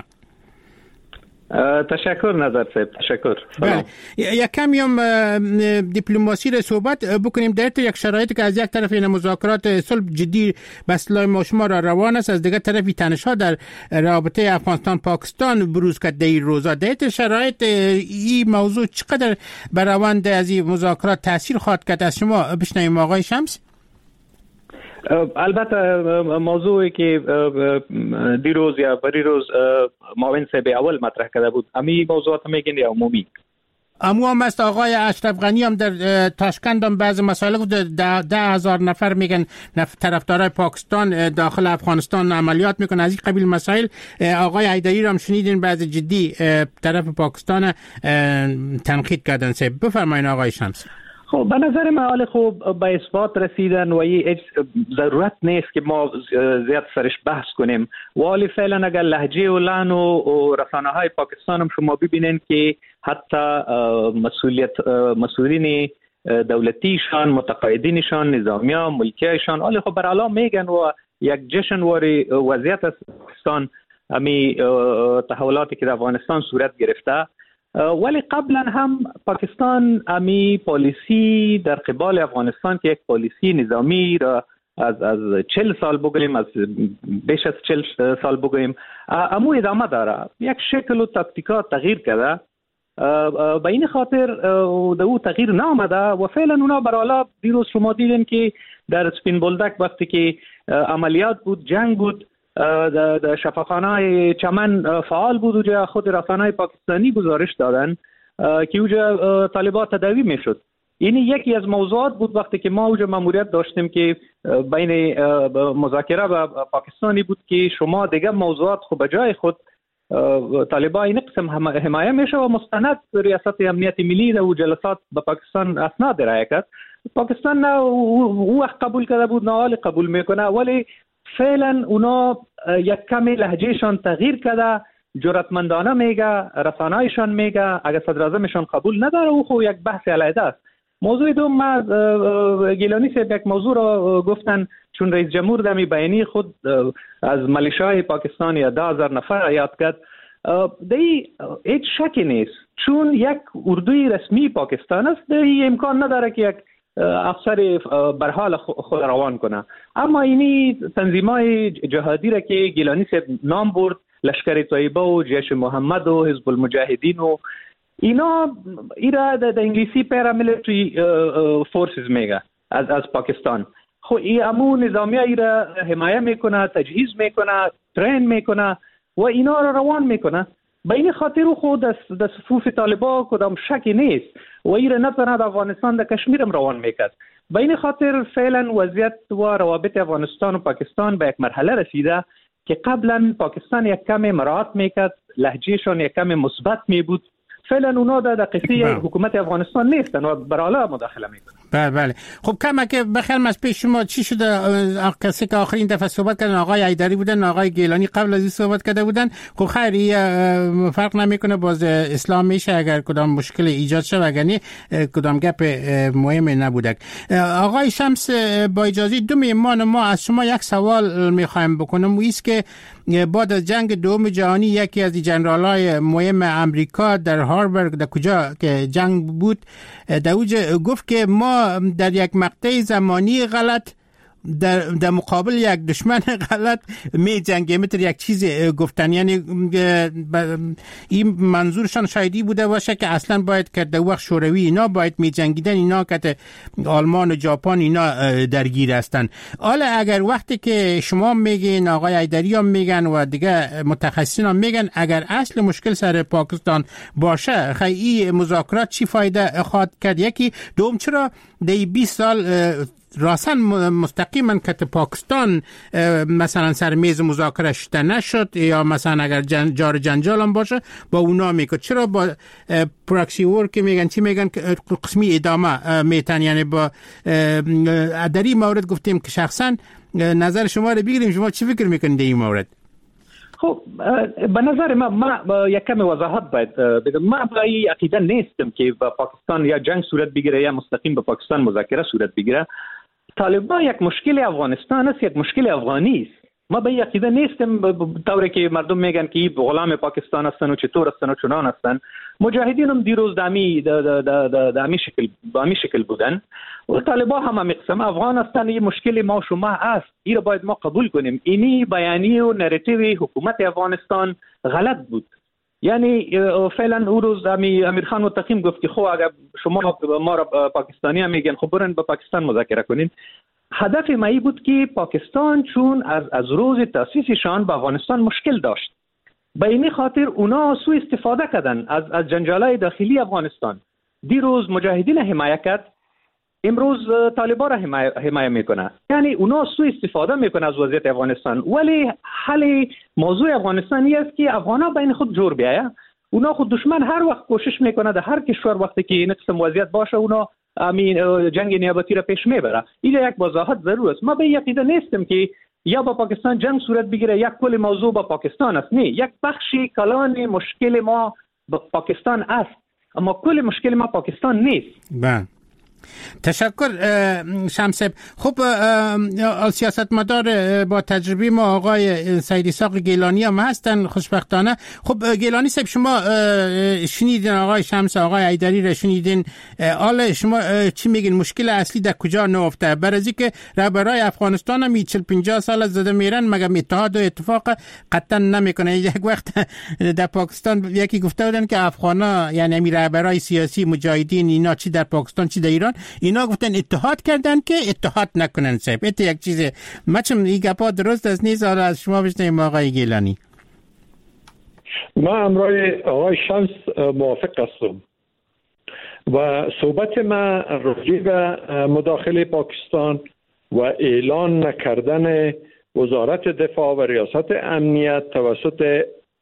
تشکر نظر صاحب، تشکر.
بله یک کمی هم دیپلماسی را صحبت بکنیم. در تو یک شرایطی که از یک طرف این مذاکرات صلح جدی به اصطلاح ما شما را روان است، از دیگر طرفی تنش‌ها در رابطه افغانستان پاکستان بروز کرد در این روزا. در تو شرایط این موضوع چقدر بر روند از این مذاکرات تاثیر خواهد کرد؟ از شما بشنویم آقای شمس.
البته موضوعی که دیروز یا پریروز معاون صاحب اول مطرح کرده بود، همین موضوعات میگن یا عمومی؟
امو هم است. آقای اشرف غنی هم در تاشکند هم بعض مسائل گفت ده, ده هزار نفر میگن طرفدارای پاکستان داخل افغانستان عملیات میکنن از این قبیل مسائل. آقای حیدری هم شنیدین بعض جدی طرف پاکستان تنقید کردن. سه بفرمایید آقای شمس.
خب به نظر من حال خوب به اثبات رسیدن و هیچ ضرورت نیست که ما زیاد سرش بحث کنیم. ولی فعلا اگر لهجه و لحن و رسانه های پاکستان هم شما ببینین که حتی مسئولیت مسئولین دولتیشان، متقاعدینشان، نظامیان، ملکیشان حال خب بر اعلام میگن و یک جشن واری وضعیت پاکستان امی تحولاتی که در افغانستان صورت گرفته. ولی قبلا هم پاکستان امی پالیسی در قبال افغانستان که یک پالیسی نظامی را از از چهل سال بگوییم، از بیش از چهل سال بگوییم، امو ادامه داره. یک شکل و تاکتیکات تغییر کرده. به این خاطر در او تغییر نامده و فعلا اونا برالا دیروز شما دیدین که در سپین بولدک وقتی که عملیات بود، جنگ بود، در شفاخانه چمن فعال بود، اونجا خود رسانه‌های پاکستانی گزارش دادن که اونجا طالبان تداوی میشد. این یکی از موضوعات بود وقتی که ما اونجا ماموریت داشتیم که بین مذاکره با پاکستانی بود که شما دیگه موضوعات خود به جای خود طالبان این قسم حمایه میشه و مستند ریاست امنیت ملی در جلسات به پاکستان اسناد ارائه کرد. پاکستان نه او وقت قبول کرده بود نه حال قبول میکنه، ولی فعلا اونا یک کمی لهجهشان تغییر کرده، جرأتمندانه میگه، رسانه‌ایشان میگه، اگر صدر اعظمشان قبول نداره او خو یک بحث علیحده است. موضوع دوم، گیلانی صاحب یک موضوع را گفتن چون رئیس جمهور در می بیانیه خود از ملیشه‌های پاکستان یا ده هزار نفر یاد کرد. دی هیچ شکی نیست چون یک اردوی رسمی پاکستان است، دی امکان نداره که یک افسر بر حال خود روان کنه. اما اینی تنظیم‌های جهادی را که گیلانی صاحب نام برد، لشکر طیبه و جیش محمد و حزب المجاهدین و اینا ایرا در انگلیسی پاراملیتری فورسز میگه از از پاکستان. خو این امو نظامی ایرا حمایه میکنه، تجهیز میکنه، ترین میکنه و اینا را روان میکنه. به این خاطر خود در صفوف طالبان کدام شکی نیست و ایرا نتونه در افغانستان در کشمیر هم روان میکرد. به این خاطر فعلا وضعیت و روابط افغانستان و پاکستان به یک مرحله رسیده که قبلا پاکستان یک کمی مراعات میکرد، لهجهشان یک کمی مثبت می بود. فعلا اونا در قصه حکومت افغانستان نیستن و برالا مداخله میکنن.
بله بله. خب کما که بخیر از پیش شما چی شده؟ کسی که آخرین دفعه صحبت کردن آقای حیدری بودن، آقای گیلانی قبل از این صحبت کرده بودن. خب خیلی فرق نمیکنه، باز اسلام میشه اگر کدام مشکل ایجاد شه، وگرنه کدام گپ مهم نبوده. آقای شمس با اجازه دو میهمان ما از شما یک سوال میخوایم بکنم، و ایست که بعد از جنگ دوم جهانی یکی از جنرالای مهم امریکا در هاربرگ در کجا که جنگ بود در اوج گفت که ما در یک مقطع زمانی غلط در, در مقابل یک دشمن غلط می جنگیم. مثل یک چیز گفتن، یعنی این منظورشان شایدی بوده باشه که اصلا باید که در وقت شوروی اینا باید می جنگیدن، اینا که آلمان و ژاپن اینا درگیر هستن. حالا اگر وقتی که شما میگین، آقای حیدری هم میگن و دیگه متخصصین هم میگن، اگر اصل مشکل سر پاکستان باشه، خیلی مذاکرات چی فایده خواهد کرد؟ یکی دوم، چرا در بیست سال راساً مستقیما که پاکستان مثلا سر میز مذاکره شده نشد، یا مثلا اگر جن جار جنجال هم باشه با اونا میکرد؟ چرا با پراکسی وور که میگن چی میگن قسمی ادامه میتن؟ یعنی با در این مورد گفتیم که شخصا نظر شما رو بگیریم، شما چی فکر میکنید در این مورد؟
خب به نظر من ما یک کمی وضاحت باید بگم. ما با این عقیده نیستم که با پاکستان یا جنگ صورت بگیره یا مستقیم با پاکستان مذاکره صورت بگیره. طالبان یک مشکل افغانستان است، یک مشکل افغانی است. ما به این عقیده نیستم طوری که مردم میگن که غلام پاکستان هستن و چطور هستن و چنان هستن. مجاهدین هم دیروز دامی دامی شکل دامی شکل بودن و طالبان هم هم قسم افغان هستن. این مشکل ما شما است، این رو باید ما قبول کنیم. اینی بیانیه و نراتیو حکومت افغانستان غلط بود. یعنی فعلا او روز امیر خان متقیم گفت که خب اگر شما ما را پاکستانی هم میگن، خب برن با پاکستان مذاکره کنین. هدف ما ای بود که پاکستان چون از از روز تأسیسشان با افغانستان مشکل داشت، به این خاطر اونا سوء استفاده کردن از از جنجالای داخلی افغانستان. دیروز مجاهدین حمایت کرد، امروز طالبان را حمایت حمایت میکنه. یعنی اونا سوء استفاده میکنه از وضعیت افغانستان. ولی حل موضوع افغانستان است که افغانا بین خود جور بیاید. اونا خود دشمن هر وقت کوشش میکنه در هر کشور وقتی که این قسم وضعیت باشه اونا امین جنگ نیابتی را پیش میبره. این یک وضاحت ضرور است. ما به یقیده نیستم که یا با پاکستان جنگ صورت بگیره یک کل موضوع با پاکستان است. نه، یک بخشی کلان مشکل ما با پاکستان است، اما کل مشکل ما پاکستان نیست.
بله، تشکر شمسب. خب سیاستمدار با تجربه ما آقای سید اسحاق گیلانی هم هستن خوشبختانه. خب گیلانی صاحب، شما شنیدین آقای شمس آقای حیدری را شنیدین، حالا شما چی میگین مشکل اصلی در کجا نهفته؟ برای که رهبرای افغانستان هم چهل پنجاه سال زده میرن مگر اتحاد و اتفاق قطعا نمیکنه. یک وقت در پاکستان یکی گفته بودن که افغانا یعنی می رهبرای سیاسی مجاهدین اینا چی در پاکستان چی در ایران اینا گفتن اتحاد کردن که اتحاد نکنن. صاحب ایت یک چیزه مچم این گپا درست است نیست؟ حالا از شما بشنویم آقای گیلانی.
ما امروی آقای شمس موافق هستم و صحبت ما راجع به مداخله پاکستان و اعلان نکردن وزارت دفاع و ریاست امنیت توسط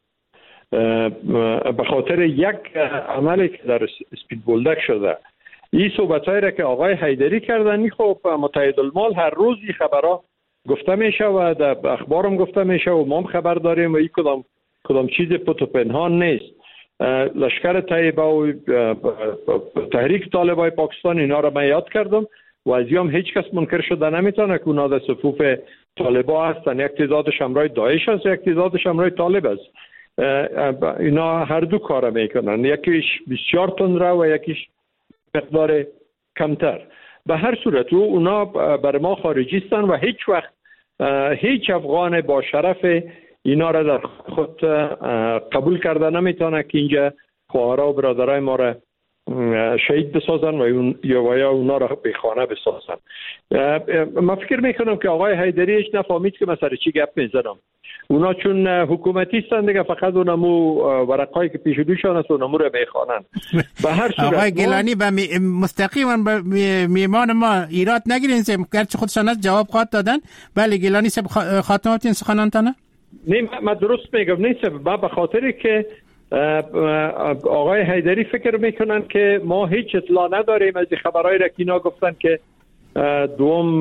به خاطر یک عملی که در اسپید بولدک شده، این صحبت‌هایی را که آقای حیدری کردن، خب متحد المال هر روز این خبرها گفته میشه و در اخبارم گفته میشه و ما هم خبر داریم و این کدام کدام چیز پت و پنهان نیست. لشکر طیبه و تحریک طالبای پاکستان اینا را من یاد کردم و از هم هیچ کس منکر شده نمیتونه که اونا در صفوف طالبا هستن. یک تعدادش همراه داعش است، یک تعدادش همراه طالب است. اینا هر دو کار میکنن، یکیش بسیار تندره و یکیش مقدار کمتر. به هر صورت اونا بر ما خارجی هستن و هیچ وقت هیچ افغان با شرف اینا را در خود قبول کرده نمیتونه که اینجا خواهرها و برادرای ما را شهید بسازن و اون یا اونا را به خانه بسازن. من فکر میکنم که آقای حیدری هیچ نفهمید که من سر چی گپ میزنم. اونا چون حکومتی هستن دیگه فقط اونمو ورقایی که پیش دوشان است اونمو رو میخوانن. به هر صورت
آقای گیلانی به مستقیما به میمان ما ایراد نگیرین، گرچه خودشان از جواب خواهد دادن. بله گیلانی صاحب خاتمات این سخنانتانه؟
نه من درست میگم نیست. با به خاطری که آقای حیدری فکر میکنن که ما هیچ اطلاع نداریم از خبرهای را که اینا گفتن که دوم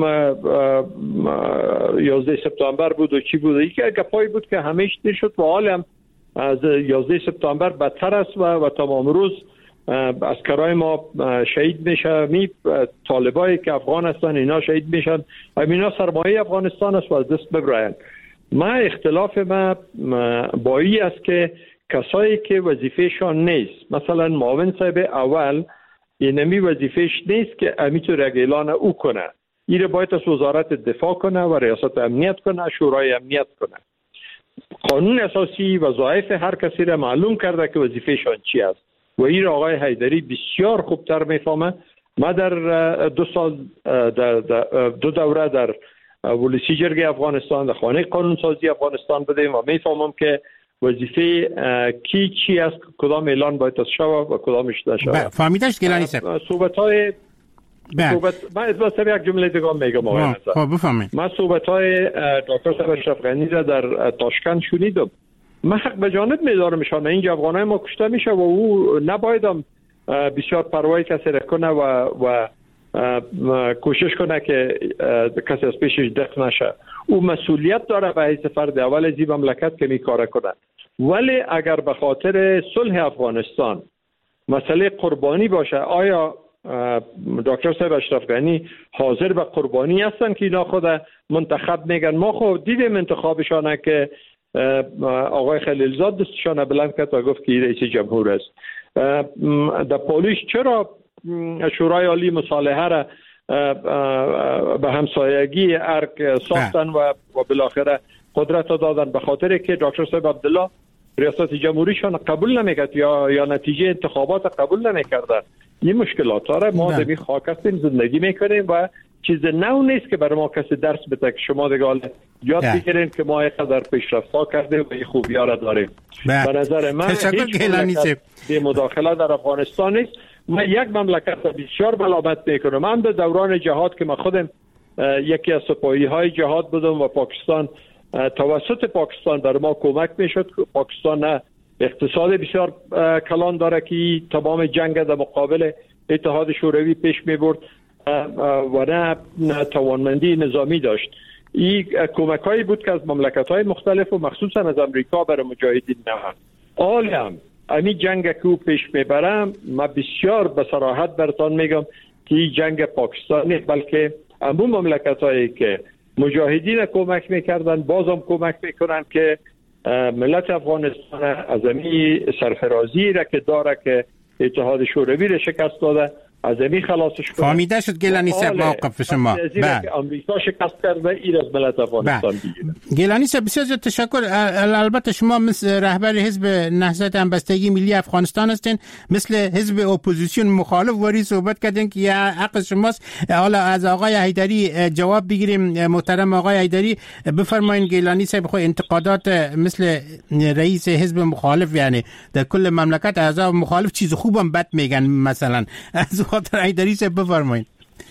یازده سپتامبر بود و چی بود. یک گپایی بود که همیش نشد و حالم از یازده سپتامبر بدتر است و, و تمام روز عسکرای ما شهید میشه. می طالبایی که افغان هستن اینا شهید میشن. اینا سرمایه افغانستان است و از دست ببرن. ما اختلاف ما با این است که کسایی که وظیفهشان نیست، مثلا معاون صاحب اول اینمی وظیفهش نیست که امیتو اعلان او کنه، این باید از وزارت دفاع کنه و ریاست امنیت کنه، شورای امنیت کنه. قانون اساسی وظایف هر کسی را معلوم کرده که وظیفهشان چی است و این آقای حیدری بسیار خوبتر میفهمه. ما در دو سال در دو دوره در ولسی جرگه افغانستان در خانه قانون سازی افغانستان بودیم و میفهمم که وظیفه کی چی است، کدام اعلان باید از شود و کدامش نشود.
فهمیدش گیلانی صاحب
صحبت‌های صحبت ما از واسه یک جمله دیگه میگم آقای نظر.
خب بفهمید.
ما صحبت‌های دکتر صاحب اشرف غنی را در تاشکند شنیدم. ما حق به جانب می‌دارمشان، اینجا افغانای ما کشته میشه و او نبایدم بسیار پروای کسی را کنه و و کوشش کنه که کسی از پیشش دق نشه. او مسئولیت داره به حیث فرد اول از این مملکت که میکاره کنه. ولی اگر به خاطر صلح افغانستان مسئله قربانی باشه، آیا دکتر صاحب اشرف غنی حاضر به قربانی هستن که اینا خود منتخب میگن؟ ما خود دیدیم انتخابشانه که آقای خلیلزاد دستشانه بلند کرد و گفت که رئیس جمهور است. در پولیس چرا شورای عالی مصالحه را به همسایگی ارگ ساختن و بالاخره قدرت دادن؟ به خاطر که دکتر صاحب عبدالله ریاست جمهوریشان قبول نمیکرد یا یا نتیجه انتخابات قبول نمیکردن. این مشکلات داره. ما در این خاک هستیم، زندگی میکنیم و چیز نو نیست که برای ما کسی درس بده که شما دیگه یاد بگیرین که ما اینقدر پیشرفت کردیم و این خوبی‌ها را داریم. به نظر من هیچ مداخله در افغانستان نیست. من یک مملکت را بسیار ملامت میکنم. من در دوران جهاد که من خودم یکی از سپاهی های جهاد بودم و پاکستان توسط پاکستان در ما کمک میشد. پاکستان اقتصاد بسیار کلان داره که تمام جنگ در مقابل اتحاد شوروی پیش میبرد و نه توانمندی نظامی داشت. این کمک هایی بود که از مملکت های مختلف و مخصوصا از امریکا برای مجاهدین نهاد. عالم امی جنگ که او پیش میبرم، من بسیار به صراحت براتون میگم که این جنگ پاکستان نیست، بلکه امون مملکت هایی که مجاهدین کمک میکردن بازم کمک میکنن که ملت افغانستان از امی سرفرازی را که داره که اتحاد شوروی را شکست داده از امی خلاصش کنه.
فهمیده شد گیلانی صاحب موقف شما.
بله. آمریکا شکست کرده این از ملت افغانستان بگیره.
گیلانی صاحب بسیار زیاد تشکر. البته شما مثل رهبر حزب نهضت همبستگی ملی افغانستان هستین، مثل حزب اپوزیسیون مخالف وری صحبت کردین که حق شماست. حالا از آقای حیدری جواب بگیریم. محترم آقای حیدری بفرمایید. گیلانی صاحب خو انتقادات مثل رئیس حزب مخالف، یعنی در کل مملکت اعضا مخالف چیز خوبم بد میگن، مثلا از خاطر حیدری صاحب بفرمایید.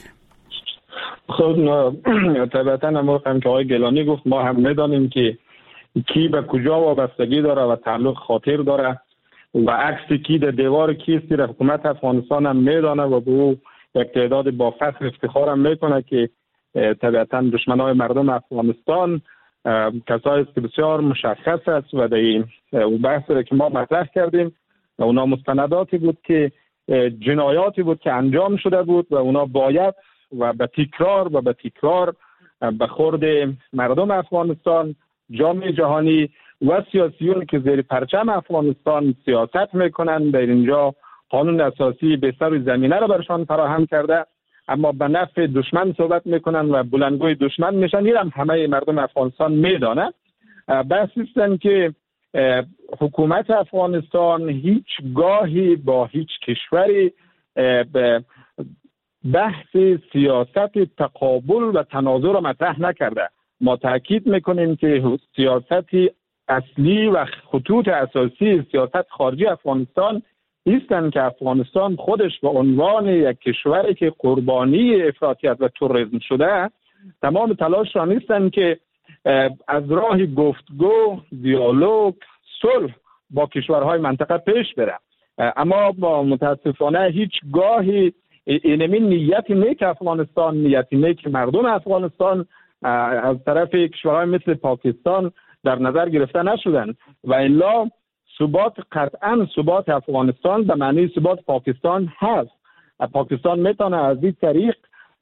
خب طبعا هم که آقای گیلانی گفت ما هم میدانیم که کی به کجا وابستگی داره و تعلق خاطر داره و عکس کی در دیوار کیستی را حکومت افغانستان هم میدانه و به او یک تعداد با فخر افتخار هم میکنه که طبعا دشمنای مردم افغانستان کسایی است که بسیار مشخص است و در این بحث را که ما مطرح کردیم اونا مستنداتی بود که جنایاتی بود که انجام شده بود و اونا باید و به تکرار و به تکرار به خورد مردم افغانستان، جامعه جهانی و سیاسیون که زیر پرچم افغانستان سیاست میکنن در اینجا قانون اساسی به سر زمینه را برشان فراهم کرده، اما به نفع دشمن صحبت میکنن و بلندگوی دشمن میشن. این هم همه مردم افغانستان میدانه. بحث است که حکومت افغانستان هیچ گاهی با هیچ کشوری به بحث سیاست تقابل و تناظر را مطرح نکرده. ما تاکید میکنیم که سیاست اصلی و خطوط اساسی سیاست خارجی افغانستان ایستن که افغانستان خودش به عنوان یک کشوری که قربانی افراطیت و تروریسم شده تمام تلاش را نیستن که از راه گفتگو، دیالوگ، صلح با کشورهای منطقه پیش بره. اما متاسفانه هیچ گاهی اینمی نیت نیک افغانستان، نیت نیک مردم افغانستان از طرف کشورهای مثل پاکستان در نظر گرفته نشدن و الا ثبات قطعا ثبات افغانستان به معنی ثبات پاکستان هست. پاکستان میتونه از این طریق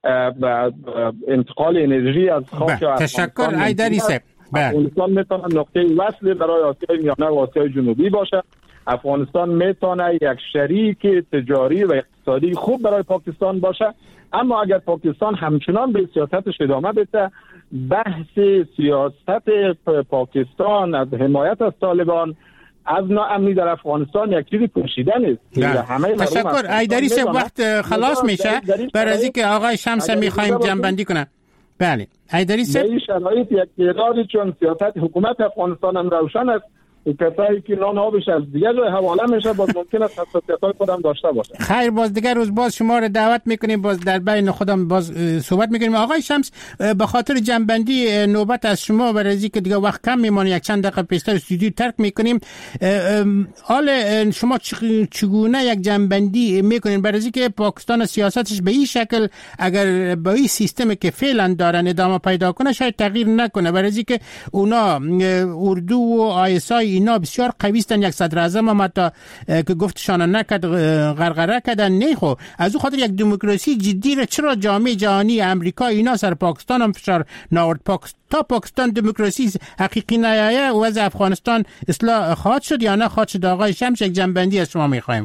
انتقال انرژی از خاک افغانستان.
تشکر حیدری صاحب.
افغانستان میتونه نقطه وصل برای آسیای میانه و آسیای جنوبی باشه. افغانستان میتونه یک شریک تجاری و اقتصادی خوب برای پاکستان باشه. اما اگر پاکستان همچنان به سیاستش ادامه بده، بحث سیاست پاکستان از حمایت از طالبان، از ناامنی در افغانستان یک چیزی پوشیده نیست.
تشکر حیدری صاحب. وقت خلاص میشه برای از اینکه آقای شمس میخوایم جنبندی کنن. بله حیدری صاحب.
به این شرایط یک تعدادی چون سیاست حکومت افغانستان هم روشن است، کسایی که نان آبش از دیگه جای حواله میشه باز ممکن است حساسیت‌های خودم داشته باشه.
خیر، باز دیگر روز باز شما رو دعوت میکنیم، باز در بین خودم باز صحبت میکنیم. آقای شمس، به خاطر جنبندی نوبت از شما برای اینکه دیگه وقت کم میمونه، یک چند دقیقه پیشتر استودیو ترک میکنیم، حال شما چگونه یک جنبندی میکنین برای اینکه پاکستان سیاستش به این شکل اگر با این سیستمی که فعلا دارن ادامه پیدا کنه شاید تغییر نکنه، برای اینکه اونا اردو و آیسای اینا بسیار قوی هستن. یک صدر اعظم هم حتی که گفتشان نکرد غرغره کردن. نه خب از اون خاطر یک دموکراسی جدی را چرا جامعه جهانی امریکا اینا سر پاکستان هم فشار نورد؟ پاکستان تا پاکستان دموکراسی حقیقی نیایه و از افغانستان اصلاح خواهد شد یا نه خواهد شد؟ آقای شمس یک جنبندی از شما میخوایم.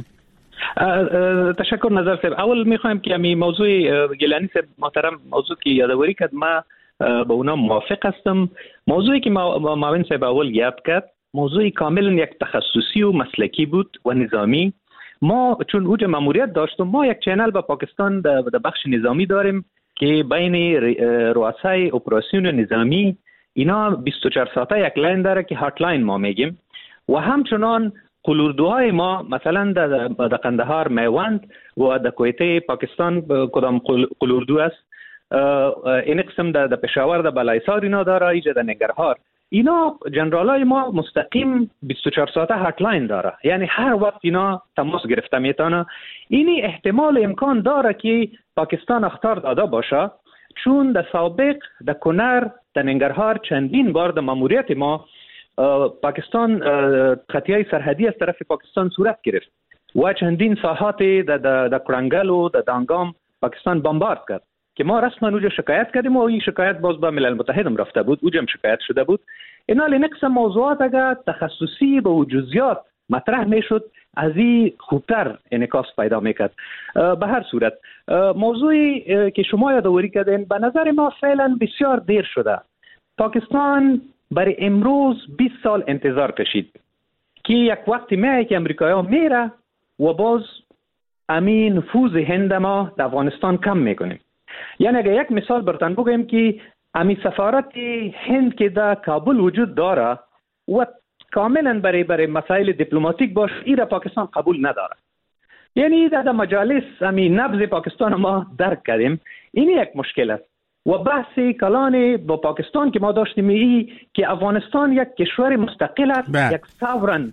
تشکر نظر صاحب. اول میخوایم که می موضوع گیلانی صاحب محترم موضوع که یادآوری کرد ما با اونا موافق هستم. موضوعی که معاون صاحب اول گپ کرد موضوعی کاملا یک تخصصی و مسلکی بود و نظامی. ما چون اوج ماموریت داشتم، ما یک چینل با پاکستان در بخش نظامی داریم که بین رؤسای اپراسیون نظامی اینا بیست و چهار ساعته یک لاین داره که هات لاین ما میگیم و همچنان قلوردوهای ما مثلا در قندهار میوند و در کویته پاکستان کدام قلوردو است، این قسم در پشاور در بلایسار اینا داره، ایجا در ننگرهار اینا جنرالای ما مستقیم بیست و چهار ساعته هات لاین داره، یعنی هر وقت اینا تماس گرفته میتونه. اینی احتمال امکان داره که پاکستان اخطار داده باشه، چون در سابق در کنر در ننگرهار چندین بار در ماموریت ما پاکستان خطیه سرحدی از طرف پاکستان صورت گرفت و چندین ساحات در در کرنگل و در دانگام پاکستان بمبارد کرد که ما رسما اونجا شکایت کردیم و این شکایت باز به ملل متحد هم رفته بود، اونجا هم شکایت شده بود. اینا لنقص موضوعات اگر تخصصی به جزئیات مطرح میشد از این خوبتر انعکاس پیدا میکرد. به هر صورت موضوعی که شما یادآوری کردین به نظر ما فعلا بسیار دیر شده. پاکستان برای امروز بیست سال انتظار کشید که یک وقتی میایه که امریکایی‌ها میره و باز امین نفوذ هند ما در افغانستان کم میکنیم. یعنی اگر یک مثال براتون بگم که امی سفارت هند که در کابل وجود داره و کاملا برای برای مسائل دیپلماتیک باش ایره پاکستان قبول نداره، یعنی در مجالس امی نبض پاکستان ما درک کردیم. این یک مشکل است و بحث کلان با پاکستان که ما داشتیم ای که افغانستان یک کشور مستقل است، یک ساورن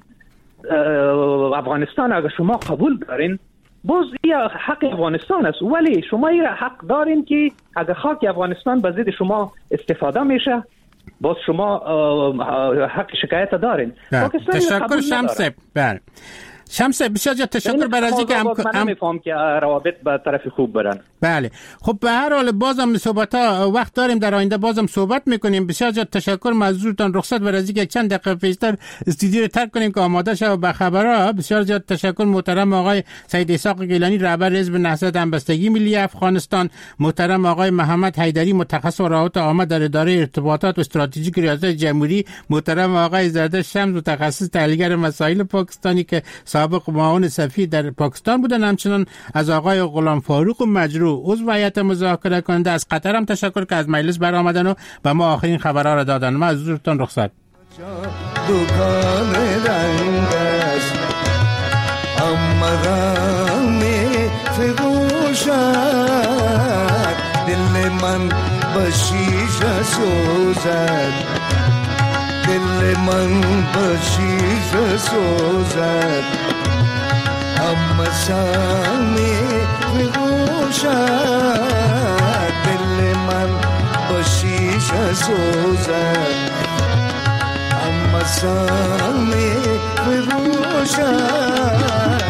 افغانستان اگر شما قبول دارین باز این حق افغانستان است، ولی شما این حق دارین که اگر خاک افغانستان به ضد شما استفاده میشه باز شما حق شکایت دارین.
تشکر شمس. بله شمس بسیار جا تشکر برای از اینکه
من نمیفهم که روابط به طرف خوب برن.
بله خب به هر حال بازم صحبت ها وقت داریم، در آینده بازم صحبت میکنیم. بسیار جا تشکر، معذورتان رخصت برای از اینکه چند دقیقه پیشتر استودیو رو ترک کنیم که آماده شد به خبرها. بسیار جا تشکر محترم آقای سید اسحاق گیلانی رهبر حزب نهضت همبستگی ملی افغانستان، محترم آقای محمد حیدری متخصص راهات آمد در اداره ارتباطات و استراتژیک ریاست جمهوری، محترم آقای زرده شمس متخصص تحلیلگر مسائل پاکستانی که سابق معاون سفیر در پاکستان بودن، همچنان از آقای غلام فاروق مجروح عضو هیئت مذاکره کننده از قطر هم تشکر که از مجلس برآمدن و به ما آخرین خبرها را دادن. ما از حضورتان رخصت. دکان رنگش امرام فروشد دل من بشیش سوزد
دل من بشیش سوزد اما سامی بگوشد دل من بشیش سوزد اما سامی بگوشد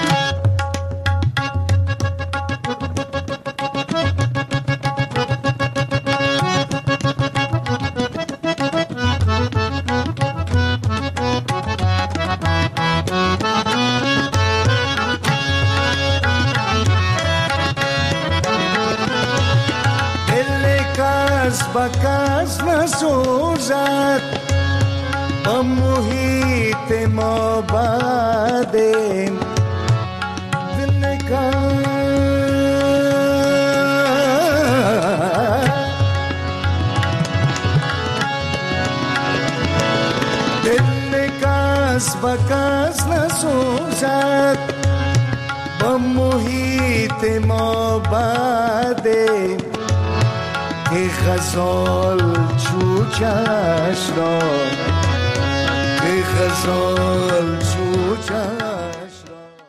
بکس نسوزد با محیط ما بعدیم دل نکس دل نکس بکس نسوزد با محیط ما بعدیم ای غزال چوچش را ای غزال چوچش